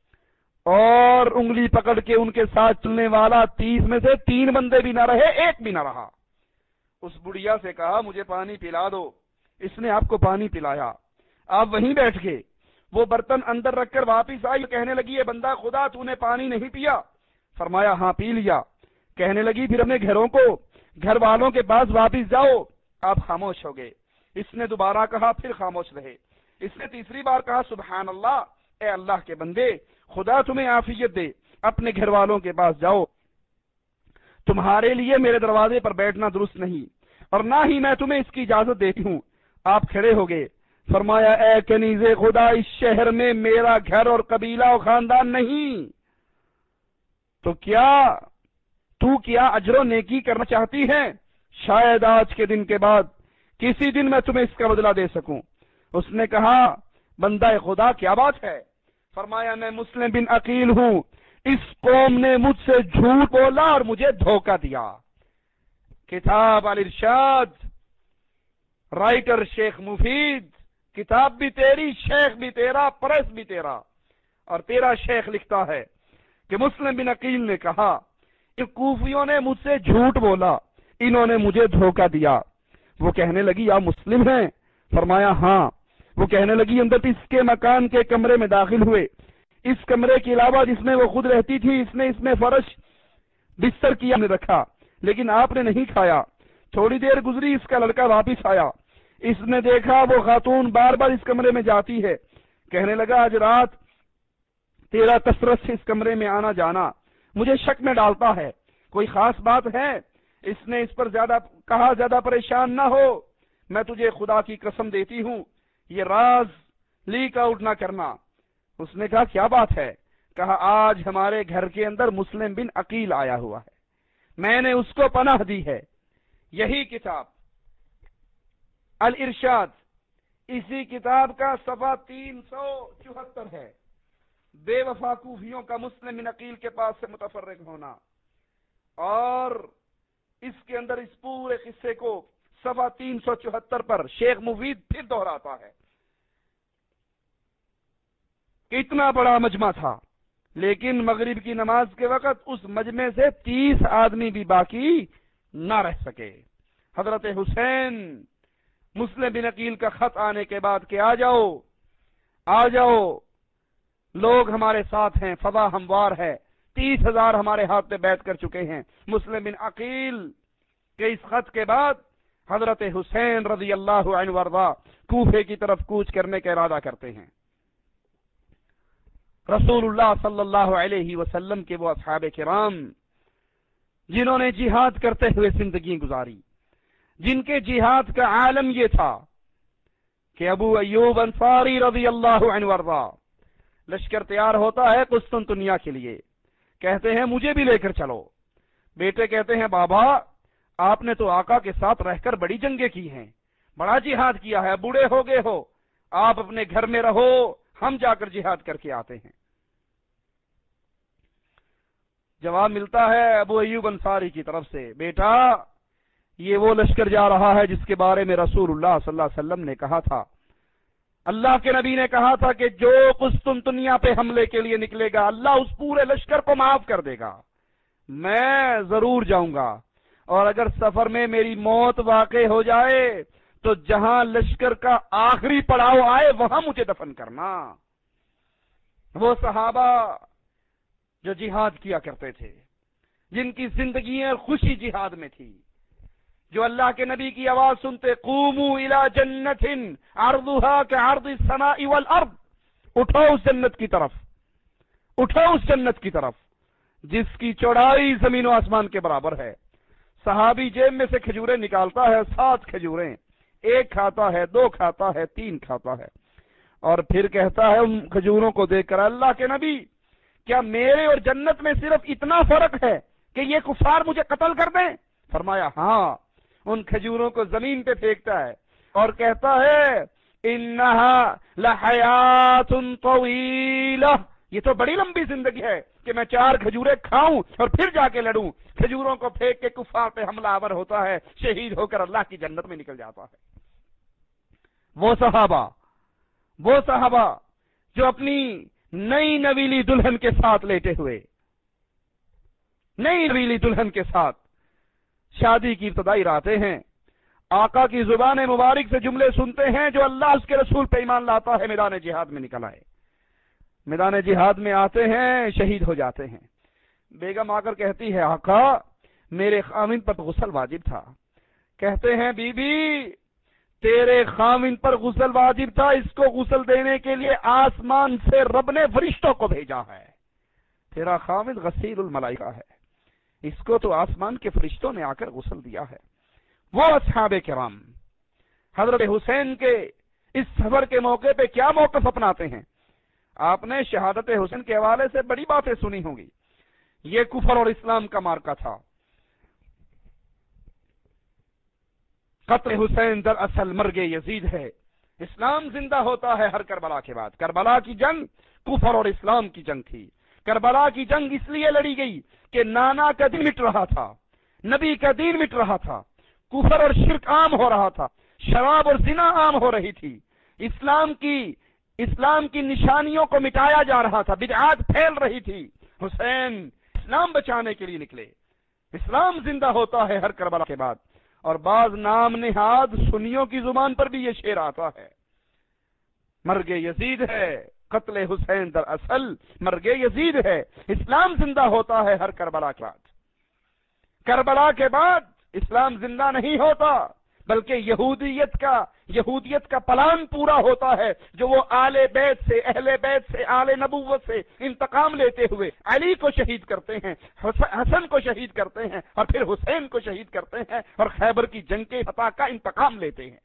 S1: اور انگلی پکڑ کے ان کے ساتھ چلنے والا تیس میں سے تین بندے بھی نہ رہے، ایک بھی نہ رہا. اس بڑھیا سے کہا مجھے پانی پلا دو. اس نے آپ کو پانی پلایا. آپ وہیں بیٹھ گئے. وہ برتن اندر رکھ کر واپس آئی، کہنے لگی یہ بندہ خدا تو نے پانی نہیں پیا؟ فرمایا ہاں پی لیا. کہنے لگی پھر اپنے گھروں کو گھر والوں کے پاس واپس جاؤ. آپ خاموش ہو گئے. اس نے دوبارہ کہا، پھر خاموش رہے. اس نے تیسری بار کہا سبحان اللہ، اے اللہ کے بندے خدا تمہیں عافیت دے، اپنے گھر والوں کے پاس جاؤ. تمہارے لیے میرے دروازے پر بیٹھنا درست نہیں اور نہ ہی میں تمہیں اس کی اجازت دیتی ہوں. آپ کھڑے ہو گئے. فرمایا اے کنیز خدا اس شہر میں میرا گھر اور قبیلہ و خاندان نہیں، تو کیا تو کیا اجر و نیکی کرنا چاہتی ہے؟ شاید آج کے دن کے بعد کسی دن میں تمہیں اس کا بدلہ دے سکوں. اس نے کہا بندہ خدا کیا بات ہے؟ فرمایا میں مسلم بن عقیل ہوں، اس قوم نے مجھ سے جھوٹ بولا اور مجھے دھوکہ دیا. کتاب الارشاد، رائٹر شیخ مفید، کتاب بھی تیری، شیخ بھی تیرا، پریس بھی تیرا. اور تیرا شیخ لکھتا ہے کہ مسلم بن عقیل نے کہا کہ کوفیوں نے مجھ سے جھوٹ بولا، انہوں نے مجھے دھوکہ دیا. وہ کہنے لگی آپ مسلم ہیں؟ فرمایا ہاں. وہ کہنے لگی اندر اس کے مکان کے کمرے میں داخل ہوئے. اس کمرے کے علاوہ جس میں وہ خود رہتی تھی اس نے اس میں فرش بستر کیا نے رکھا، لیکن آپ نے نہیں کھایا. تھوڑی دیر گزری، اس کا لڑکا واپس آیا. اس نے دیکھا وہ خاتون بار بار اس کمرے میں جاتی ہے. کہنے لگا آج رات تیرا کثرت سے اس کمرے میں آنا جانا مجھے شک میں ڈالتا ہے، کوئی خاص بات ہے؟ اس نے اس پر زیادہ کہا زیادہ پریشان نہ ہو، میں تجھے خدا کی قسم دیتی ہوں یہ راز لیک آؤٹ نہ کرنا. اس نے کہا کیا بات ہے؟ کہا آج ہمارے گھر کے اندر مسلم بن عقیل آیا ہوا ہے، میں نے اس کو پناہ دی ہے. یہی کتاب الارشاد، اسی کتاب کا صفحہ تین سو چوہتر ہے. بے وفا کوفیوں کا مسلم بن عقیل کے پاس سے متفرق ہونا. اور اس کے اندر اس پورے قصے کو صفحہ تین سو چوہتر پر شیخ مفید پھر دہراتا ہے. کتنا بڑا مجمع تھا، لیکن مغرب کی نماز کے وقت اس مجمع سے تیس آدمی بھی باقی نہ رہ سکے. حضرت حسین مسلم بن عقیل کا خط آنے کے بعد کہ آ جاؤ آ جاؤ لوگ ہمارے ساتھ ہیں، فضا ہموار ہے، تیس ہزار ہمارے ہاتھ میں بیٹھ کر چکے ہیں. مسلم بن عقیل کے اس خط کے بعد حضرت حسین رضی اللہ عنہ وارضا کوفے کی طرف کوچ کرنے کا ارادہ کرتے ہیں. رسول اللہ صلی اللہ علیہ وسلم کے وہ اصحاب کرام جنہوں نے جہاد کرتے ہوئے زندگی گزاری، جن کے جہاد کا عالم یہ تھا کہ ابو ایوب انصاری رضی اللہ عنہ وارضا لشکر تیار ہوتا ہے قسطنطنیہ کے لیے، کہتے ہیں مجھے بھی لے کر چلو. بیٹے کہتے ہیں بابا آپ نے تو آقا کے ساتھ رہ کر بڑی جنگیں کی ہیں، بڑا جہاد کیا ہے، بوڑھے ہو گئے ہو، آپ اپنے گھر میں رہو، ہم جا کر جہاد کر کے آتے ہیں۔ جواب ملتا ہے ابو ایوب انصاری کی طرف سے، بیٹا یہ وہ لشکر جا رہا ہے جس کے بارے میں رسول اللہ صلی اللہ علیہ وسلم نے کہا تھا، اللہ کے نبی نے کہا تھا کہ جو قسطنطنیہ پہ حملے کے لیے نکلے گا اللہ اس پورے لشکر کو معاف کر دے گا، میں ضرور جاؤں گا، اور اگر سفر میں میری موت واقع ہو جائے تو جہاں لشکر کا آخری پڑاؤ آئے وہاں مجھے دفن کرنا۔ وہ صحابہ جو جہاد کیا کرتے تھے، جن کی زندگیاں خوشی جہاد میں تھی، جو اللہ کے نبی کی آواز سنتے قوموا الی جنت عرضها كعرض السماء والارض، اٹھو اس جنت کی طرف، اٹھو اس جنت کی طرف جس کی چوڑائی زمین و آسمان کے برابر ہے۔ صحابی جیب میں سے کھجوریں نکالتا ہے، سات کھجوریں، ایک کھاتا ہے، دو کھاتا ہے، تین کھاتا ہے، اور پھر کہتا ہے ان کھجوروں کو دیکھ کر، اللہ کے نبی کیا میرے اور جنت میں صرف اتنا فرق ہے کہ یہ کفار مجھے قتل کر دیں؟ فرمایا ہاں۔ ان کھجوروں کو زمین پہ پھینکتا ہے اور کہتا ہے انہا لحیات طویلہ، یہ تو بڑی لمبی زندگی ہے کہ میں چار کھجوریں کھاؤں اور پھر جا کے لڑوں۔ کھجوروں کو پھینک کے کفار پہ حملہ آور ہوتا ہے، شہید ہو کر اللہ کی جنت میں نکل جاتا ہے۔ وہ صحابہ وہ صحابہ جو اپنی نئی نویلی دلہن کے ساتھ لیٹے ہوئے، نئی نویلی دلہن کے ساتھ شادی کی ابتدائی راتیں ہیں، آقا کی زبان مبارک سے جملے سنتے ہیں جو اللہ اس کے رسول پہ ایمان لاتا ہے میدان جہاد میں نکل آئے، میدان جہاد میں آتے ہیں، شہید ہو جاتے ہیں۔ بیگم آ کر کہتی ہے آقا میرے خاوند پر غسل واجب تھا۔ کہتے ہیں بی بی تیرے خاوند پر غسل واجب تھا، اس کو غسل دینے کے لیے آسمان سے رب نے فرشتوں کو بھیجا ہے، تیرا خاوند غسیل الملائکہ ہے، اس کو تو آسمان کے فرشتوں نے آ کر غسل دیا ہے۔ وہ اصحاب کرام حضرت حسین کے اس سفر کے موقع پہ کیا موقف اپناتے ہیں؟ آپ نے شہادت حسین کے حوالے سے بڑی باتیں سنی ہوں گی۔ یہ کفر اور اسلام کا مارکا تھا۔ قتل حسین دراصل مرگ یزید ہے۔ اسلام زندہ ہوتا ہے ہر کربلا کے بعد۔ کربلا کی جنگ کفر اور اسلام کی جنگ تھی۔ کربلا کی جنگ اس لیے لڑی گئی کہ نانا کا دین مٹ رہا تھا، نبی کا دین مٹ رہا تھا، کفر اور شرک عام ہو رہا تھا، شراب اور زنا عام ہو رہی تھی، اسلام کی اسلام کی نشانیوں کو مٹایا جا رہا تھا، بدعات پھیل رہی تھی۔ حسین اسلام بچانے کے لیے نکلے۔ اسلام زندہ ہوتا ہے ہر کربلا کے بعد۔ اور بعض نام نہاد سنیوں کی زبان پر بھی یہ شعر آتا ہے، مرگ یزید ہے قتل حسین دراصل مرگ یزید ہے۔ اسلام زندہ ہوتا ہے ہر کربلا کے بعد۔ کربلا کے بعد اسلام زندہ نہیں ہوتا، بلکہ یہودیت کا یہودیت کا پلان پورا ہوتا ہے جو وہ آل بیت سے اہل بیت سے آل نبوت سے انتقام لیتے ہوئے علی کو شہید کرتے ہیں، حسن کو شہید کرتے ہیں، اور پھر حسین کو شہید کرتے ہیں، اور خیبر کی جنگ کے فتح کا انتقام لیتے ہیں۔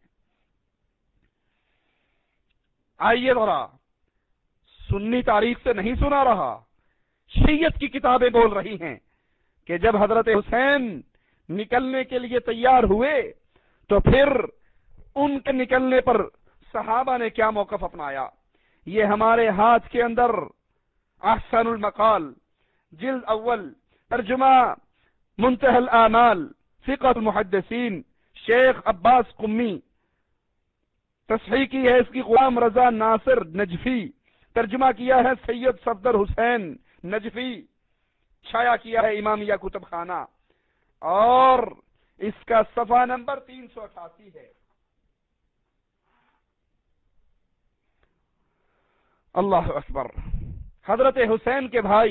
S1: آئیے ذرا، سنی تاریخ سے نہیں سنا رہا، شیعت کی کتابیں بول رہی ہیں کہ جب حضرت حسین نکلنے کے لیے تیار ہوئے تو پھر ان کے نکلنے پر صحابہ نے کیا موقف اپنایا۔ یہ ہمارے ہاتھ کے اندر احسن المقال جلد اول ترجمہ منتہی الآمال فقہ المحدثین شیخ عباس قمی، تصحیح کی ہے اس کی غلام رضا ناصر نجفی، ترجمہ کیا ہے سید صفدر حسین نجفی، شائع کیا ہے امامیہ کتب خانہ، اور اس کا صفحہ نمبر تین سو اٹھاسی ہے۔ اللہ اکبر۔ حضرت حسین کے بھائی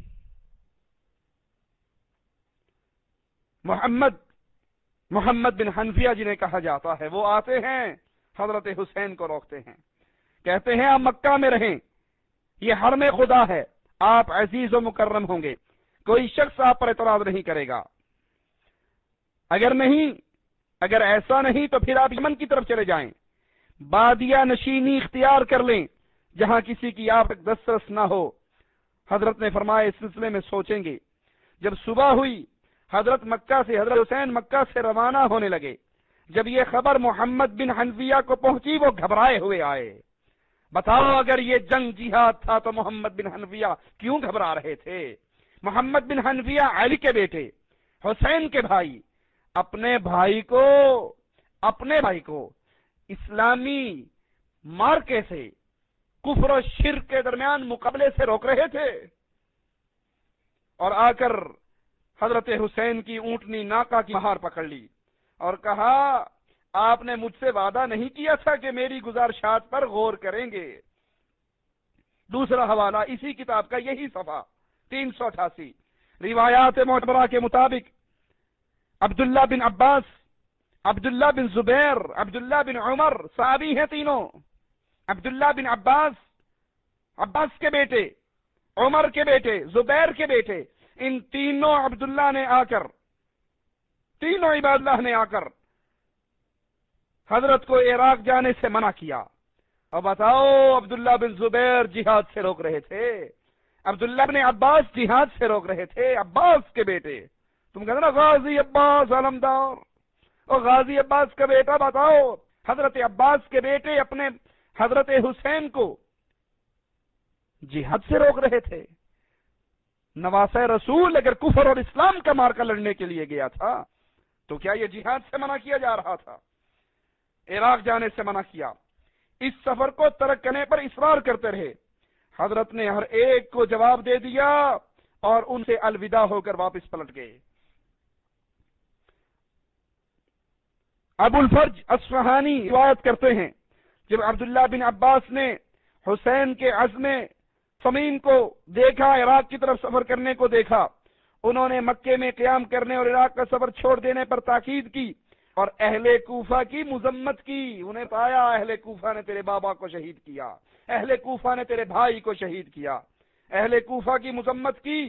S1: محمد محمد بن حنفیہ جنہیں کہا جاتا ہے، وہ آتے ہیں حضرت حسین کو روکتے ہیں، کہتے ہیں آپ مکہ میں رہیں، یہ حرم خدا ہے، آپ عزیز و مکرم ہوں گے، کوئی شخص آپ پر اعتراض نہیں کرے گا، اگر نہیں اگر ایسا نہیں تو پھر آپ یمن کی طرف چلے جائیں، بادیہ نشینی اختیار کر لیں جہاں کسی کی آپ تک دسترس نہ ہو۔ حضرت نے فرمایا اس سلسلے میں سوچیں گے۔ جب صبح ہوئی حضرت مکہ سے حضرت حسین مکہ سے روانہ ہونے لگے. جب یہ خبر محمد بن حنفیہ کو پہنچی وہ گھبرائے ہوئے آئے. بتاؤ اگر یہ جنگ جہاد تھا تو محمد بن حنفیہ کیوں گھبرا رہے تھے؟ محمد بن حنفیہ علی کے بیٹے، حسین کے بھائی، اپنے بھائی کو اپنے بھائی کو اسلامی مارکے سے، کفر و شرک کے درمیان مقابلے سے روک رہے تھے. اور آ کر حضرت حسین کی اونٹنی ناکا کی مہار پکڑ لی اور کہا آپ نے مجھ سے وعدہ نہیں کیا تھا کہ میری گزارشات پر غور کریں گے. دوسرا حوالہ اسی کتاب کا، یہی صفحہ تین سو اٹھاسی. روایات معتبرہ کے مطابق عبداللہ بن عباس، عبداللہ بن زبیر، عبداللہ بن عمر صحابی ہیں تینوں. عبداللہ بن عباس، عباس کے بیٹے، عمر کے بیٹے، زبیر کے بیٹے، ان تینوں عبداللہ نے آ کر تینوں عباد اللہ نے آ کر حضرت کو عراق جانے سے منع کیا. اور بتاؤ عبداللہ بن زبیر جہاد سے روک رہے تھے، عبداللہ بن عباس جہاد سے روک رہے تھے. عباس کے بیٹے، تم کہتے نا غازی عباس علمدار، اور غازی عباس کا بیٹا. بتاؤ حضرت عباس کے بیٹے اپنے حضرت حسین کو جہاد سے روک رہے تھے. نواسہ رسول اگر کفر اور اسلام کا مارکا لڑنے کے لیے گیا تھا تو کیا یہ جہاد سے منع کیا جا رہا تھا؟ عراق جانے سے منع کیا. اس سفر کو ترک کرنے پر اصرار کرتے رہے. حضرت نے ہر ایک کو جواب دے دیا اور ان سے الوداع ہو کر واپس پلٹ گئے. ابو الفرج اصفہانی روایت کرتے ہیں جب عبداللہ بن عباس نے حسین کے عزم صمیم کو دیکھا، عراق کی طرف سفر کرنے کو دیکھا، انہوں نے مکے میں قیام کرنے اور عراق کا سفر چھوڑ دینے پر تاکید کی اور اہل کوفہ کی مذمت کی. انہیں پایا اہل کوفہ نے تیرے بابا کو شہید کیا، اہل کوفہ نے تیرے بھائی کو شہید کیا، اہل کوفہ کی مذمت کی.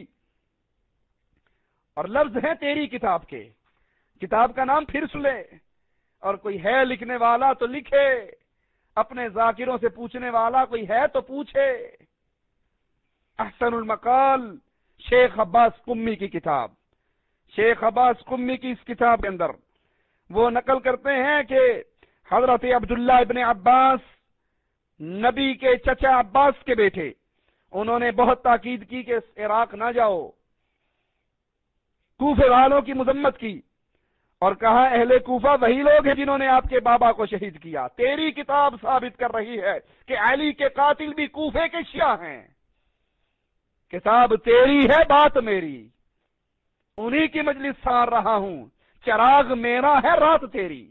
S1: اور لفظ ہیں تیری کتاب کے، کتاب کا نام پھر سلے، اور کوئی ہے لکھنے والا تو لکھے، اپنے ذاکروں سے پوچھنے والا کوئی ہے تو پوچھے. احسن المقال شیخ عباس قمی کی کتاب، شیخ عباس قمی کی اس کتاب کے اندر وہ نقل کرتے ہیں کہ حضرت عبداللہ ابن عباس نبی کے چچا عباس کے بیٹے، انہوں نے بہت تاکید کی کہ عراق نہ جاؤ، کوفہ والوں کی مذمت کی اور کہا اہل کوفہ وہی لوگ ہیں جنہوں نے آپ کے بابا کو شہید کیا. تیری کتاب ثابت کر رہی ہے کہ علی کے قاتل بھی کوفے کے شیعہ ہیں. کتاب تیری ہے، بات میری، انہی کی مجلس سار رہا ہوں، چراغ میرا ہے، رات تیری.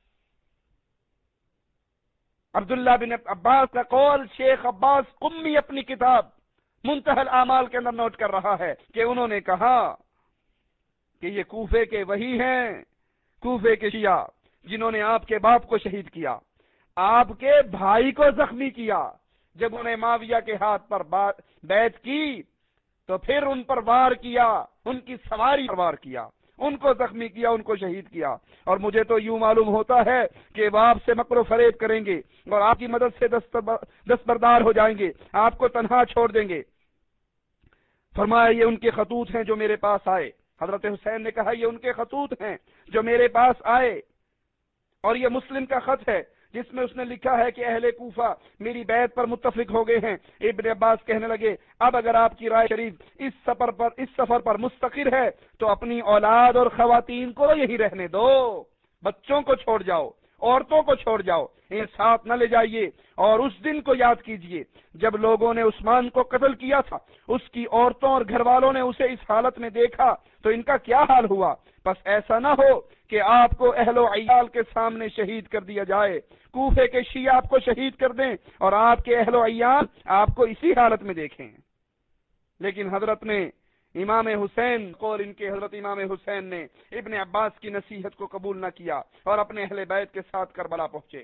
S1: عبداللہ بن عباس کا قول شیخ عباس قمی اپنی کتاب منتہی الاعمال کے اندر نوٹ کر رہا ہے کہ انہوں نے کہا کہ یہ کوفے کے وہی ہیں، کوفے کے شیعہ جنہوں نے آپ کے باپ کو شہید کیا، آپ کے بھائی کو زخمی کیا. جب انہیں معاویہ کے ہاتھ پر بیعت کی تو پھر ان پر وار کیا، ان کی سواری پر وار کیا، ان کو زخمی کیا، ان کو شہید کیا. اور مجھے تو یوں معلوم ہوتا ہے کہ وہ آپ سے مکر و فریب کریں گے اور آپ کی مدد سے دستبردار ہو جائیں گے، آپ کو تنہا چھوڑ دیں گے. فرمایا یہ ان کے خطوط ہیں جو میرے پاس آئے. حضرت حسین نے کہا یہ ان کے خطوط ہیں جو میرے پاس آئے، اور یہ مسلم کا خط ہے جس میں اس نے لکھا ہے کہ اہل کوفہ میری بیعت پر متفق ہو گئے ہیں. ابن عباس کہنے لگے اب اگر آپ کی رائے شریف اس سفر پر اس سفر پر مستقر ہے تو اپنی اولاد اور خواتین کو یہی رہنے دو، بچوں کو چھوڑ جاؤ، عورتوں کو چھوڑ جاؤ، انہیں ساتھ نہ لے جائیے. اور اس دن کو یاد کیجئے جب لوگوں نے عثمان کو قتل کیا تھا، اس کی عورتوں اور گھر والوں نے اسے اس حالت میں دیکھا تو ان کا کیا حال ہوا. بس ایسا نہ ہو کہ آپ کو اہل و عیال کے سامنے شہید کر دیا جائے، کوفے کے شیعہ آپ کو شہید کر دیں اور آپ کے اہل و عیال آپ کو اسی حالت میں دیکھیں. لیکن حضرت نے امام حسین اور ان کے حضرت امام حسین نے ابن عباس کی نصیحت کو قبول نہ کیا اور اپنے اہل بیت کے ساتھ کربلا پہنچے.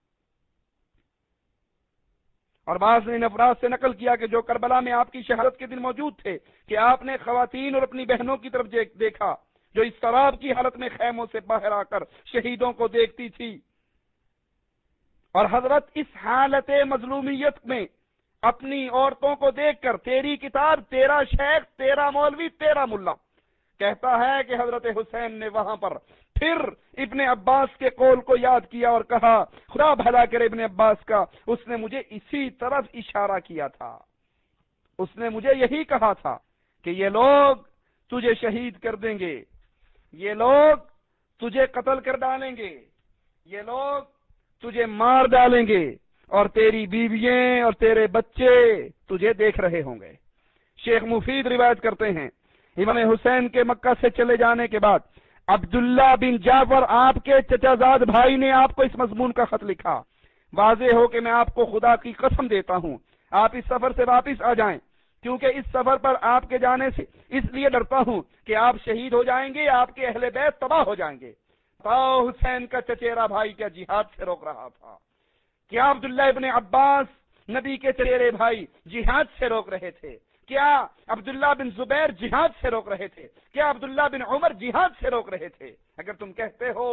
S1: اور بعض نے افراد سے نقل کیا کہ جو کربلا میں آپ کی شہادت کے دن موجود تھے کہ آپ نے خواتین اور اپنی بہنوں کی طرف دیکھا جو اس طراب کی حالت میں خیموں سے باہر آ کر شہیدوں کو دیکھتی تھی. اور حضرت اس حالت مظلومیت میں اپنی عورتوں کو دیکھ کر تیری کتاب، تیرا شیخ، تیرا مولوی، تیرا ملا کہتا ہے کہ حضرت حسین نے وہاں پر پھر ابن عباس کے قول کو یاد کیا اور کہا خدا بھلا کرے ابن عباس کا، اس نے مجھے اسی طرف اشارہ کیا تھا، اس نے مجھے یہی کہا تھا کہ یہ لوگ تجھے شہید کر دیں گے، یہ لوگ تجھے قتل کر ڈالیں گے، یہ لوگ تجھے مار ڈالیں گے، اور تیری بیویاں اور تیرے بچے تجھے دیکھ رہے ہوں گے۔ شیخ مفید روایت کرتے ہیں امام حسین کے مکہ سے چلے جانے کے بعد عبداللہ بن جعفر آپ کے چچا زاد بھائی نے آپ کو اس مضمون کا خط لکھا، واضح ہو کہ میں آپ کو خدا کی قسم دیتا ہوں آپ اس سفر سے واپس آ جائیں، کیونکہ اس سفر پر آپ کے جانے سے اس لیے ڈرتا ہوں کہ آپ شہید ہو جائیں گے، آپ کے اہل بیت تباہ ہو جائیں گے۔ تو حسین کا چچیرا بھائی کیا جہاد سے روک رہا تھا؟ کیا عبداللہ ابن عباس نبی کے چچیرے بھائی جہاد سے روک رہے تھے؟ کیا عبداللہ بن زبیر جہاد سے روک رہے تھے؟ کیا عبداللہ بن عمر جہاد سے روک رہے تھے؟ اگر تم کہتے ہو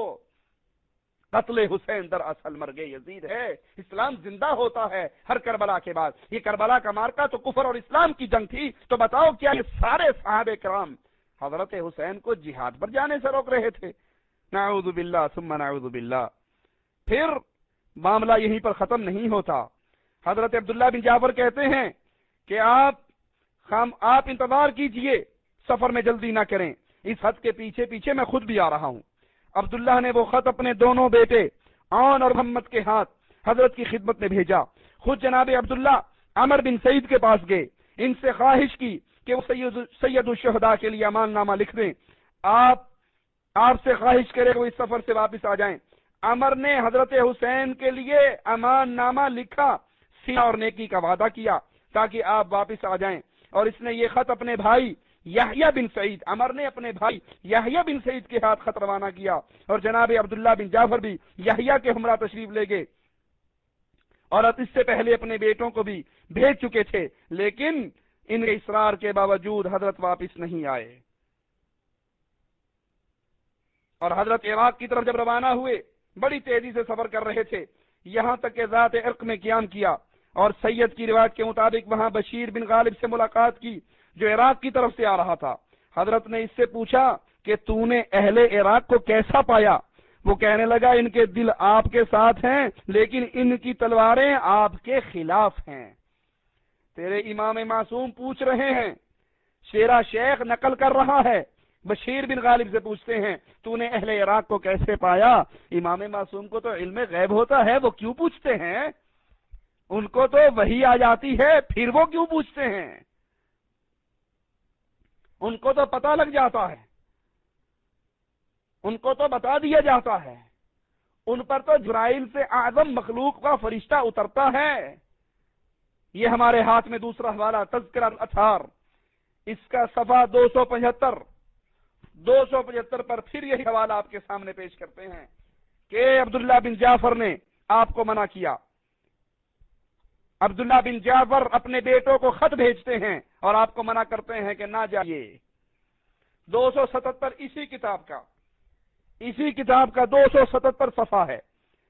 S1: قتل حسین در اصل مرگ یزید ہے، اسلام زندہ ہوتا ہے ہر کربلا کے بعد، یہ کربلا کا مارکا تو کفر اور اسلام کی جنگ تھی، تو بتاؤ کیا یہ سارے صحابہ کرام حضرت حسین کو جہاد پر جانے سے روک رہے تھے؟ نعوذ باللہ ثم نعوذ باللہ۔ پھر معاملہ یہیں پر ختم نہیں ہوتا، حضرت عبداللہ بن جعفر کہتے ہیں کہ آپ خام آپ انتظار کیجئے، سفر میں جلدی نہ کریں، اس خط کے پیچھے پیچھے میں خود بھی آ رہا ہوں۔ عبداللہ نے وہ خط اپنے دونوں بیٹے عون اور محمد کے ہاتھ حضرت کی خدمت میں بھیجا، خود جناب عبداللہ عمر بن سعید کے پاس گئے، ان سے خواہش کی کہ وہ سید سید الشہداء کے لیے امان نامہ لکھ دیں، آپ آپ سے خواہش کرے کہ وہ اس سفر سے واپس آ جائیں۔ عمر نے حضرت حسین کے لیے امان نامہ لکھا، سینا اور نیکی کا وعدہ کیا تاکہ آپ واپس آ جائیں، اور اس نے یہ خط اپنے بھائی یحییٰ بن سعید، عمر نے اپنے بھائی یحییٰ بن سعید کے ہاتھ خط روانہ کیا، اور جناب عبداللہ بن جعفر بھی یحییٰ کے ہمراہ تشریف لے گئے، اور اس سے پہلے اپنے بیٹوں کو بھی بھیج چکے تھے، لیکن ان کے اصرار کے باوجود حضرت واپس نہیں آئے، اور حضرت عراق کی طرف جب روانہ ہوئے بڑی تیزی سے سفر کر رہے تھے، یہاں تک کہ ذات عرق میں قیام کیا، اور سید کی روایت کے مطابق وہاں بشیر بن غالب سے ملاقات کی جو عراق کی طرف سے آ رہا تھا۔ حضرت نے اس سے پوچھا کہ تو نے اہل عراق کو کیسا پایا؟ وہ کہنے لگا ان کے دل آپ کے ساتھ ہیں لیکن ان کی تلواریں آپ کے خلاف ہیں۔ تیرے امام معصوم پوچھ رہے ہیں، شیرا شیخ نقل کر رہا ہے، بشیر بن غالب سے پوچھتے ہیں تو نے اہل عراق کو کیسے پایا؟ امام معصوم کو تو علم غیب ہوتا ہے، وہ کیوں پوچھتے ہیں؟ ان کو تو وحی آ جاتی ہے، پھر وہ کیوں پوچھتے ہیں؟ ان کو تو پتہ لگ جاتا ہے، ان کو تو بتا دیا جاتا ہے، ان پر تو جبرائیل سے اعظم مخلوق کا فرشتہ اترتا ہے۔ یہ ہمارے ہاتھ میں دوسرا حوالہ تذکرہ الاطہار، اس کا صفحہ دو سو پچہتر دو سو پچہتر پر پھر یہی حوالہ آپ کے سامنے پیش کرتے ہیں کہ عبداللہ بن جعفر نے آپ کو منع کیا۔ عبداللہ بن جعفر اپنے بیٹوں کو خط بھیجتے ہیں اور آپ کو منع کرتے ہیں کہ نہ جائیے۔ دو سو ستتر اسی کتاب کا اسی کتاب کا دو سو ستتر صفحہ ہے۔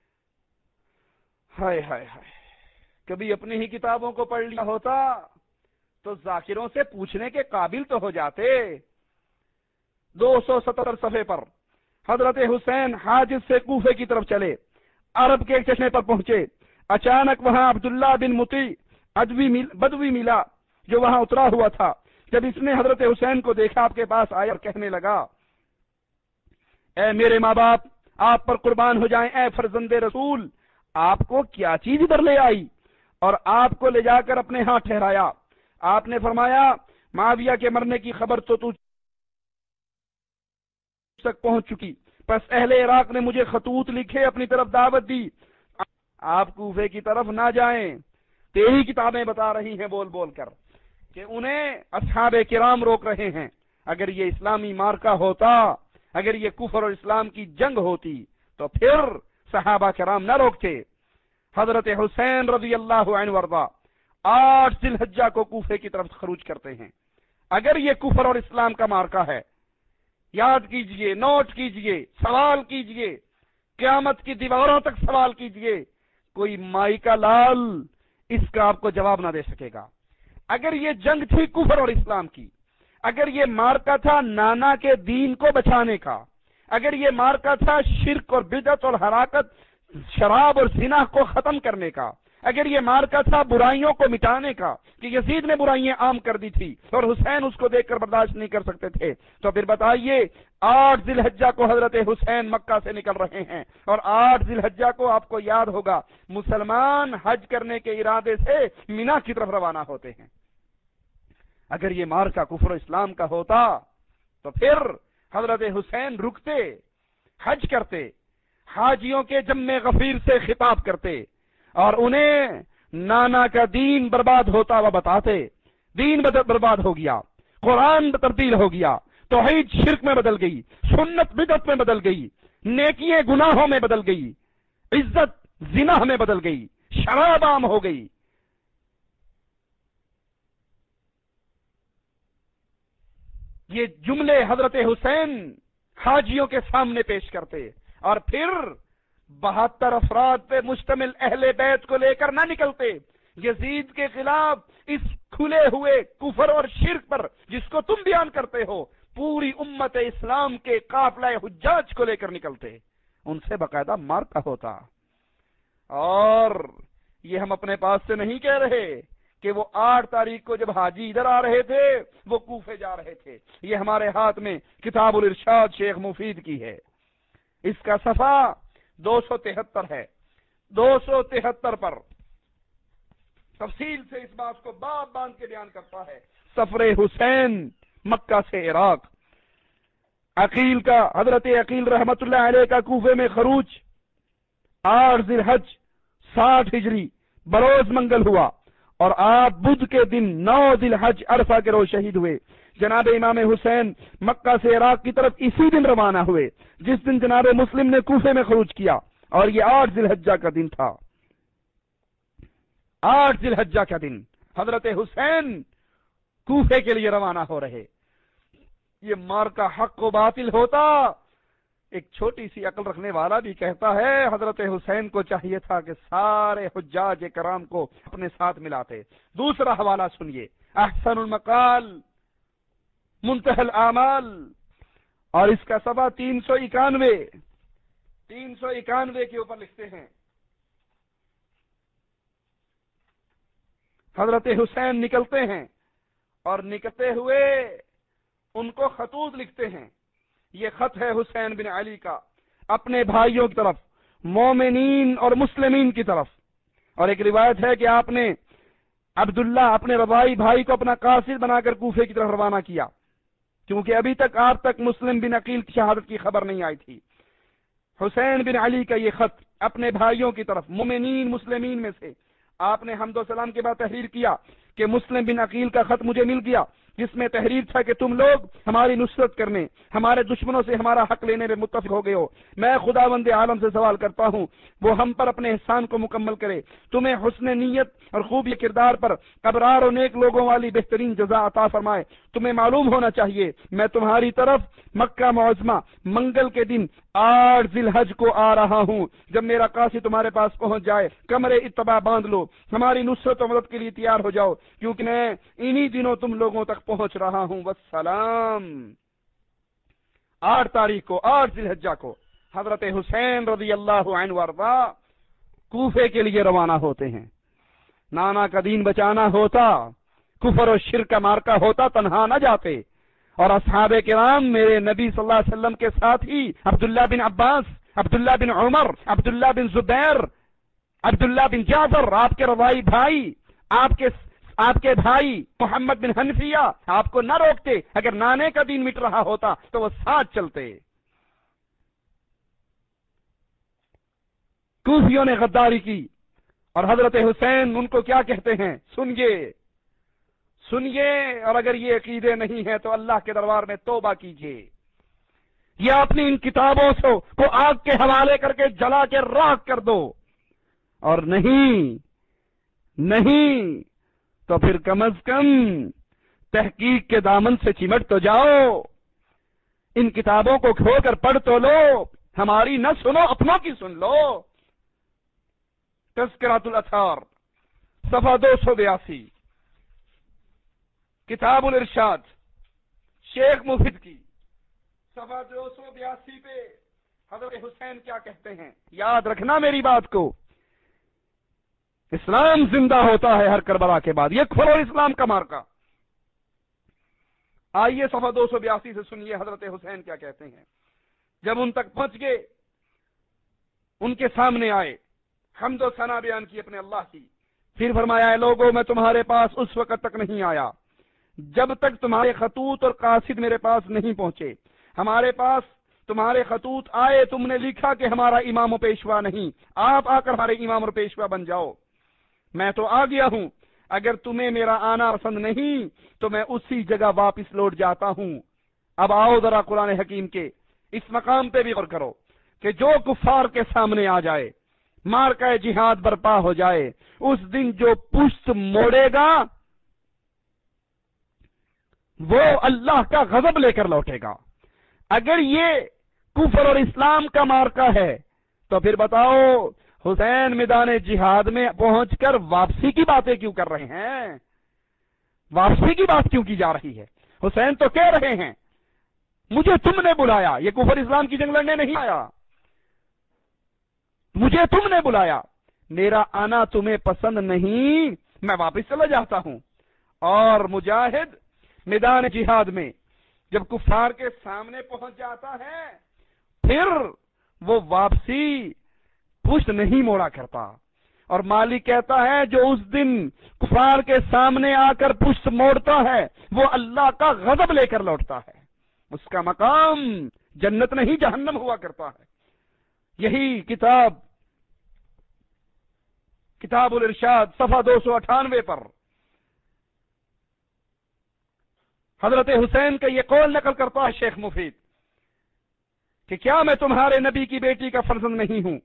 S1: ہائے ہائے ہائے، کبھی اپنی ہی کتابوں کو پڑھ لیا ہوتا تو ذاکروں سے پوچھنے کے قابل تو ہو جاتے۔ دو سو ستتر صفحے پر حضرت حسین حاجز سے کوفے کی طرف چلے، عرب کے ایک چشمے پر پہنچے، اچانک وہاں عبداللہ بن مطیع ادوی بدوی ملا جو وہاں اترا ہوا تھا۔ جب اس نے حضرت حسین کو دیکھا آپ کے پاس آیا اور کہنے لگا، اے میرے ماں باپ، آپ پر قربان ہو جائیں، اے فرزند رسول، آپ کو کیا چیز ادھر لے آئی؟ اور آپ کو لے جا کر اپنے ہاں ٹھہرایا۔ آپ نے فرمایا، معاویہ کے مرنے کی خبر تو تو تک پہنچ چکی، پس اہل عراق نے مجھے خطوط لکھے، اپنی طرف دعوت دی، آپ کوفے کی طرف نہ جائیں۔ تیری کتابیں بتا رہی ہیں بول بول کر کہ انہیں اصحاب کرام روک رہے ہیں۔ اگر یہ اسلامی مارکا ہوتا، اگر یہ کفر اور اسلام کی جنگ ہوتی تو پھر صحابہ کرام نہ روکتے۔ حضرت حسین رضی اللہ عنہ وارضا آٹھ ذی الحجہ کو کوفے کی طرف خروج کرتے ہیں۔ اگر یہ کفر اور اسلام کا مارکا ہے، یاد کیجئے، نوٹ کیجئے، سوال کیجئے، قیامت کی دیواروں تک سوال کیجئے، کوئی مائی کا لال اس کا آپ کو جواب نہ دے سکے گا۔ اگر یہ جنگ تھی کفر اور اسلام کی، اگر یہ مارکا تھا نانا کے دین کو بچانے کا، اگر یہ مارکا تھا شرک اور بدعت اور حراکت، شراب اور زنا کو ختم کرنے کا، اگر یہ مارکا تھا برائیوں کو مٹانے کا کہ یزید نے برائیاں عام کر دی تھی اور حسین اس کو دیکھ کر برداشت نہیں کر سکتے تھے، تو پھر بتائیے آٹھ ذی الحجہ کو حضرت حسین مکہ سے نکل رہے ہیں، اور آٹھ ذی الحجہ کو آپ کو یاد ہوگا مسلمان حج کرنے کے ارادے سے مینا کی طرف روانہ ہوتے ہیں۔ اگر یہ مارکا کفر و اسلام کا ہوتا تو پھر حضرت حسین رکتے، حج کرتے، حاجیوں کے جمع غفیر سے خطاب کرتے اور انہیں نانا کا دین برباد ہوتا وہ بتاتے، دین برباد ہو گیا، قرآن تبدیل ہو گیا، توحید شرک میں بدل گئی، سنت بدعت میں بدل گئی، نیکیاں گناہوں میں بدل گئی، عزت زنا میں بدل گئی، شراب عام ہو گئی۔ یہ جملے حضرت حسین حاجیوں کے سامنے پیش کرتے اور پھر بہتر افراد پہ مشتمل اہل بیت کو لے کر نہ نکلتے یزید کے خلاف اس کھلے ہوئے کفر اور شرک پر جس کو تم بیان کرتے ہو، پوری امت اسلام کے قافلہ حجاج کو لے کر نکلتے، ان سے باقاعدہ مارکا ہوتا۔ اور یہ ہم اپنے پاس سے نہیں کہہ رہے کہ وہ آٹھ تاریخ کو جب حاجی ادھر آ رہے تھے وہ کوفے جا رہے تھے، یہ ہمارے ہاتھ میں کتاب الارشاد شیخ مفید کی ہے، اس کا صفحہ دو سو تہتر ہے، دو سو تہتر پر تفصیل سے اس بات کو باب باندھ کے بیان کرتا ہے۔ سفر حسین مکہ سے عراق، عقیل کا حضرت عقیل رحمت اللہ علیہ کا کوفے میں خروج آٹھ ذی الحج ساٹھ ہجری بروز منگل ہوا، اور آپ بدھ کے دن نو ذی الحج عرفہ کے روز شہید ہوئے۔ جناب امام حسین مکہ سے عراق کی طرف اسی دن روانہ ہوئے جس دن جناب مسلم نے کوفے میں خروج کیا، اور یہ آٹھ ذی الحجہ کا دن تھا۔ آٹھ ذی الحجہ کا دن حضرت حسین کوفے کے لیے روانہ ہو رہے۔ یہ مارکا حق و باطل ہوتا، ایک چھوٹی سی عقل رکھنے والا بھی کہتا ہے حضرت حسین کو چاہیے تھا کہ سارے حجاج کرام کو اپنے ساتھ ملاتے۔ دوسرا حوالہ سنیے، احسن المقال منتہی الاعمال، اور اس کا صفحہ تین سو اکانوے تین سو اکانوے کے اوپر لکھتے ہیں، حضرت حسین نکلتے ہیں اور نکلتے ہوئے ان کو خطوط لکھتے ہیں۔ یہ خط ہے حسین بن علی کا اپنے بھائیوں کی طرف، مومنین اور مسلمین کی طرف، اور ایک روایت ہے کہ آپ نے عبداللہ اپنے رضائی بھائی کو اپنا قاصد بنا کر کوفے کی طرف روانہ کیا، کیونکہ ابھی تک آپ تک مسلم بن عقیل کی شہادت کی خبر نہیں آئی تھی۔ حسین بن علی کا یہ خط اپنے بھائیوں کی طرف، مومنین مسلمین میں سے، آپ نے حمد و سلام کے بعد تحریر کیا کہ مسلم بن عقیل کا خط مجھے مل گیا، جس میں تحریر تھا کہ تم لوگ ہماری نصرت کرنے، ہمارے دشمنوں سے ہمارا حق لینے میں متفق ہو گئے ہو۔ میں خداوند عالم سے سوال کرتا ہوں وہ ہم پر اپنے احسان کو مکمل کرے، تمہیں حسن نیت اور خوبی کردار پر ابرار و نیک لوگوں والی بہترین جزا عطا فرمائے۔ تمہیں معلوم ہونا چاہیے میں تمہاری طرف مکہ معظمہ منگل کے دن آٹھ ذی الحج کو آ رہا ہوں۔ جب میرا قاصد تمہارے پاس پہنچ جائے کمرے اتباع باندھ لو، ہماری نصرت و مدد کے لیے تیار ہو جاؤ، کیونکہ میں انہی دنوں تم لوگوں تک پہنچ رہا ہوں۔ والسلام۔ آٹھ تاریخ کو، آٹھ ذی الحجہ کو حضرت حسین رضی اللہ عنہ وارضا کوفے کے لیے روانہ ہوتے ہیں۔ نانا کا دین بچانا ہوتا، کفر و شرک کا مارکا ہوتا، تنہا نہ جاتے، اور اصحاب کرام میرے نبی صلی اللہ علیہ وسلم کے ساتھ ہی عبداللہ بن عباس، عبداللہ بن عمر، عبداللہ بن زبیر، عبداللہ بن جعفر، آپ کے رضائی بھائی، آپ کے آپ کے بھائی محمد بن حنفیہ آپ کو نہ روکتے، اگر نانے کا دین مٹ رہا ہوتا تو وہ ساتھ چلتے۔ کوفیوں نے غداری کی، اور حضرت حسین ان کو کیا کہتے ہیں سنیے سنیے اور اگر یہ عقیدے نہیں ہیں تو اللہ کے دربار میں توبہ کیجیے، یا اپنی ان کتابوں سے کو آگ کے حوالے کر کے جلا کے راکھ کر دو، اور نہیں نہیں تو پھر کم از کم تحقیق کے دامن سے چمٹ تو جاؤ، ان کتابوں کو کھو کر پڑھ تو لو، ہماری نہ سنو اپنوں کی سن لو۔ تذکرۃ الاطہار صفحہ دو سو بیاسی، کتاب الارشاد شیخ مفید کی صفحہ دو سو بیاسی پہ حضرت حسین کیا کہتے ہیں؟ یاد رکھنا میری بات کو، اسلام زندہ ہوتا ہے ہر کربلا کے بعد، یہ کفر اور اسلام کا مارکا۔ آئیے صفحہ دو سو بیاسی سے سنیے حضرت حسین کیا کہتے ہیں۔ جب ان تک پہنچ گئے، ان کے سامنے آئے، حمد و ثنا بیان کی اپنے اللہ کی، پھر فرمایا اے لوگوں میں تمہارے پاس اس وقت تک نہیں آیا جب تک تمہارے خطوط اور قاصد میرے پاس نہیں پہنچے۔ ہمارے پاس تمہارے خطوط آئے، تم نے لکھا کہ ہمارا امام و پیشوا نہیں، آپ آ کر ہمارے امام اور پیشوا بن جاؤ۔ میں تو آ گیا ہوں، اگر تمہیں میرا آنا پسند نہیں تو میں اسی جگہ واپس لوٹ جاتا ہوں۔ اب آؤ ذرا قرآن حکیم کے اس مقام پہ بھی غور کرو کہ جو کفار کے سامنے آ جائے، مارکہ جہاد برپا ہو جائے، اس دن جو پشت موڑے گا وہ اللہ کا غضب لے کر لوٹے گا۔ اگر یہ کفر اور اسلام کا مارکہ ہے تو پھر بتاؤ حسین میدان جہاد میں پہنچ کر واپسی کی باتیں کیوں کر رہے ہیں؟ واپسی کی بات کیوں کی جا رہی ہے؟ حسین تو کہہ رہے ہیں مجھے تم نے بلایا، یہ کفر اسلام کی جنگ لڑنے نہیں آیا، مجھے تم نے بلایا، میرا آنا تمہیں پسند نہیں، میں واپس چلا جاتا ہوں۔ اور مجاہد میدان جہاد میں جب کفار کے سامنے پہنچ جاتا ہے پھر وہ واپسی پشت نہیں موڑا کرتا، اور مالک کہتا ہے جو اس دن کفار کے سامنے آ کر پشت موڑتا ہے وہ اللہ کا غضب لے کر لوٹتا ہے، اس کا مقام جنت نہیں جہنم ہوا کرتا ہے۔ یہی کتاب کتاب الارشاد صفحہ دو سو اٹھانوے پر حضرت حسین کا یہ قول نقل کرتا ہے شیخ مفید کہ کیا میں تمہارے نبی کی بیٹی کا فرزند نہیں ہوں؟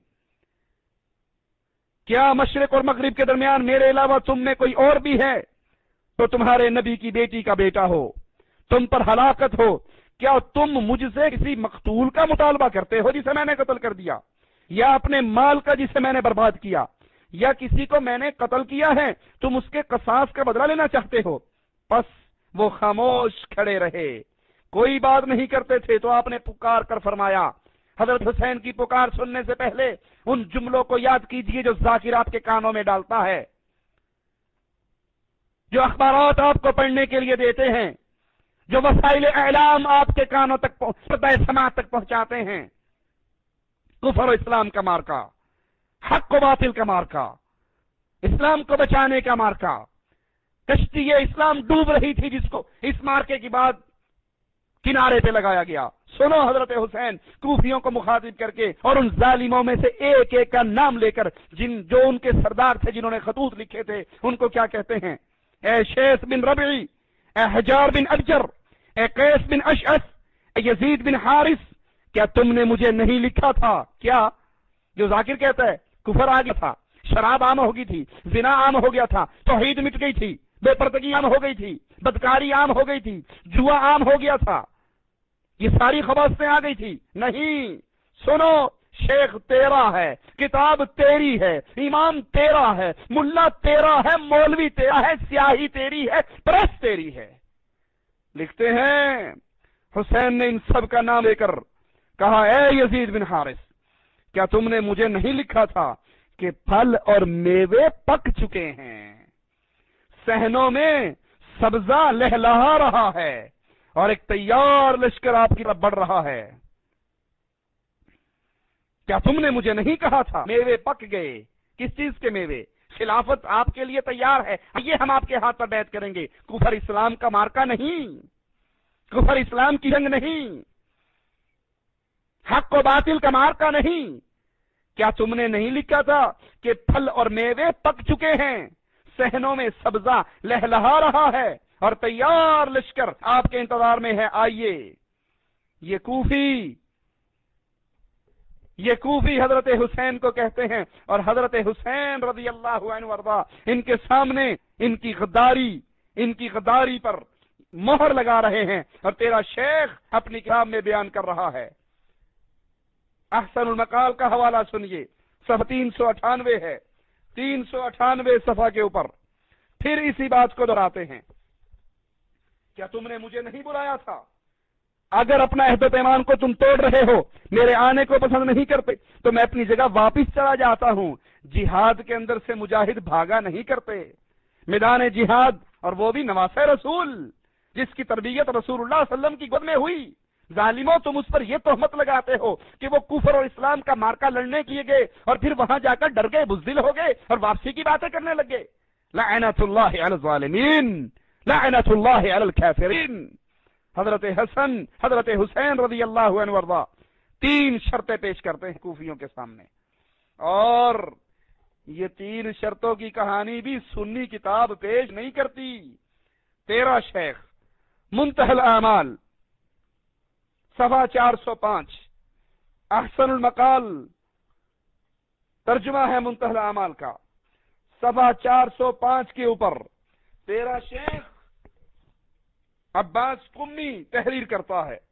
S1: کیا مشرق اور مغرب کے درمیان میرے علاوہ تم میں کوئی اور بھی ہے تو تمہارے نبی کی بیٹی کا بیٹا ہو، تم پر ہلاکت ہو، کیا تم مجھ سے کسی مقتول کا مطالبہ کرتے ہو جسے میں نے قتل کر دیا، یا اپنے مال کا جسے میں نے برباد کیا، یا کسی کو میں نے قتل کیا ہے تم اس کے قصاص کا بدلہ لینا چاہتے ہو؟ پس وہ خاموش کھڑے رہے، کوئی بات نہیں کرتے تھے۔ تو آپ نے پکار کر فرمایا، حضرت حسین کی پکار سننے سے پہلے ان جملوں کو یاد کیجئے جو ذاکر آپ کے کانوں میں ڈالتا ہے، جو اخبارات آپ کو پڑھنے کے لیے دیتے ہیں، جو وسائل اعلام آپ کے کانوں تک سماعت تک پہنچاتے ہیں۔ کفر و اسلام کا مارکا، حق و باطل کا مارکا، اسلام کو بچانے کا مارکا۔ کشتی اسلام ڈوب رہی تھی جس کو اس مارکے کی بعد کنارے پہ لگایا گیا۔ سنو حضرت حسین کوفیوں کو مخاطب کر کے اور ان ظالموں میں سے ایک ایک کا نام لے کر جن جو ان کے سردار تھے جنہوں نے خطوط لکھے تھے ان کو کیا کہتے ہیں؟ اے شیخ بن ربعی، اے حجار بن ابجر، اے قیس بن اشعث، اے یزید بن حارث، کیا تم نے مجھے نہیں لکھا تھا؟ کیا جو ذاکر کہتا ہے کفر آ گیا تھا، شراب عام ہو گئی تھی، زنا عام ہو گیا تھا، توحید مٹ گئی تھی، بے پردگی عام ہو گئی تھی، بدکاری عام ہو گئی تھی، جوا عام ہو گیا تھا، یہ ساری خباثتیں آ گئی تھی؟ نہیں، سنو، شیخ تیرا ہے، کتاب تیری ہے، امام تیرا ہے، ملا تیرا ہے، مولوی تیرا ہے، سیاہی تیری ہے، پریس تیری ہے۔ لکھتے ہیں حسین نے ان سب کا نام لے کر کہا اے یزید بن حارث، کیا تم نے مجھے نہیں لکھا تھا کہ پھل اور میوے پک چکے ہیں، صحنوں میں سبزہ لہلہا رہا ہے اور ایک تیار لشکر آپ کی طرف بڑھ رہا ہے؟ کیا تم نے مجھے نہیں کہا تھا میوے پک گئے؟ کس چیز کے میوے؟ خلافت آپ کے لیے تیار ہے، یہ ہم آپ کے ہاتھ پر بیعت کریں گے۔ کفر اسلام کا مارکا نہیں، کفر اسلام کی جنگ نہیں، حق و باطل کا مارکا نہیں۔ کیا تم نے نہیں لکھا تھا کہ پھل اور میوے پک چکے ہیں، صحنوں میں سبزہ لہلہا رہا ہے اور تیار لشکر آپ کے انتظار میں ہے، آئیے۔ یہ کوفی یہ کوفی حضرت حسین کو کہتے ہیں، اور حضرت حسین رضی اللہ عنہ وارضا ان کے سامنے ان کی غداری ان کی غداری پر مہر لگا رہے ہیں، اور تیرا شیخ اپنی کتاب میں بیان کر رہا ہے۔ احسن المقال کا حوالہ سنیے، صفحہ تین سو اٹھانوے ہے، تین سو اٹھانوے صفحہ کے اوپر پھر اسی بات کو دہراتے ہیں، کیا تم نے مجھے نہیں بلایا تھا اگر اپنا عہد و پیمان کو تم توڑ رہے ہو، میرے آنے کو پسند نہیں کرتے، تو میں اپنی جگہ واپس چلا جاتا ہوں۔ جہاد کے اندر سے مجاہد بھاگا نہیں کرتے، میدان جہاد، اور وہ بھی نواسہ رسول، جس کی تربیت رسول اللہ صلی اللہ علیہ وسلم کی گود میں ہوئی۔ ظالموں، تم اس پر یہ تہمت لگاتے ہو کہ وہ کفر اور اسلام کا مارکا لڑنے کیے گئے اور پھر وہاں جا کر ڈر گئے، بزدل ہو گئے اور واپسی کی باتیں کرنے لگے۔ لعنت اللہ علی الظالمین، لعنت اللہ علی الکافرین۔ حضرت حسن، حضرت حسین رضی اللہ عنہ وارضا تین شرطیں پیش کرتے ہیں کوفیوں کے سامنے، اور یہ تین شرطوں کی کہانی بھی سنی کتاب پیش نہیں کرتی۔ تیرا شیخ منتہی الاعمال صفحہ چار سو پانچ، احسن المقال ترجمہ ہے منتہی الاعمال کا، صفحہ چار سو پانچ کے اوپر تیرا شیخ عباس قمی تحریر کرتا ہے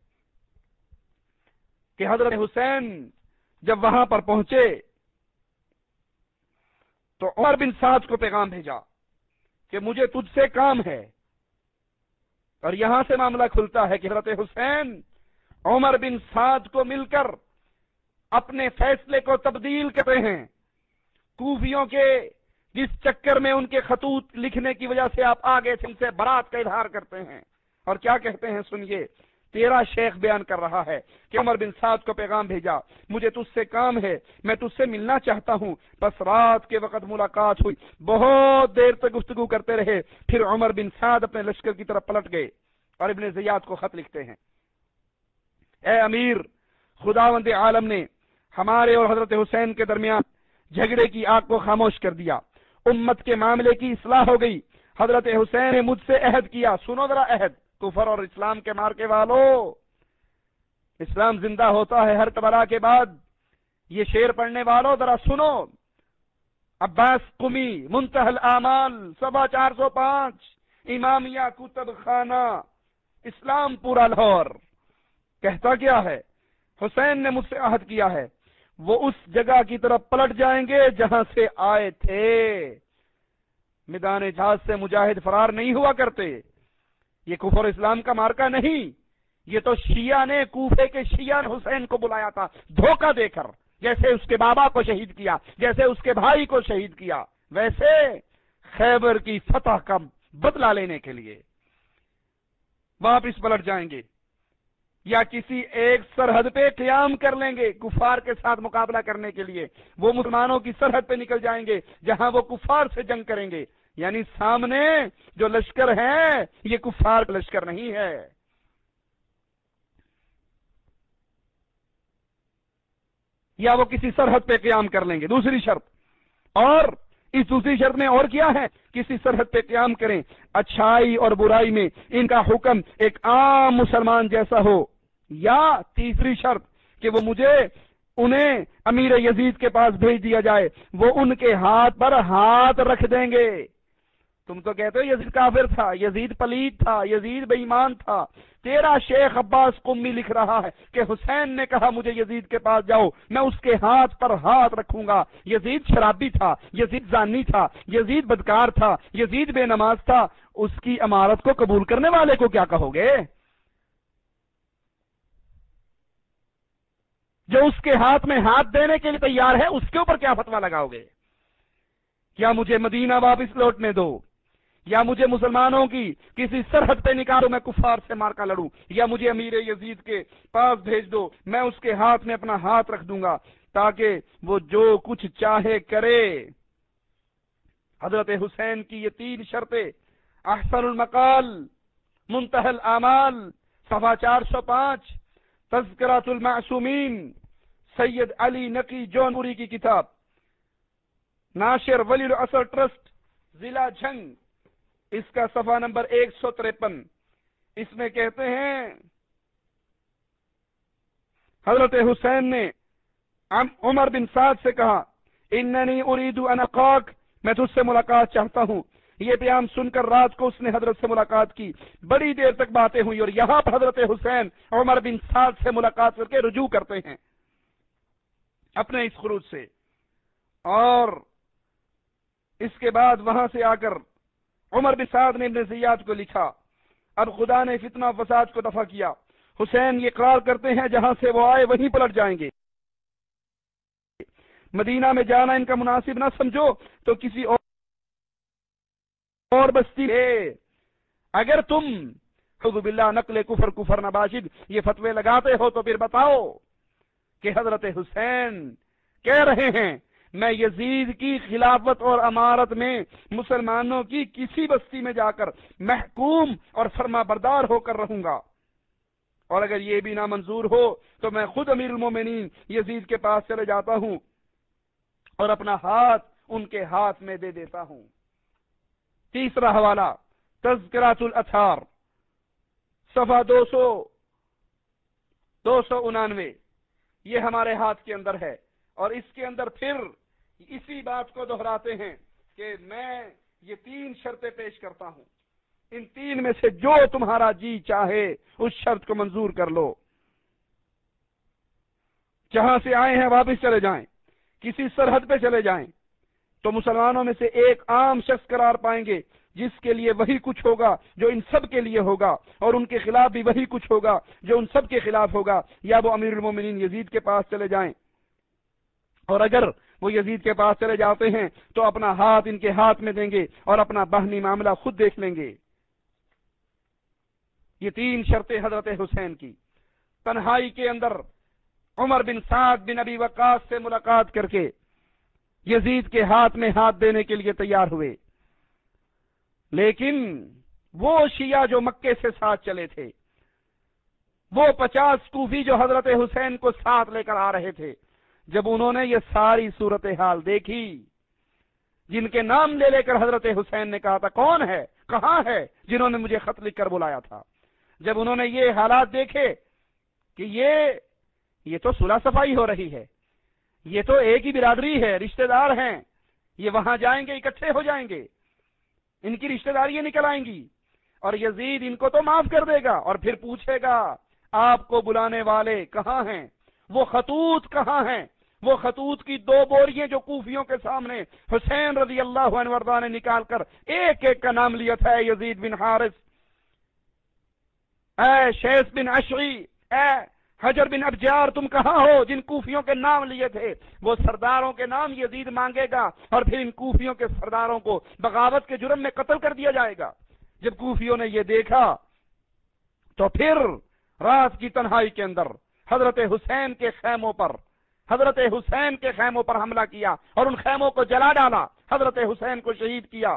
S1: کہ حضرت حسین جب وہاں پر پہنچے تو عمر بن سعد کو پیغام بھیجا کہ مجھے تجھ سے کام ہے، اور یہاں سے معاملہ کھلتا ہے کہ حضرت حسین عمر بن سعد کو مل کر اپنے فیصلے کو تبدیل کرتے ہیں۔ کوفیوں کے جس چکر میں ان کے خطوط لکھنے کی وجہ سے آپ آگے سے ان سے برات کا اظہار کرتے ہیں، اور کیا کہتے ہیں سنیے۔ تیرا شیخ بیان کر رہا ہے کہ عمر بن سعد کو پیغام بھیجا، مجھے تجھ سے کام ہے، میں تجھ سے ملنا چاہتا ہوں۔ بس رات کے وقت ملاقات ہوئی، بہت دیر تک گفتگو کرتے رہے، پھر عمر بن سعد اپنے لشکر کی طرف پلٹ گئے اور ابن زیاد کو خط لکھتے ہیں، اے امیر، خداوند عالم نے ہمارے اور حضرت حسین کے درمیان جھگڑے کی آگ کو خاموش کر دیا، امت کے معاملے کی اصلاح ہو گئی۔ حضرت حسین نے مجھ سے عہد کیا، سنو ذرا عہد، کفر اور اسلام کے مارکے والو، اسلام زندہ ہوتا ہے ہر کربلا کے بعد، یہ شعر پڑھنے والو ذرا سنو۔ عباس قمی منتہی الاعمال صفحہ چار سو پانچ، امامیہ کتب خانہ، اسلام پورا لاہور۔ کہتا کیا ہے؟ حسین نے مجھ سے عہد کیا ہے، وہ اس جگہ کی طرف پلٹ جائیں گے جہاں سے آئے تھے۔ میدان جہاد سے مجاہد فرار نہیں ہوا کرتے، یہ کفر اسلام کا مارکا نہیں، یہ تو شیعہ نے، کوفے کے شیعہ نے حسین کو بلایا تھا دھوکہ دے کر، جیسے اس کے بابا کو شہید کیا، جیسے اس کے بھائی کو شہید کیا، ویسے خیبر کی فتح کا بدلہ لینے کے لیے واپس پلٹ جائیں گے، یا کسی ایک سرحد پہ قیام کر لیں گے کفار کے ساتھ مقابلہ کرنے کے لیے، وہ مسلمانوں کی سرحد پہ نکل جائیں گے جہاں وہ کفار سے جنگ کریں گے۔ یعنی سامنے جو لشکر ہے یہ کفار کا لشکر نہیں ہے۔ یا وہ کسی سرحد پہ قیام کر لیں گے، دوسری شرط، اور اس دوسری شرط میں اور کیا ہے؟ کسی سرحد پہ قیام کریں، اچھائی اور برائی میں ان کا حکم ایک عام مسلمان جیسا ہو۔ یا تیسری شرط کہ وہ مجھے انہیں امیر یزید کے پاس بھیج دیا جائے، وہ ان کے ہاتھ پر ہاتھ رکھ دیں گے۔ تم تو کہتے ہو یزید کافر تھا، یزید پلید تھا، یزید بے ایمان تھا۔ تیرا شیخ عباس قمی لکھ رہا ہے کہ حسین نے کہا مجھے یزید کے پاس جاؤ، میں اس کے ہاتھ پر ہاتھ رکھوں گا۔ یزید شرابی تھا، یزید زانی تھا، یزید بدکار تھا، یزید بے نماز تھا، اس کی امارت کو قبول کرنے والے کو کیا کہو گے؟ جو اس کے ہاتھ میں ہاتھ دینے کے لیے تیار ہے اس کے اوپر کیا فتویٰ لگاؤ گے؟ کیا مجھے مدینہ واپس لوٹنے دو، یا مجھے مسلمانوں کی کسی سرحد پہ نکالو، میں کفار سے مار کا لڑوں، یا مجھے امیر یزید کے پاس بھیج دو، میں اس کے ہاتھ میں اپنا ہاتھ رکھ دوں گا تاکہ وہ جو کچھ چاہے کرے۔ حضرت حسین کی یہ تین شرطیں، احسن المقال منتہی الاعمال صفحہ چار سو پانچ، تذکرۃ المعصومین سید علی نقی جونپوری کی کتاب، ناشر ولی العصر ٹرسٹ ضلع جھنگ، اس کا صفحہ نمبر ایک سو تریپن، اس میں کہتے ہیں حضرت حسین نے عمر بن سعد سے کہا، اننی اريد ان القاک، میں تجھ سے ملاقات چاہتا ہوں۔ یہ پیام سن کر رات کو اس نے حضرت سے ملاقات کی، بڑی دیر تک باتیں ہوئی، اور یہاں پر حضرت حسین عمر بن سعد سے ملاقات کر کے رجوع کرتے ہیں اپنے اس خروج سے، اور اس کے بعد وہاں سے آ کر عمر بن سعد نے ابن زیاد کو لکھا، اب خدا نے فتنہ فساد کو دفع کیا، حسین یہ اقرار کرتے ہیں جہاں سے وہ آئے وہیں پلٹ جائیں گے، مدینہ میں جانا ان کا مناسب نہ سمجھو تو کسی اور اور بستی ہے۔ اگر تم اعوذ باللہ نقل کفر کفر نباشد یہ فتوے لگاتے ہو تو پھر بتاؤ کہ حضرت حسین کہہ رہے ہیں میں یزید کی خلافت اور امارت میں مسلمانوں کی کسی بستی میں جا کر محکوم اور فرما بردار ہو کر رہوں گا، اور اگر یہ بھی نہ منظور ہو تو میں خود امیر المومنین یزید کے پاس چلے جاتا ہوں اور اپنا ہاتھ ان کے ہاتھ میں دے دیتا ہوں۔ تیسرا حوالہ تذکرۃ الاطہار صفحہ دو سو دو سو انانوے، یہ ہمارے ہاتھ کے اندر ہے، اور اس کے اندر پھر اسی بات کو دہراتے ہیں کہ میں یہ تین شرطیں پیش کرتا ہوں، ان تین میں سے جو تمہارا جی چاہے اس شرط کو منظور کر لو، جہاں سے آئے ہیں واپس چلے جائیں، کسی سرحد پہ چلے جائیں تو مسلمانوں میں سے ایک عام شخص قرار پائیں گے جس کے لیے وہی کچھ ہوگا جو ان سب کے لیے ہوگا، اور ان کے خلاف بھی وہی کچھ ہوگا جو ان سب کے خلاف ہوگا، یا وہ امیر المومنین یزید کے پاس چلے جائیں، اور اگر وہ یزید کے پاس چلے جاتے ہیں تو اپنا ہاتھ ان کے ہاتھ میں دیں گے اور اپنا باہمی معاملہ خود دیکھ لیں گے۔ یہ تین شرطیں حضرت حسین کی تنہائی کے اندر عمر بن سعد بن ابی وقاص سے ملاقات کر کے یزید کے ہاتھ میں ہاتھ دینے کے لیے تیار ہوئے، لیکن وہ شیعہ جو مکے سے ساتھ چلے تھے، وہ پچاس کوفی جو حضرت حسین کو ساتھ لے کر آ رہے تھے، جب انہوں نے یہ ساری صورتحال دیکھی، جن کے نام لے لے کر حضرت حسین نے کہا تھا کون ہے کہاں ہے جنہوں نے مجھے خط لکھ کر بلایا تھا، جب انہوں نے یہ حالات دیکھے کہ یہ یہ تو صلح صفائی ہو رہی ہے، یہ تو ایک ہی برادری ہے، رشتہ دار ہیں، یہ وہاں جائیں گے اکٹھے ہو جائیں گے، ان کی رشتہ داریاں نکل آئیں گی، اور یزید ان کو تو معاف کر دے گا، اور پھر پوچھے گا آپ کو بلانے والے کہاں ہیں، وہ خطوط کہاں ہیں، وہ خطوط کی دو بوریاں جو کوفیوں کے سامنے حسین رضی اللہ عنہ وارضاہ نے نکال کر ایک ایک کا نام لیا تھا، اے یزید بن حارث، اے شیس بن عشری، اے حجر بن ابجار، تم کہاں ہو، جن کوفیوں کے نام لیے تھے، وہ سرداروں کے نام یزید مانگے گا، اور پھر ان کوفیوں کے سرداروں کو بغاوت کے جرم میں قتل کر دیا جائے گا۔ جب کوفیوں نے یہ دیکھا تو پھر رات کی تنہائی کے اندر حضرت حسین کے خیموں پر حضرت حسین کے خیموں پر حملہ کیا اور ان خیموں کو جلا ڈالا، حضرت حسین کو شہید کیا۔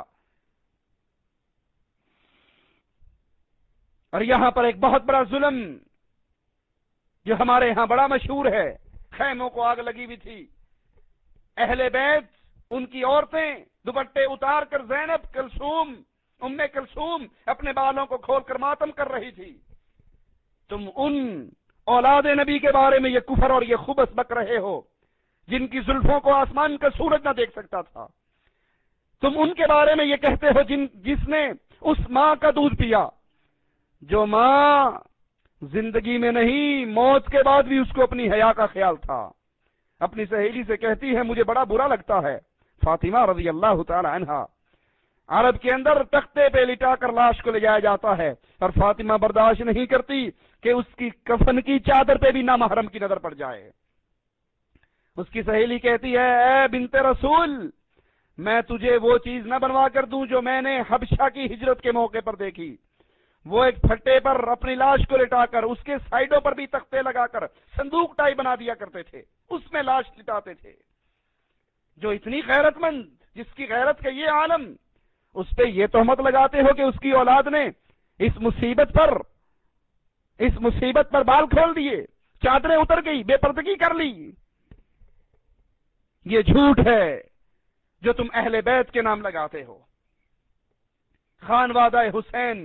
S1: اور یہاں پر ایک بہت بڑا ظلم جو ہمارے ہاں بڑا مشہور ہے، خیموں کو آگ لگی ہوئی تھی، اہل بیت ان کی عورتیں دوپٹے اتار کر زینب کلثوم ام کلثوم اپنے بالوں کو کھول کر ماتم کر رہی تھی، تم ان اولاد نبی کے بارے میں یہ کفر اور یہ خبث بک رہے ہو جن کی زلفوں کو آسمان کا سورج نہ دیکھ سکتا تھا، تم ان کے بارے میں یہ کہتے ہو جن جس نے اس ماں کا دودھ پیا جو ماں زندگی میں نہیں موت کے بعد بھی اس کو اپنی حیا کا خیال تھا۔ اپنی سہیلی سے کہتی ہے مجھے بڑا برا لگتا ہے، فاطمہ رضی اللہ تعالی عنہا، عرب کے اندر تختے پہ لٹا کر لاش کو لے جایا جاتا ہے، اور فاطمہ برداشت نہیں کرتی کہ اس کی کفن کی چادر پہ بھی نامحرم کی نظر پڑ جائے۔ اس کی سہیلی کہتی ہے اے بنت رسول، میں تجھے وہ چیز نہ بنوا کر دوں جو میں نے حبشہ کی ہجرت کے موقع پر دیکھی، وہ ایک پھٹے پر اپنی لاش کو لٹا کر اس کے سائڈوں پر بھی تختے لگا کر صندوق ٹائی بنا دیا کرتے تھے، اس میں لاش لٹاتے تھے۔ جو اتنی غیرت مند، جس کی غیرت کا یہ عالم، اس پہ یہ تہمت لگاتے ہو کہ اس کی اولاد نے اس مصیبت پر اس مصیبت پر بال کھول دیے، چادریں اتر گئی، بے پردگی کر لی۔ یہ جھوٹ ہے جو تم اہل بیت کے نام لگاتے ہو۔ خانوادہ حسین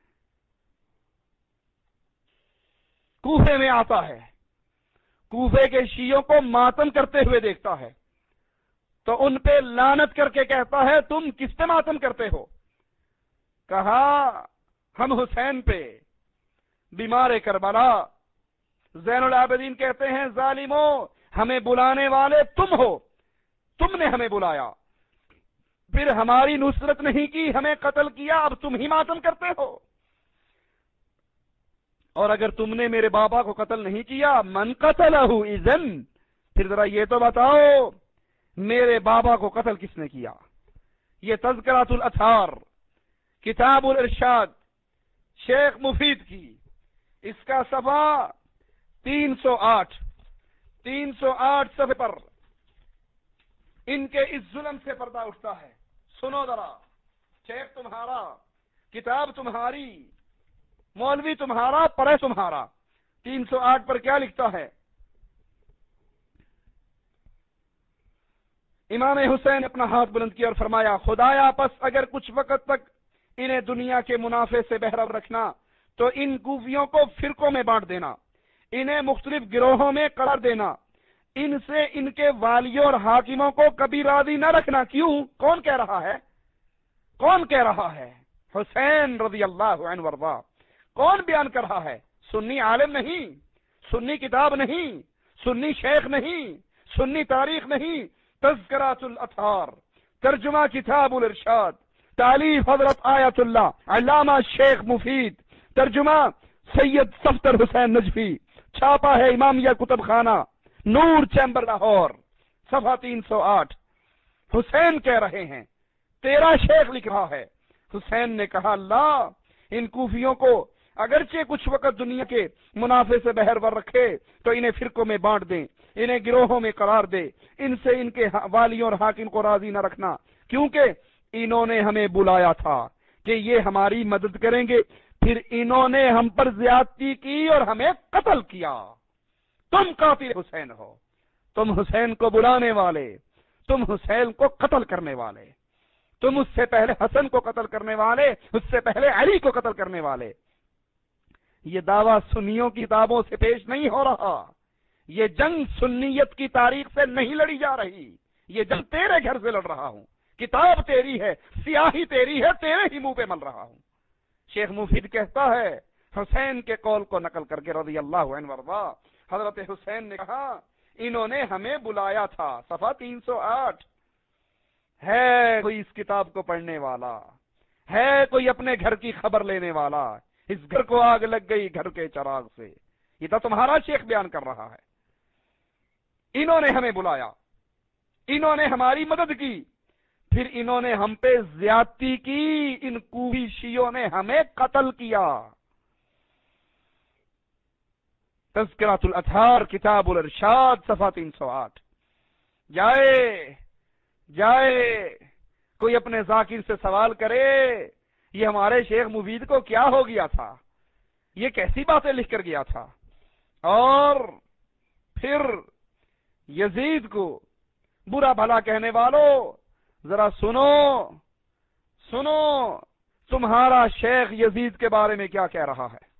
S1: کوفے میں آتا ہے، کوفے کے شیعوں کو ماتم کرتے ہوئے دیکھتا ہے تو ان پہ لعنت کر کے کہتا ہے تم کس پہ ماتم کرتے ہو؟ کہا ہم حسین پہ، بیمار کربلا۔ زین العابدین کہتے ہیں ظالمو، ہمیں بلانے والے تم ہو، تم نے ہمیں بلایا، پھر ہماری نصرت نہیں کی، ہمیں قتل کیا، اب تم ہی ماتم کرتے ہو۔ اور اگر تم نے میرے بابا کو قتل نہیں کیا من قتلہ اذن، پھر ذرا یہ تو بتاؤ میرے بابا کو قتل کس نے کیا؟ یہ تذکرۃ الاطہار کتاب الارشاد شیخ مفید کی، اس کا صفحہ تین سو آٹھ تین سو آٹھ صفحے پر ان کے اس ظلم سے پردہ اٹھتا ہے۔ سنو ذرا، شیخ تمہارا، کتاب تمہاری، مولوی تمہارا، پڑھے تمہارا، تین سو آٹھ پر کیا لکھتا ہے؟ امام حسین اپنا ہاتھ بلند کیا اور فرمایا خدایا پس اگر کچھ وقت تک انہیں دنیا کے منافع سے بہرہ رکھنا تو ان کوفیوں کو فرقوں میں بانٹ دینا، انہیں مختلف گروہوں میں قرار دینا، ان سے ان کے والیوں اور حاکموں کو کبھی راضی نہ رکھنا۔ کیوں؟ کون کہہ رہا ہے؟ کون کہہ رہا ہے؟ حسین رضی اللہ عنہ وارضا۔ کون بیان کر رہا ہے؟ سنی عالم نہیں، سنی کتاب نہیں، سنی شیخ نہیں، سنی تاریخ نہیں، تذکرۃ الاطہار، ترجمہ کتاب الارشاد، تالیف حضرت آیت اللہ علامہ شیخ مفید، ترجمہ سید صفدر حسین نجفی، چھاپا ہے امامیہ کتب خانہ، نور چیمبر لاہور، صفحہ تین سو آٹھ۔ حسین کہہ رہے ہیں، تیرا شیخ لکھ رہا ہے۔ حسین نے کہا اللہ ان کوفیوں کو اگرچہ کچھ وقت دنیا کے منافع سے بہرور رکھے تو انہیں فرقوں میں بانٹ دیں، انہیں گروہوں میں قرار دے، ان سے ان کے والیوں اور حاکم کو راضی نہ رکھنا، کیونکہ انہوں نے ہمیں بلایا تھا کہ یہ ہماری مدد کریں گے، پھر انہوں نے ہم پر زیادتی کی اور ہمیں قتل کیا۔ تم قاتل حسین ہو، تم حسین کو بلانے والے، تم حسین کو قتل کرنے والے، تم اس سے پہلے حسن کو قتل کرنے والے، اس سے پہلے علی کو قتل کرنے والے۔ یہ دعویٰ سنیوں کی کتابوں سے پیش نہیں ہو رہا، یہ جنگ سنیت کی تاریخ سے نہیں لڑی جا رہی، یہ جنگ تیرے گھر سے لڑ رہا ہوں، کتاب تیری ہے، سیاہی تیری ہے، تیرے ہی منہ پہ مل رہا ہوں۔ شیخ مفید کہتا ہے حسین کے قول کو نقل کر کے رضی اللہ عنہ وارضا، حضرت حسین نے کہا انہوں نے ہمیں بلایا تھا، صفحہ تین سو آٹھ۔ ہے کوئی اس کتاب کو پڑھنے والا، ہے کوئی اپنے گھر کی خبر لینے والا، اس گھر کو آگ لگ گئی گھر کے چراغ سے، یہ تو تمہارا شیخ بیان کر رہا ہے۔ انہوں نے ہمیں بلایا، انہوں نے ہماری مدد کی، پھر انہوں نے ہم پہ زیادتی کی، ان کوفی شیعوں نے ہمیں قتل کیا۔ تذکرۃ الاطہار کتاب الارشاد صفحہ تین سو آٹھ۔ جائے جائے کوئی اپنے ذاکر سے سوال کرے یہ ہمارے شیخ مفید کو کیا ہو گیا تھا، یہ کیسی باتیں لکھ کر گیا تھا۔ اور پھر یزید کو برا بھلا کہنے والوں ذرا سنو سنو تمہارا شیخ یزید کے بارے میں کیا کہہ رہا ہے،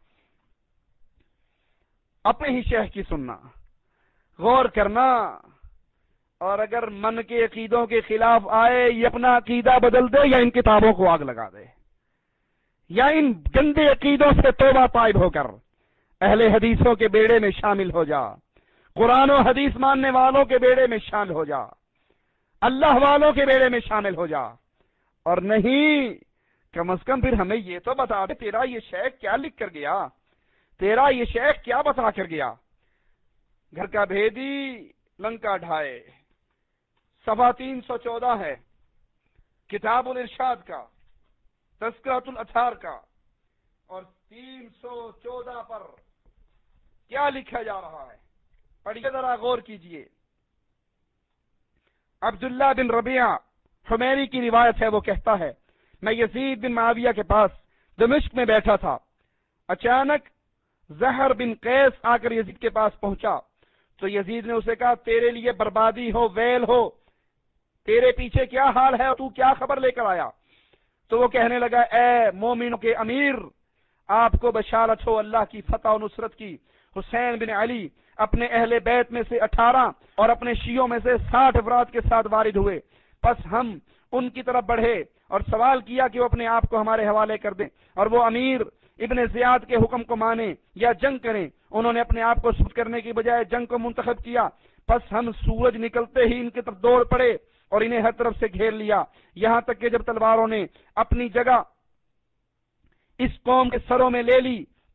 S1: اپنے ہی شیخ کی سننا، غور کرنا، اور اگر من کے عقیدوں کے خلاف آئے یہ اپنا عقیدہ بدل دے یا ان کتابوں کو آگ لگا دے، یا ان گندے عقیدوں سے توبہ طائب ہو کر اہل حدیثوں کے بیڑے میں شامل ہو جا، قرآن و حدیث ماننے والوں کے بیڑے میں شامل ہو جا، اللہ والوں کے بیڑے میں شامل ہو جا، اور نہیں کم از کم پھر ہمیں یہ تو بتا دے تیرا یہ شیخ کیا لکھ کر گیا، تیرا یہ شیخ کیا بتا کر گیا۔ گھر کا بھیدی لنکا ڈھائے، صفحہ تین سو چودہ ہے کتاب الارشاد کا، تذکرۃ الاطہار کا، اور تین سو چودہ پر کیا لکھا جا رہا ہے پڑھیے ذرا، غور کیجئے۔ عبداللہ بن ربیعہ حمیری کی روایت ہے، وہ کہتا ہے میں یزید بن معاویہ کے پاس دمشق میں بیٹھا تھا، اچانک زہر بن قیس آ کر یزید کے پاس پہنچا تو یزید نے اسے کہا تیرے لیے بربادی ہو، ویل ہو، تیرے پیچھے کیا حال ہے اور تو کیا خبر لے کر آیا؟ تو وہ کہنے لگا اے مومنوں کے امیر، آپ کو بشارت ہو اللہ کی فتح و نصرت کی، حسین بن علی اپنے اہل بیت میں سے اٹھارہ اور اپنے شیعوں میں سے ساٹھ افراد کے ساتھ وارد ہوئے، پس ہم ان کی طرف بڑھے اور سوال کیا کہ وہ اپنے آپ کو ہمارے حوالے کر دیں اور وہ امیر ابن زیاد کے حکم کو مانیں یا جنگ کریں۔ انہوں نے اپنے آپ کو سبت کرنے کی بجائے جنگ کو منتخب کیا، پس ہم سورج نکلتے ہی ان کی طرف دوڑ پڑے اور انہیں ہر طرف سے گھیر لیا، یہاں تک کہ جب تلواروں نے اپنی جگہ اس قوم کے سروں میں لے لی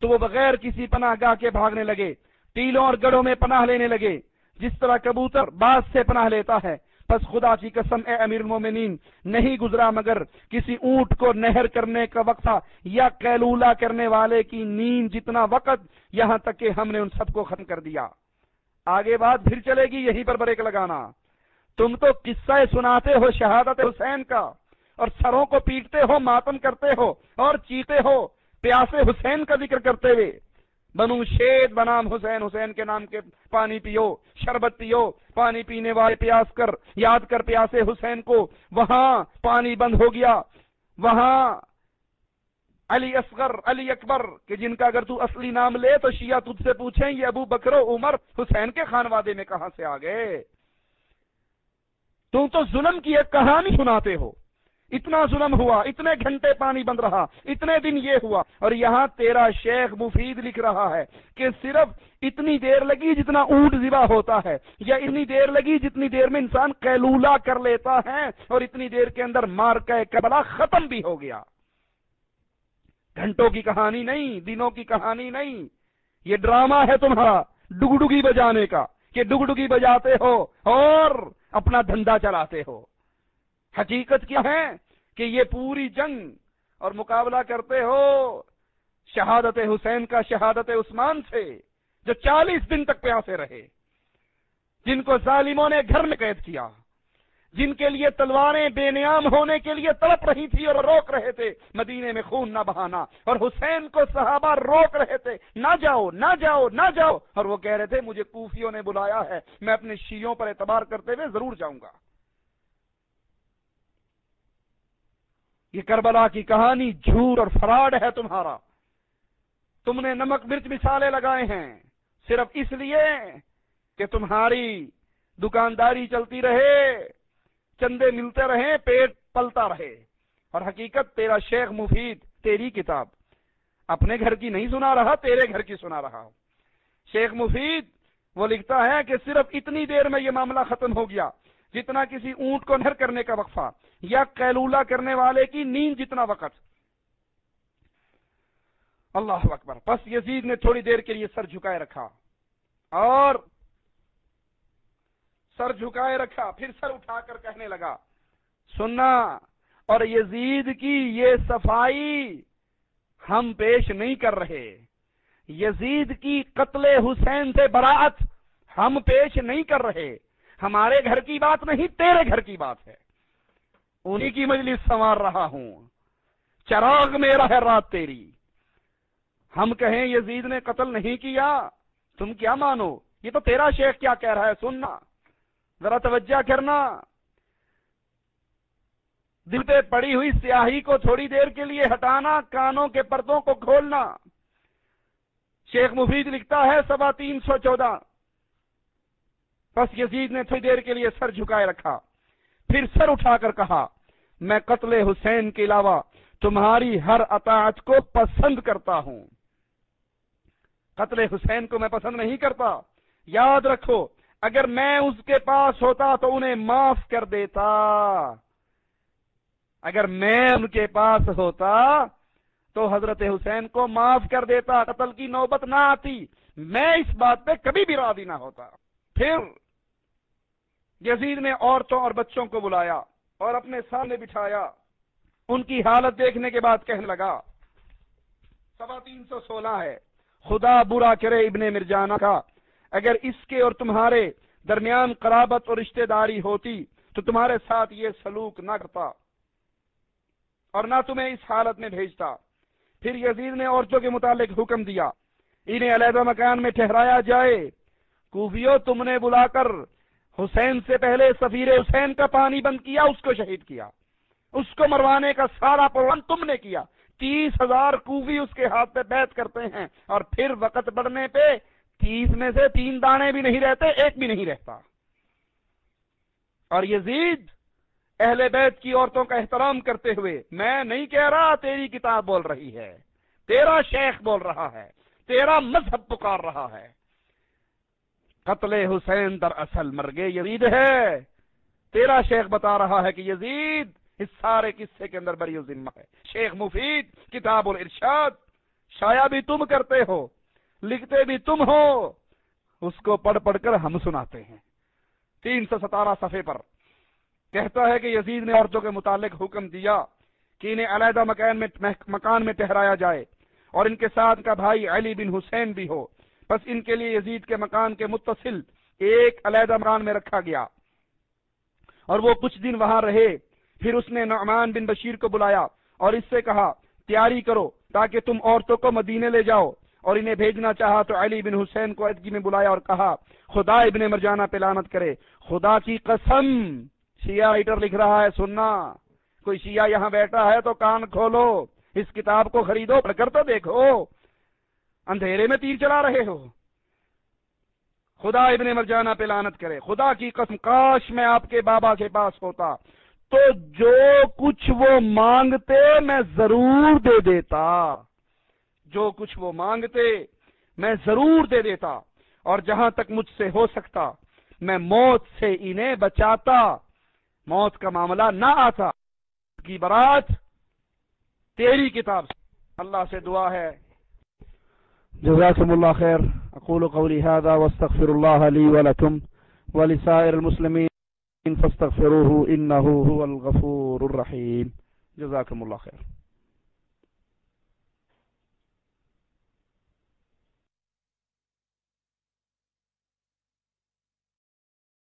S1: تو وہ بغیر کسی پناہ گاہ کے بھاگنے لگے، ٹیلوں اور گڑھوں میں پناہ لینے لگے، جس طرح کبوتر باز سے پناہ لیتا ہے۔ پس خدا کی قسم اے امیر المومنین، نہیں گزرا مگر کسی اونٹ کو نہر کرنے کا وقت تھا یا قیلولہ کرنے والے کی نیند جتنا وقت، یہاں تک کہ ہم نے ان سب کو ختم کر دیا۔ آگے بات پھر چلے گی، یہیں پر بریک لگانا۔ تم تو قصہ سناتے ہو شہادت حسین کا اور سروں کو پیٹتے ہو، ماتم کرتے ہو اور چیتے ہو پیاسے حسین کا ذکر کرتے ہوئے۔ بنو شید بنام حسین، حسین کے نام کے پانی پیو، شربت پیو، پانی پینے والے پیاس کر، یاد کر پیاسے حسین کو۔ وہاں پانی بند ہو گیا، وہاں علی اصغر، علی اکبر کہ جن کا اگر تو اصلی نام لے تو شیعہ تجھ سے پوچھیں یہ ابو بکر و عمر حسین کے خانوادے میں کہاں سے آ گئے؟ تم تو ظلم کی ایک کہانی سناتے ہو، اتنا ظلم ہوا، اتنے گھنٹے پانی بند رہا، اتنے دن یہ ہوا، اور یہاں تیرا شیخ مفید لکھ رہا ہے کہ صرف اتنی دیر لگی جتنا اونٹ ذبح ہوتا ہے، یا اتنی دیر لگی جتنی دیر میں انسان قیلولہ کر لیتا ہے، اور اتنی دیر کے اندر مارکہ کربلا ختم بھی ہو گیا۔ گھنٹوں کی کہانی نہیں، دنوں کی کہانی نہیں، یہ ڈرامہ ہے تمہارا ڈگڈگی بجانے کا، کہ ڈگڈگی بجاتے ہو اور اپنا دھندا چلاتے ہو۔ حقیقت کیا ہے کہ یہ پوری جنگ اور مقابلہ کرتے ہو شہادت حسین کا، شہادت عثمان سے، جو چالیس دن تک پیاسے رہے، جن کو ظالموں نے گھر میں قید کیا، جن کے لیے تلواریں بے نیام ہونے کے لیے تڑپ رہی تھی اور روک رہے تھے مدینے میں خون نہ بہانا، اور حسین کو صحابہ روک رہے تھے نہ جاؤ نہ جاؤ نہ جاؤ، اور وہ کہہ رہے تھے مجھے کوفیوں نے بلایا ہے، میں اپنے شیعوں پر اعتبار کرتے ہوئے ضرور جاؤں گا۔ یہ کربلا کی کہانی جھوٹ اور فراڈ ہے تمہارا۔ تم نے نمک مرچ مثالیں لگائے ہیں صرف اس لیے کہ تمہاری دکانداری چلتی رہے، چندے ملتے رہیں، پیٹ پلتا رہے، اور حقیقت تیرا شیخ مفید تیری کتاب اپنے گھر کی نہیں سنا رہا، تیرے گھر کی سنا رہا ہوں۔ شیخ مفید وہ لکھتا ہے کہ صرف اتنی دیر میں یہ معاملہ ختم ہو گیا جتنا کسی اونٹ کو نہر کرنے کا وقفہ یا قیلولہ کرنے والے کی نیند جتنا وقت۔ اللہ اکبر۔ پس یزید نے تھوڑی دیر کے لیے سر جھکائے رکھا اور سر جھکائے رکھا پھر سر اٹھا کر کہنے لگا، سننا، اور یزید کی یہ صفائی ہم پیش نہیں کر رہے، یزید کی قتل حسین سے براعت ہم پیش نہیں کر رہے، ہمارے گھر کی بات نہیں، تیرے گھر کی بات ہے، انہی کی مجلس سنوار رہا ہوں، چراغ میرا ہے رات تیری۔ ہم کہیں یزید نے قتل نہیں کیا، تم کیا مانو؟ یہ تو تیرا شیخ کیا کہہ رہا ہے، سننا، ذرا توجہ کرنا، دل پہ پڑی ہوئی سیاہی کو تھوڑی دیر کے لیے ہٹانا، کانوں کے پردوں کو کھولنا۔ شیخ مفید لکھتا ہے سوا تین سو چودہ، بس یزید نے تھوڑی دیر کے لیے سر جھکائے رکھا پھر سر اٹھا کر کہا، میں قتل حسین کے علاوہ تمہاری ہر اطاعت کو پسند کرتا ہوں۔ قتل حسین کو میں پسند نہیں کرتا، یاد رکھو، اگر میں اس کے پاس ہوتا تو انہیں معاف کر دیتا، اگر میں ان کے پاس ہوتا تو حضرت حسین کو معاف کر دیتا، قتل کی نوبت نہ آتی، میں اس بات پہ کبھی بھی راضی نہ ہوتا۔ پھر یزید نے عورتوں اور بچوں کو بلایا اور اپنے سامنے بٹھایا، ان کی حالت دیکھنے کے بعد کہنے لگا، سوا تین سو سولہ ہے، خدا برا کرے ابن مرجانہ کا، اگر اس کے اور تمہارے درمیان قرابت اور رشتہ داری ہوتی تو تمہارے ساتھ یہ سلوک نہ کرتا اور نہ تمہیں اس حالت میں بھیجتا۔ پھر یزید نے عورتوں کے متعلق حکم دیا، انہیں علیحدہ مکان میں ٹھہرایا جائے۔ کوفیوں، تم نے بلا کر حسین سے پہلے سفیر حسین کا پانی بند کیا، اس کو شہید کیا، اس کو مروانے کا سارا پروگرام تم نے کیا۔ تیس ہزار کوفی اس کے ہاتھ پہ بیعت کرتے ہیں، اور پھر وقت بڑھنے پہ تیس میں سے تین دانے بھی نہیں رہتے، ایک بھی نہیں رہتا۔ اور یزید اہل بیت کی عورتوں کا احترام کرتے ہوئے، میں نہیں کہہ رہا، تیری کتاب بول رہی ہے، تیرا شیخ بول رہا ہے، تیرا مذہب پکار رہا ہے، قتل حسین در اصل مرگ یزید ہے۔ تیرا شیخ بتا رہا ہے کہ یزید اس سارے قصے کے اندر بری ذمہ ہے۔ شیخ مفید کتاب الارشاد شایا بھی تم کرتے ہو، لکھتے بھی تم ہو، اس کو پڑھ پڑھ کر ہم سناتے ہیں۔ تین سو ستارہ صفحے پر کہتا ہے کہ یزید نے عورتوں کے متعلق حکم دیا کہ انہیں علیحدہ مکان میں مکان میں ٹھہرایا جائے اور ان کے ساتھ کا بھائی علی بن حسین بھی ہو۔ بس ان کے لیے یزید کے مکان کے متصل ایک علیحدہ مکان میں رکھا گیا اور وہ کچھ دن وہاں رہے۔ پھر اس نے نعمان بن بشیر کو بلایا اور اس سے کہا تیاری کرو تاکہ تم عورتوں کو مدینے لے جاؤ، اور انہیں بھیجنا چاہا تو علی بن حسین کو عہدگی میں بلایا اور کہا خدا ابن مرجانہ پہ لعنت کرے، خدا کی قسم، شیعہ رائٹر لکھ رہا ہے، سننا، کوئی شیعہ یہاں بیٹھا ہے تو کان کھولو، اس کتاب کو خریدو، پڑھ کر تو دیکھو، اندھیرے میں تیر چلا رہے ہو۔ خدا ابن مرجانہ پہ لعنت کرے، خدا کی قسم کاش میں آپ کے بابا کے پاس ہوتا تو جو کچھ وہ مانگتے میں ضرور دے دیتا، جو کچھ وہ مانگتے میں ضرور دے دیتا، اور جہاں تک مجھ سے ہو سکتا میں موت سے انہیں بچاتا، موت کا معاملہ نہ آتا، کی برات تیری کتاب سے۔ اللہ سے دعا ہے۔ جزاکم اللہ خیر۔ اقول قولی هذا واستغفر الله لي ولكم ولسائر المسلمين فاستغفروه انه هو الغفور الرحيم۔ جزاکم اللہ خیر۔